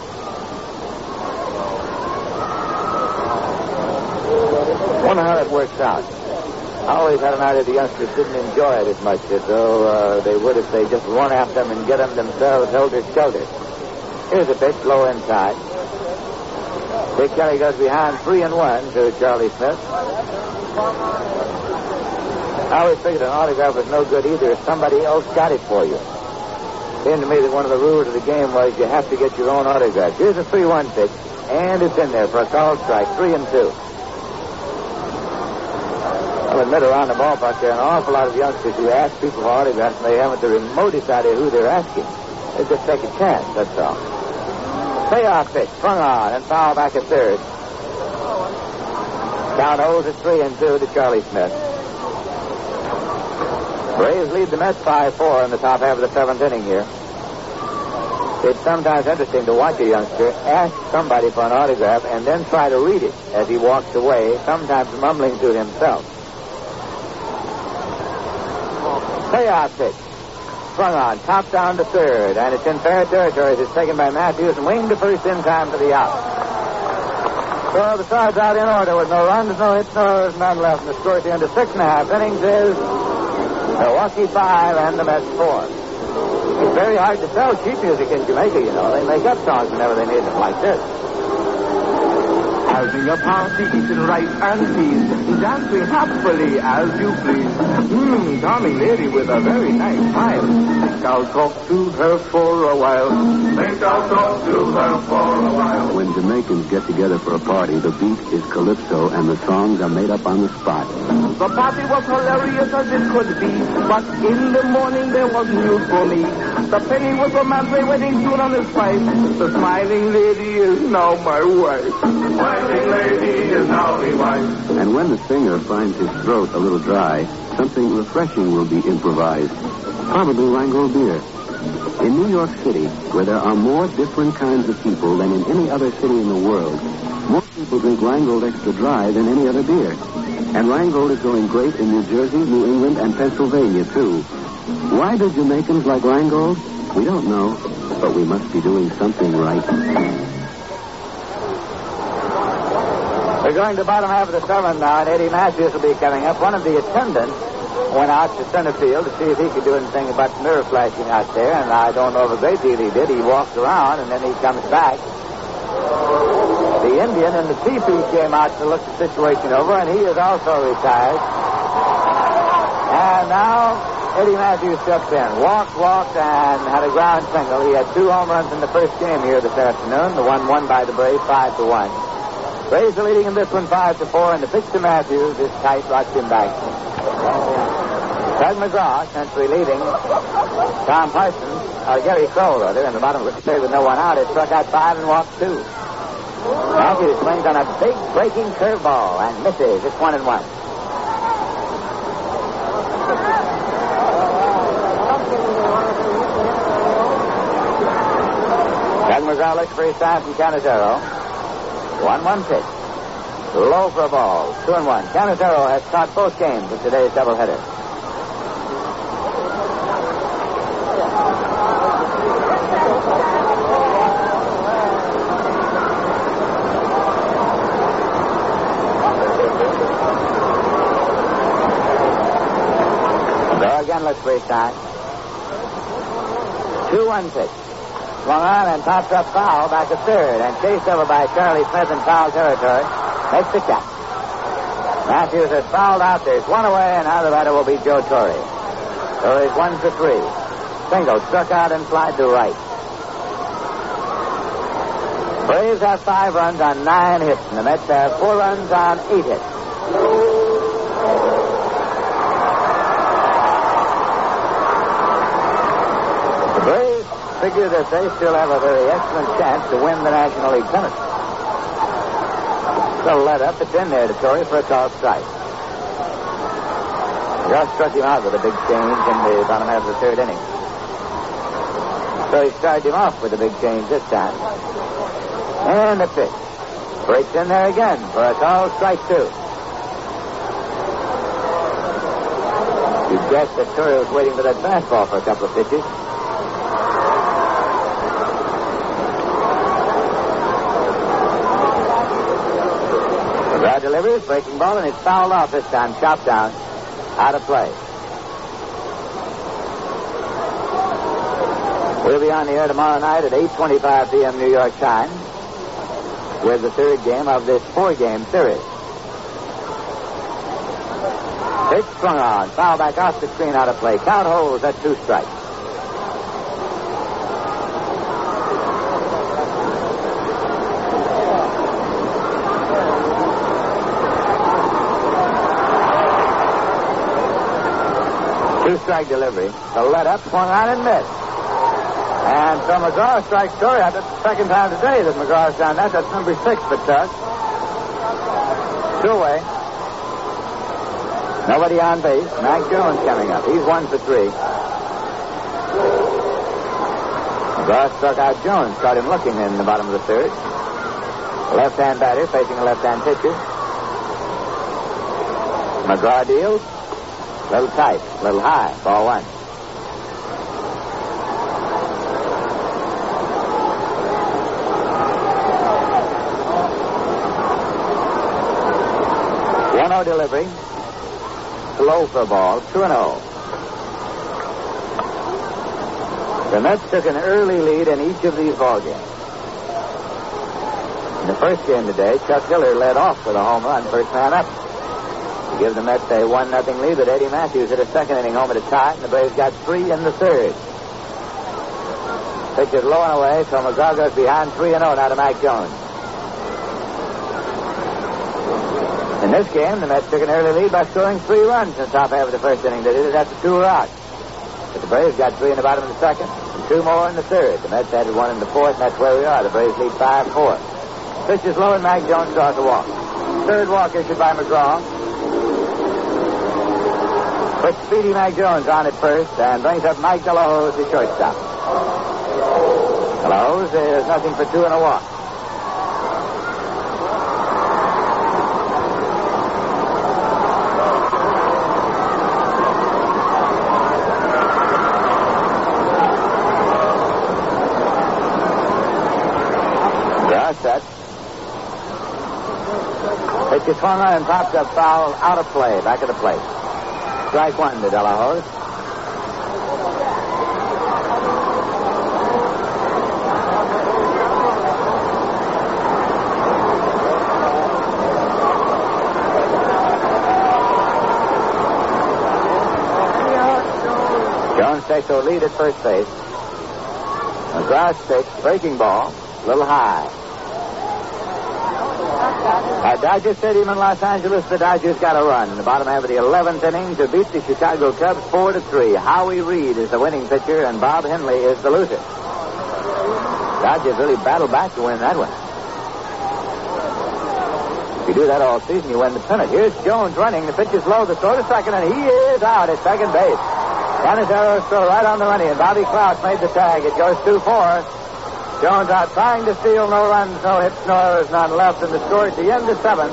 Wonder how it works out. I always had an idea the youngsters didn't enjoy it as much as though they would if they just run after them and get them themselves helter-skelter. Here's the pitch, low inside. Dick Kelly goes behind 3-1 to Charlie Smith. I always figured an autograph was no good either if somebody else got it for you. It seemed to me that one of the rules of the game was you have to get your own autograph. Here's a 3-1 pitch, and it's in there for a called strike, 3-2. I'll admit around the ballpark there are an awful lot of youngsters who ask people for autographs and they haven't the remotest idea who they're asking. They just take a chance, that's all. Payoff pitch, swung on, and foul back at third. Count 0-3-2 to Charlie Smith. Braves lead the Mets 5-4 in the top half of the 7th inning here. It's sometimes interesting to watch a youngster ask somebody for an autograph and then try to read it as he walks away, sometimes mumbling to himself. Payoff pitch. Swung on, top down to third, and it's in fair territory as it's taken by Matthews and winged to first in time for the out. So the side's out in order with no runs, no hits, no errors, none left. And the score at the end of 6.5 innings is Milwaukee 5 and the Mets 4. It's very hard to sell sheet music in Jamaica, you know. They make up songs whenever they need them like this. Having a party, eating rice and peas, dancing happily as you please. Charming lady with a very nice smile. Think I'll talk to her for a while. Think I'll talk to her for a while. When Jamaicans get together for a party, the beat is calypso and the songs are made up on the spot. The party was hilarious as it could be, but in the morning there was news for me. The penny was romantic wedding soon on his wife. The smiling lady is now my wife. Smiling lady is now my wife. And when the singer finds his throat a little dry, something refreshing will be improvised. Probably Rheingold beer. In New York City, where there are more different kinds of people than in any other city in the world, more people drink Rheingold Extra Dry than any other beer. And Rheingold is going great in New Jersey, New England, and Pennsylvania, too. Why do Jamaicans like Rheingold? We don't know, but we must be doing something right. We're going to the bottom half of the seventh now, and Eddie Matthews will be coming up. One of the attendants went out to center field to see if he could do anything about the mirror flashing out there, and I don't know of a great deal he did. He walked around, and then he comes back. The Indian and the teepee came out to look the situation over, and he is also retired. And now Eddie Matthews steps in. Walked, and had a ground single. He had 2 home runs in the first game here this afternoon. The one won by the Braves 5-1. Braves are leading in this one 5-4, and the pitch to Matthews is tight, rocks him back. Doug McGraw, since relieving Tom Parsons, or Gary Kroll, rather, in the bottom of the third with no one out, it struck out 5 and walked 2. Matthews swings on a big breaking curveball and misses. It's 1-1. Doug McGraw looks for his sign from Canizero. 1-1 pitch. Low for a ball. 2-1. Canizero has caught both games of today's doubleheader. Looks for his sign. 2-1 pitch. Swung on and pops up foul back to third and chased over by Charlie Smith in foul territory. Makes the catch. Matthews has fouled out. There's one away, and now the batter will be Joe Torre. Torre's 1 for 3. Single struck out and flied to right. Braves have 5 runs on 9 hits, and the Mets have 4 runs on 8 hits. Braves figure that they still have a very excellent chance to win the National League pennant. So let up, it's in there to Torrey for a called strike. Just struck him out with a big change in the bottom half of the third inning. So he started him off with a big change this time. And the pitch. Breaks in there again for a called strike 2. You guessed that Torrey was waiting for that fastball for a couple of pitches. McGraw delivers, breaking ball, and it's fouled off this time. Chopped down, out of play. We'll be on the air tomorrow night at 8:25 p.m. New York time with the third game of this 4-game series. Pitch swung on, foul back off the screen, out of play. Count holds at 2 strikes. Two-strike delivery. The let-up swung on and missed. And so McGraw strikes Torrey out. That's the second time today that McGraw's done that. That's number 6 for Tuck. 2 away. Nobody on base. Mac Jones coming up. He's 1 for 3. McGraw struck out Jones. Caught him looking in the bottom of the third. Left-hand batter facing a left-hand pitcher. McGraw deals. Little tight, little high. Ball 1. Delivery. Slow for a ball. 2-0. The Mets took an early lead in each of these ball games. In the first game today, Chuck Hiller led off with a home run, first man up. To give the Mets a 1-0 lead, but Eddie Matthews hit a second inning homer to tie, and the Braves got 3 in the third. Pitch is low and away, so McGraw goes behind 3-0 now to Mac Jones. In this game, the Mets took an early lead by scoring 3 runs in the top half of the first inning. They did it after 2 were out. But the Braves got 3 in the bottom of the second. 2 more in the third. The Mets added 1 in the fourth, and that's where we are. The Braves lead 5-4. Pitch is low, and Mac Jones draws a walk. Third walk issued by McGraw. Quick, speedy Mac Jones on at first, and brings up Mike DeLahoz, the shortstop. DeLahoz is nothing for 2 and a walk. Set. Pitch is swung on and pops up foul out of play, back of the plate. Strike 1 to DeLahoz. Jones takes the lead at first base. McGrath takes breaking ball, a little high. At Dodger Stadium in Los Angeles, the Dodgers got a run in the bottom half of the 11th inning to beat the Chicago Cubs 4-3. Howie Reed is the winning pitcher, and Bob Henley is the loser. Dodgers really battled back to win that one. If you do that all season, you win the pennant. Here's Jones running. The pitch is low. The throw to second, and he is out at second base. Canizaro's still right on the money, and Bobby Klaus made the tag. It goes 2-4. Jones out trying to steal, no runs, no hits, no errors, none left, and the score at the end of 7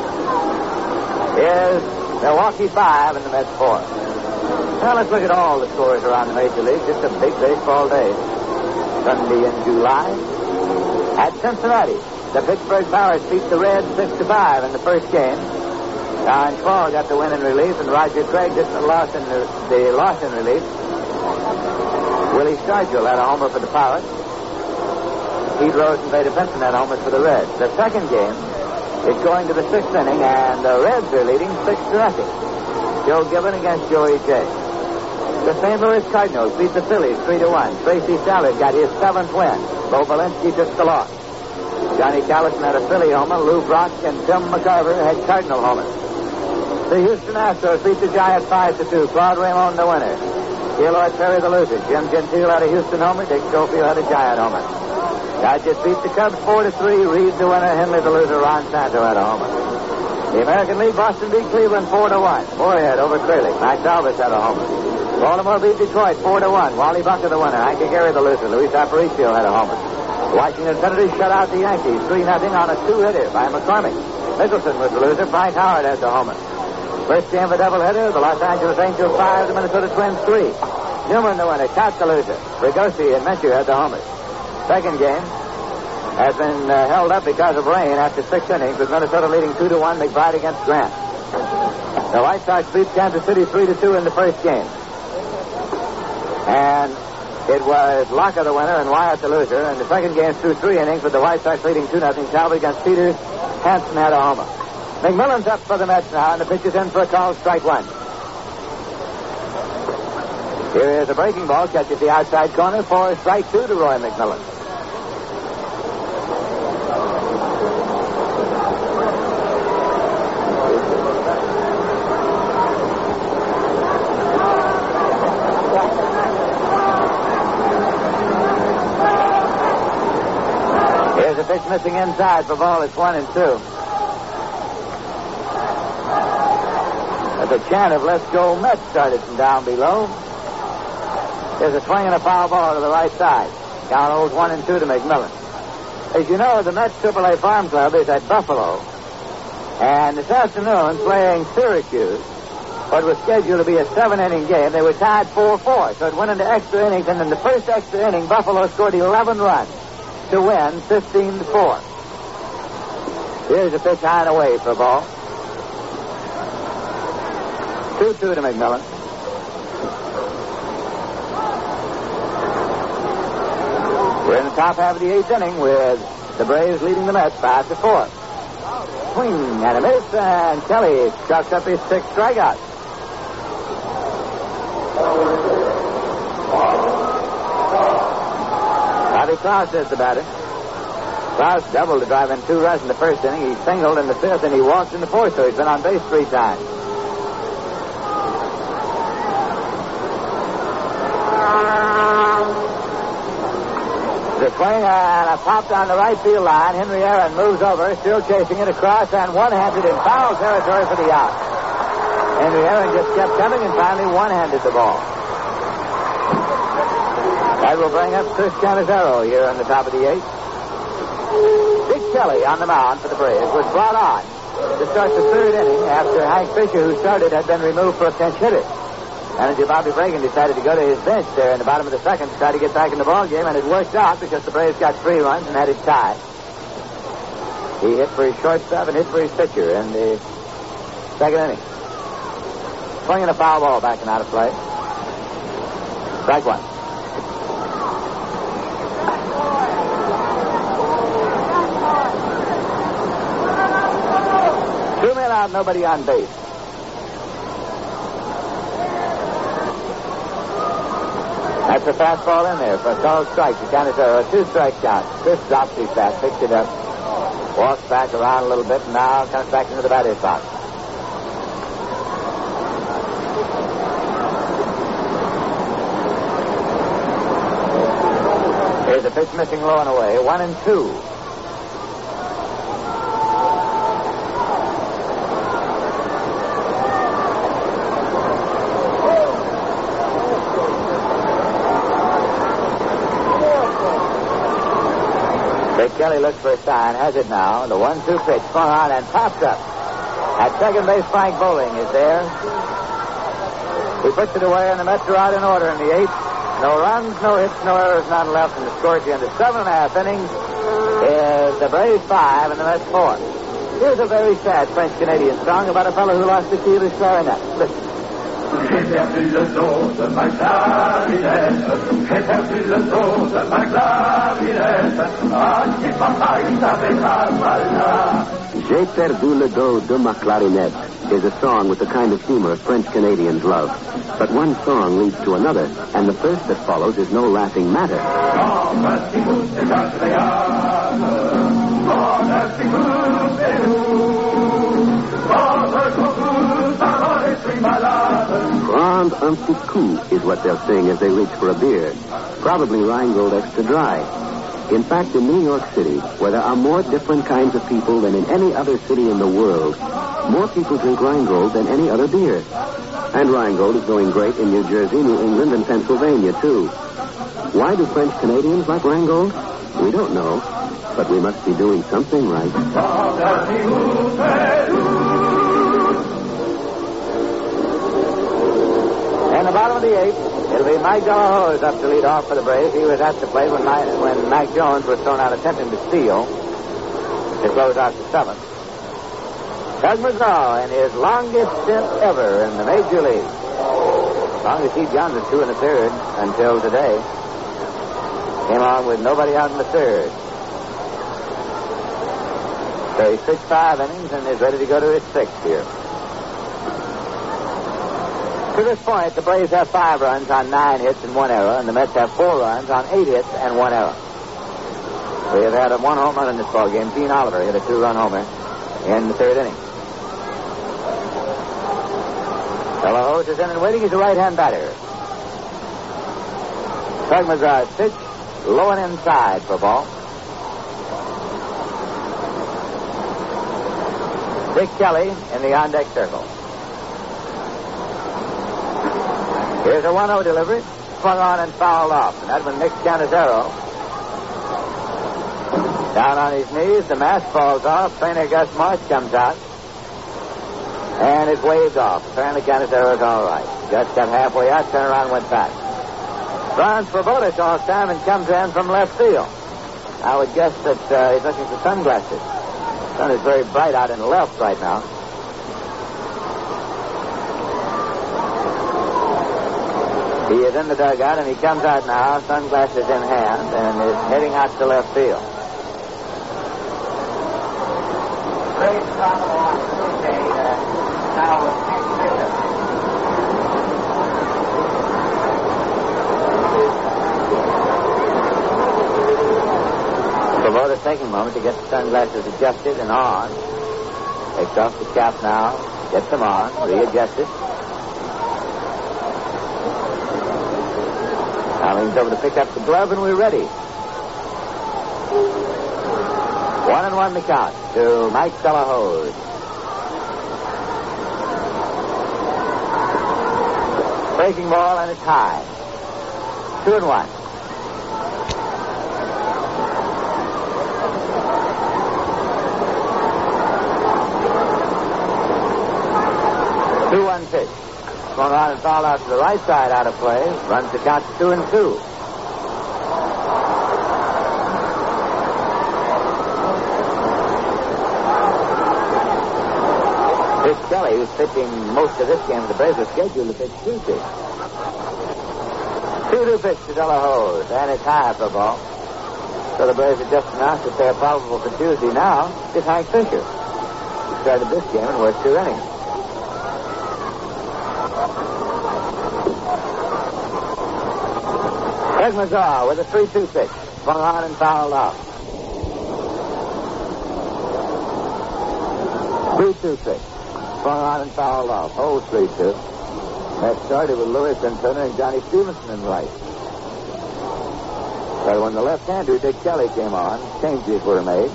is Milwaukee 5 and the Mets 4. Now let's look at all the scores around the Major League. Just a big baseball day. Sunday in July. At Cincinnati, the Pittsburgh Pirates beat the Reds 6-5 in the first game. Don Schwall got the win in relief, and Roger Craig just lost in the loss in relief. Willie Stargell had a homer for the Pirates. Pete Rose and Vader Benson had homers for the Reds. The second game is going to the 6th inning, and the Reds are leading 6-0. Joe Gibbon against Joey J. The St. Louis Cardinals beat the Phillies 3-1. Tracy Salad got his 7th win. Bo Valinsky took the loss. Johnny Callison had a Philly homer. Lou Brock and Tim McCarver had Cardinal homers. The Houston Astros beat the Giants 5-2. Claude Raymond the winner. Gaylord Perry the loser. Jim Gentile had a Houston homer. Dick Schofield had a Giant homer. Dodgers beat the Cubs 4-3. Reed the winner. Henley the loser. Ron Santo had a homer. The American League, Boston beat Cleveland 4-1. Moorhead over Kralik. Max Alvis had a homer. Baltimore beat Detroit 4-1. Wally Bucker the winner. Hank Gary the loser. Luis Aparicio had a homer. The Washington Senators shut out the Yankees 3-0 on a 2-hitter by McCormick. Mickelson was the loser. Frank Howard had the homer. First game of a doubleheader. The Los Angeles Angels 5, the Minnesota Twins 3. Newman the winner. Cat the loser. Rigosi and Mencher had the homers. Second game has been held up because of rain after 6 innings, with Minnesota leading 2-1. McBride against Grant. The White Sox beat Kansas City 3-2 in the first game. And it was Locker the winner and Wyatt the loser. And the second game through 3 innings with the White Sox leading 2-0. Talbot against Peters. Hansen had a homer. McMillan's up for the Mets now, and the pitch is in for a call, strike 1. Here is a breaking ball, catches the outside corner for strike 2 to Roy McMillan. Here's a pitch missing inside for ball. It's 1-2. The chant of "Let's Go Mets" started from down below. There's a swing and a foul ball to the right side. Count holds 1-2 to McMillan. As you know, the Mets AAA Farm Club is at Buffalo. And this afternoon, playing Syracuse, what was scheduled to be a 7-inning game, they were tied 4-4. So it went into extra innings, and in the first extra inning, Buffalo scored 11 runs to win 15-4. Here's a pitch high and away for a ball. 2-2 to McMillan. We're in the top half of the 8th inning with the Braves leading the Mets 5-4. Swing and a miss, and Kelly chucks up his 6th strikeout. Bobby Klaus is the batter. Klaus doubled to drive in 2 runs in the first inning. He singled in the 5th, and he walked in the 4th, so he's been on base 3 times. The swing and a pop down the right field line. Henry Aaron moves over, still chasing it across and one-handed in foul territory for the out. Henry Aaron just kept coming and finally one-handed the ball. That will bring up Chris Canizero here on the top of the eighth. Dick Kelly on the mound for the Braves was brought on to start the third inning after Hank Fisher, who started, had been removed for a pinch hitter. Manager Bobby Reagan decided to go to his bench there in the bottom of the second to try to get back in the ball game, and it worked out because the Braves got 3 runs and had it tied. He hit for his shortstop and hit for his pitcher in the second inning. Swinging a foul ball back and out of play. Strike one. Two men out, nobody on base. That's a fastball in there for a called strike to Canizero. A 2-strike count. Chris drops his bat, picks it up, walks back around a little bit, and now comes back into the batter's box. Here's a pitch missing low and away. 1-2. Dick Kelly looks for a sign, has it now. The 1-2 pitch swung on and popped up. At second base, Frank Bowling is there. He puts it away, and the Mets are out in order in the eighth. No runs, no hits, no errors, none left, and the score at the end of 7.5 innings is the Braves 5 and the Mets 4. Here's a very sad French-Canadian song about a fellow who lost the key of his clarinet. Listen. J'ai perdu le dos de ma clarinette, j'ai perdu le dos de ma clarinette, ah, si papa il savait pas mal. J'ai perdu le dos de ma clarinette is a song with the kind of humor French Canadians love. But one song leads to another, and the first that follows is no laughing matter. Grand un petit coup is what they'll sing as they reach for a beer. Probably Rheingold Extra Dry. In fact, in New York City, where there are more different kinds of people than in any other city in the world, more people drink Rheingold than any other beer. And Rheingold is going great in New Jersey, New England, and Pennsylvania, too. Why do French Canadians like Rheingold? We don't know, but we must be doing something right. In the bottom of the eighth, it'll be Mike Delahose up to lead off for the Braves. He was at the plate when Mac Jones was thrown out attempting to steal to close out the seventh. Doug McGraw in his longest stint ever in the Major League. As long as he'd gone to 2 1/3 until today. Came on with nobody out in the third. So he's pitched 5 innings and is ready to go to his 6th here. To this point, the Braves have 5 runs on 9 hits and 1 error, and the Mets have 4 runs on 8 hits and 1 error. We have had 1 home run in this ballgame. Gene Oliver hit a 2-run homer in the 3rd inning. Delahose is in and waiting. He's a right-hand batter. Tug McGraw's pitch, low and inside for ball. Dick Kelly in the on-deck circle. Here's a 1-0 delivery. Swung on and fouled off. And that one, Nick Canizero. Down on his knees. The mask falls off. Trainer Gus Marsh comes out. And it's waved off. Apparently Canizero's all right. Gus got halfway out, turned around and went back. Franz Svoboda calls time and comes in from left field. I would guess that he's looking for sunglasses. The sun is very bright out in the left right now. He is in the dugout, and he comes out now, sunglasses in hand, and is heading out to left field. Svoboda's taking a moment to get the sunglasses adjusted and on. Takes off the cap now, gets them on, readjusted. Now leans over to pick up the glove, and we're ready. 1-1 the count to Mike Delahose. Breaking ball and it's high. 2-1. Pitch. Swung on and fouled out to the right side out of play. Runs the count to 2-2. Dick Kelly, who's pitching most of this game of the Braves, is scheduled to pitch 2 pitch. 2-2 pitch to Delahose, and it's high for a ball. So the Braves have just announced that they're probable for Tuesday now is Hank Fisher. He started this game and worked 2 innings. Ed Mazar with a 3-2 pitch. Swung on and fouled off. 3-2 pitch. Swung on and fouled off. Oh, 3-2. That started with Louis Turner and Johnny Stevenson in right. But when the left-hander, Dick Kelly, came on, changes were made.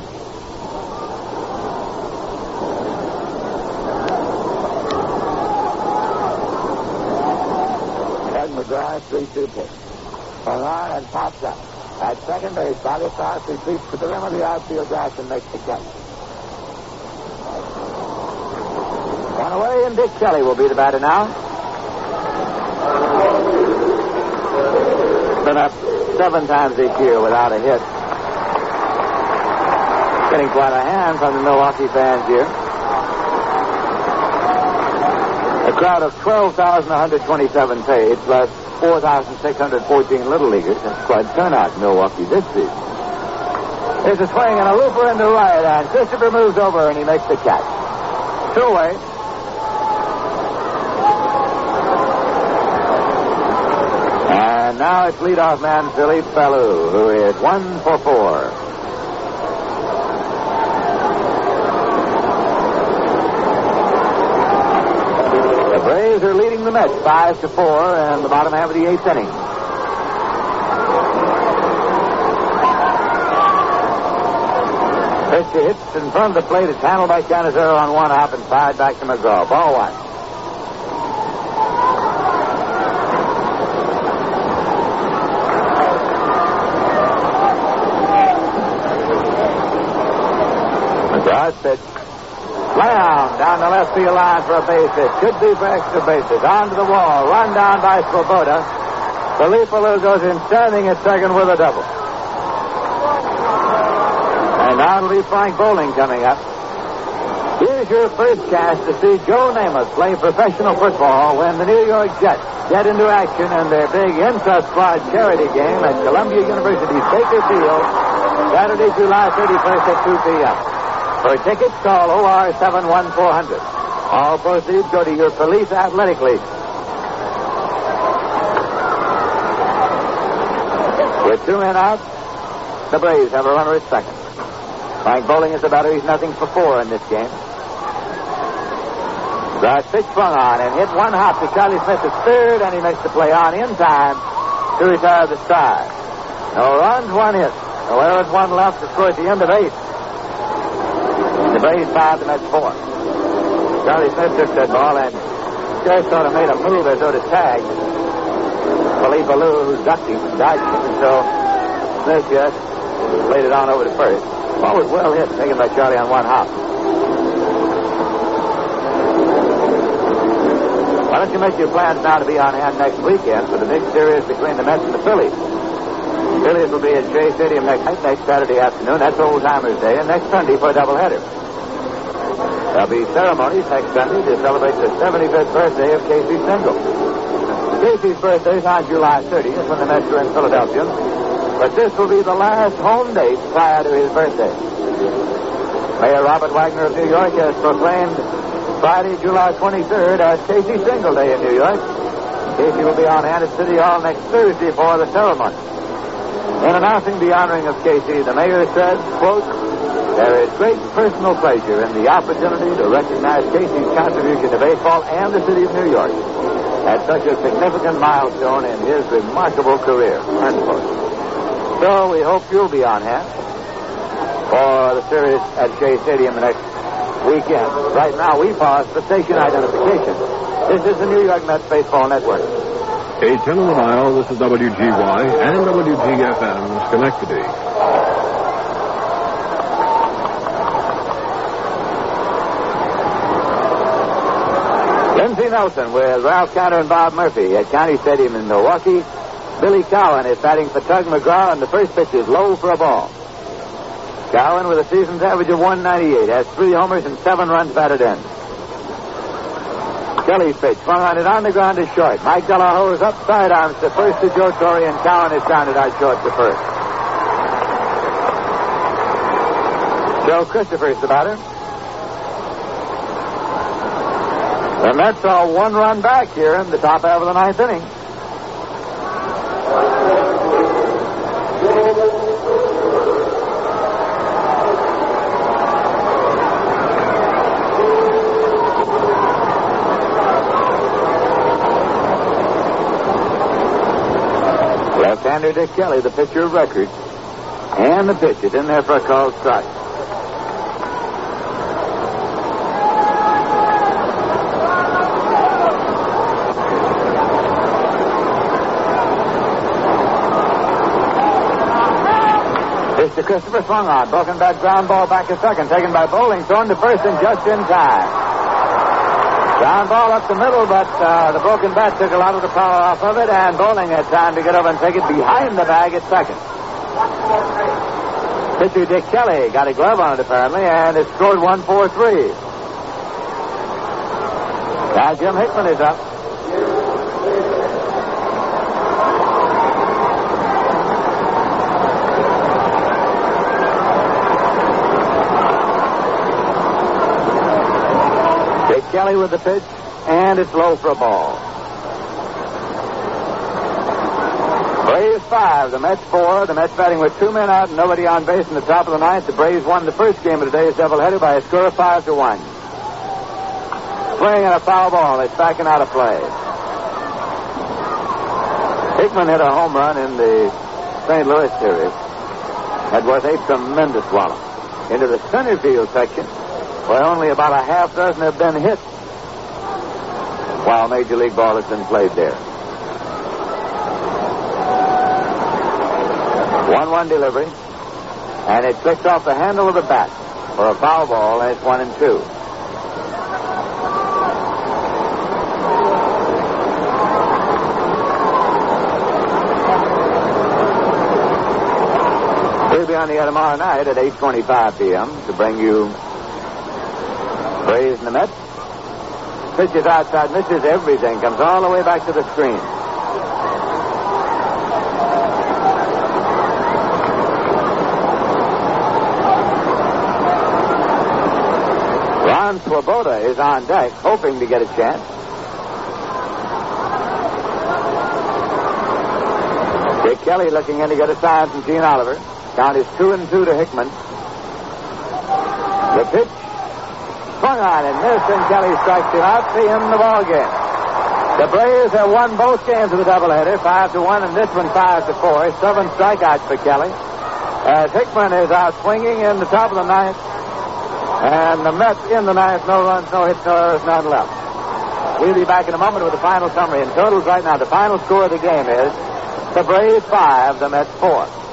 Ed Mazar, 3-2 pitch. Swung on and pops up. At second base, Bobby Sarce retreats to the rim of the outfield grass and makes the catch. One away, and Dick Kelly will be the batter now. Been up 7 times this year without a hit. Getting quite a hand from the Milwaukee fans here. A crowd of 12,127 paid, plus 4,614 Little Leaguers. That's quite a turnout in Milwaukee this season. There's a swing and a looper into right, and Christopher moves over and he makes the catch. 2 away. And now it's leadoff man Philippe Ballou, who is 1 for 4. The Braves are leading the Mets 5-4 in the bottom half of the 8th inning. Fisher hits in front of the plate. It's handled by Canizero on 1 hop and fired back to McGraw. Ball 1. McGraw's pitch. Slam down the left field line for a base hit. Could be for extra bases. On to the wall. Run down by Swoboda. Philippe Ballou goes in standing at second with a double. And now it'll be Frank Bowling coming up. Here's your first chance to see Joe Namath play professional football when the New York Jets get into action in their big intra-squad charity game at Columbia University's Baker Field, Saturday, July 31st at 2 p.m. For tickets, call OR 71400. All proceeds go to your police athletic league. With 2 men out, the Braves have a runner at second. Frank Bowling is the batter. He's nothing for 4 in this game. The pitch swung on and hit 1 hop to Charlie Smith at third, and he makes the play on in time to retire the Stars. No runs, 1 hit. So there is 1 left to score at the end of 8. The Braves 5, the Mets 4. Charlie Smith took that ball and just sort of made a move as though to tag Philippe Ballou, who's ducked him and dodged him, and so Smith just laid it on over to first. The ball was well hit, taken by Charlie on 1 hop. Why don't you make your plans now to be on hand next weekend for the big series between the Mets and the Phillies? The Phillies will be at Shea Stadium next Saturday afternoon. That's Old Timers Day, and next Sunday for a doubleheader. There'll be ceremonies next Sunday to celebrate the 75th birthday of Casey Stengel. Casey's birthday is on July 30th when the Mets are in Philadelphia. But this will be the last home date prior to his birthday. Mayor Robert Wagner of New York has proclaimed Friday, July 23rd as Casey Stengel Day in New York. Casey will be on hand at City Hall next Thursday for the ceremony. In announcing the honoring of Casey, the mayor said, quote, "There is great personal pleasure in the opportunity to recognize Casey's contribution to baseball and the city of New York at such a significant milestone in his remarkable career." Unquote. So we hope you'll be on hand for the series at Shea Stadium next weekend. Right now, we pause for station identification. This is the New York Mets Baseball Network. 810 on the dial, this is WGY and WGFM, Schenectady. Lindsey Nelson with Ralph Cantor and Bob Murphy at County Stadium in Milwaukee. Billy Cowan is batting for Tug McGraw, and the first pitch is low for a ball. Cowan, with a season's average of 198, has 3 homers and 7 runs batted in. Kelly's pitch, swung on it on the ground is short. Mike Delahoe is up sidearms to first to Joe Torre, and Cowan is grounded out short to first. Joe Christopher's the batter. The Mets are 1 run back here in the top half of the 9th inning. Left-hander Dick Kelly, the pitcher of record. And the pitch is in there for a called strike. To Christopher, swung on. Broken back ground ball back to second. Taken by Bowling. Thrown to first and just in time. Ground ball up the middle, but the broken bat took a lot of the power off of it, and Bowling had time to get over and take it behind the bag at second. Pitcher Dick Kelly got a glove on it apparently, and it scored 1-4-3. Now Jim Hickman is up. Kelly with the pitch, and it's low for a ball. Braves 5, the Mets 4. The Mets batting with 2 men out and nobody on base in the top of the 9th. The Braves won the first game of today's doubleheader by a score of 5-1. Swing and a foul ball. It's backing out of play. Hickman hit a home run in the St. Louis series. That was a tremendous wallop into the center field section, where only about a half dozen have been hit while Major League ball has been played there. 1-1 delivery, and it clicks off the handle of the bat for a foul ball, and it's 1-2. We'll be on the air tomorrow night at 8:25 p.m. to bring you Braves and the Mets. Pitches outside, misses everything, comes all the way back to the screen. Ron Swoboda is on deck, hoping to get a chance. Dick Kelly looking in to get a sign from Gene Oliver. Count is 2-2 to Hickman. The pitch swung on and missed, and Kelly strikes him out to end the ball game. The Braves have won both games of the doubleheader, 5-1, and this one 5-4. 7 strikeouts for Kelly, as Hickman is out swinging in the top of the 9th, and the Mets in the 9th, no runs, no hits, no errors, none left. We'll be back in a moment with the final summary and totals right now. The final score of the game is the Braves 5, the Mets 4.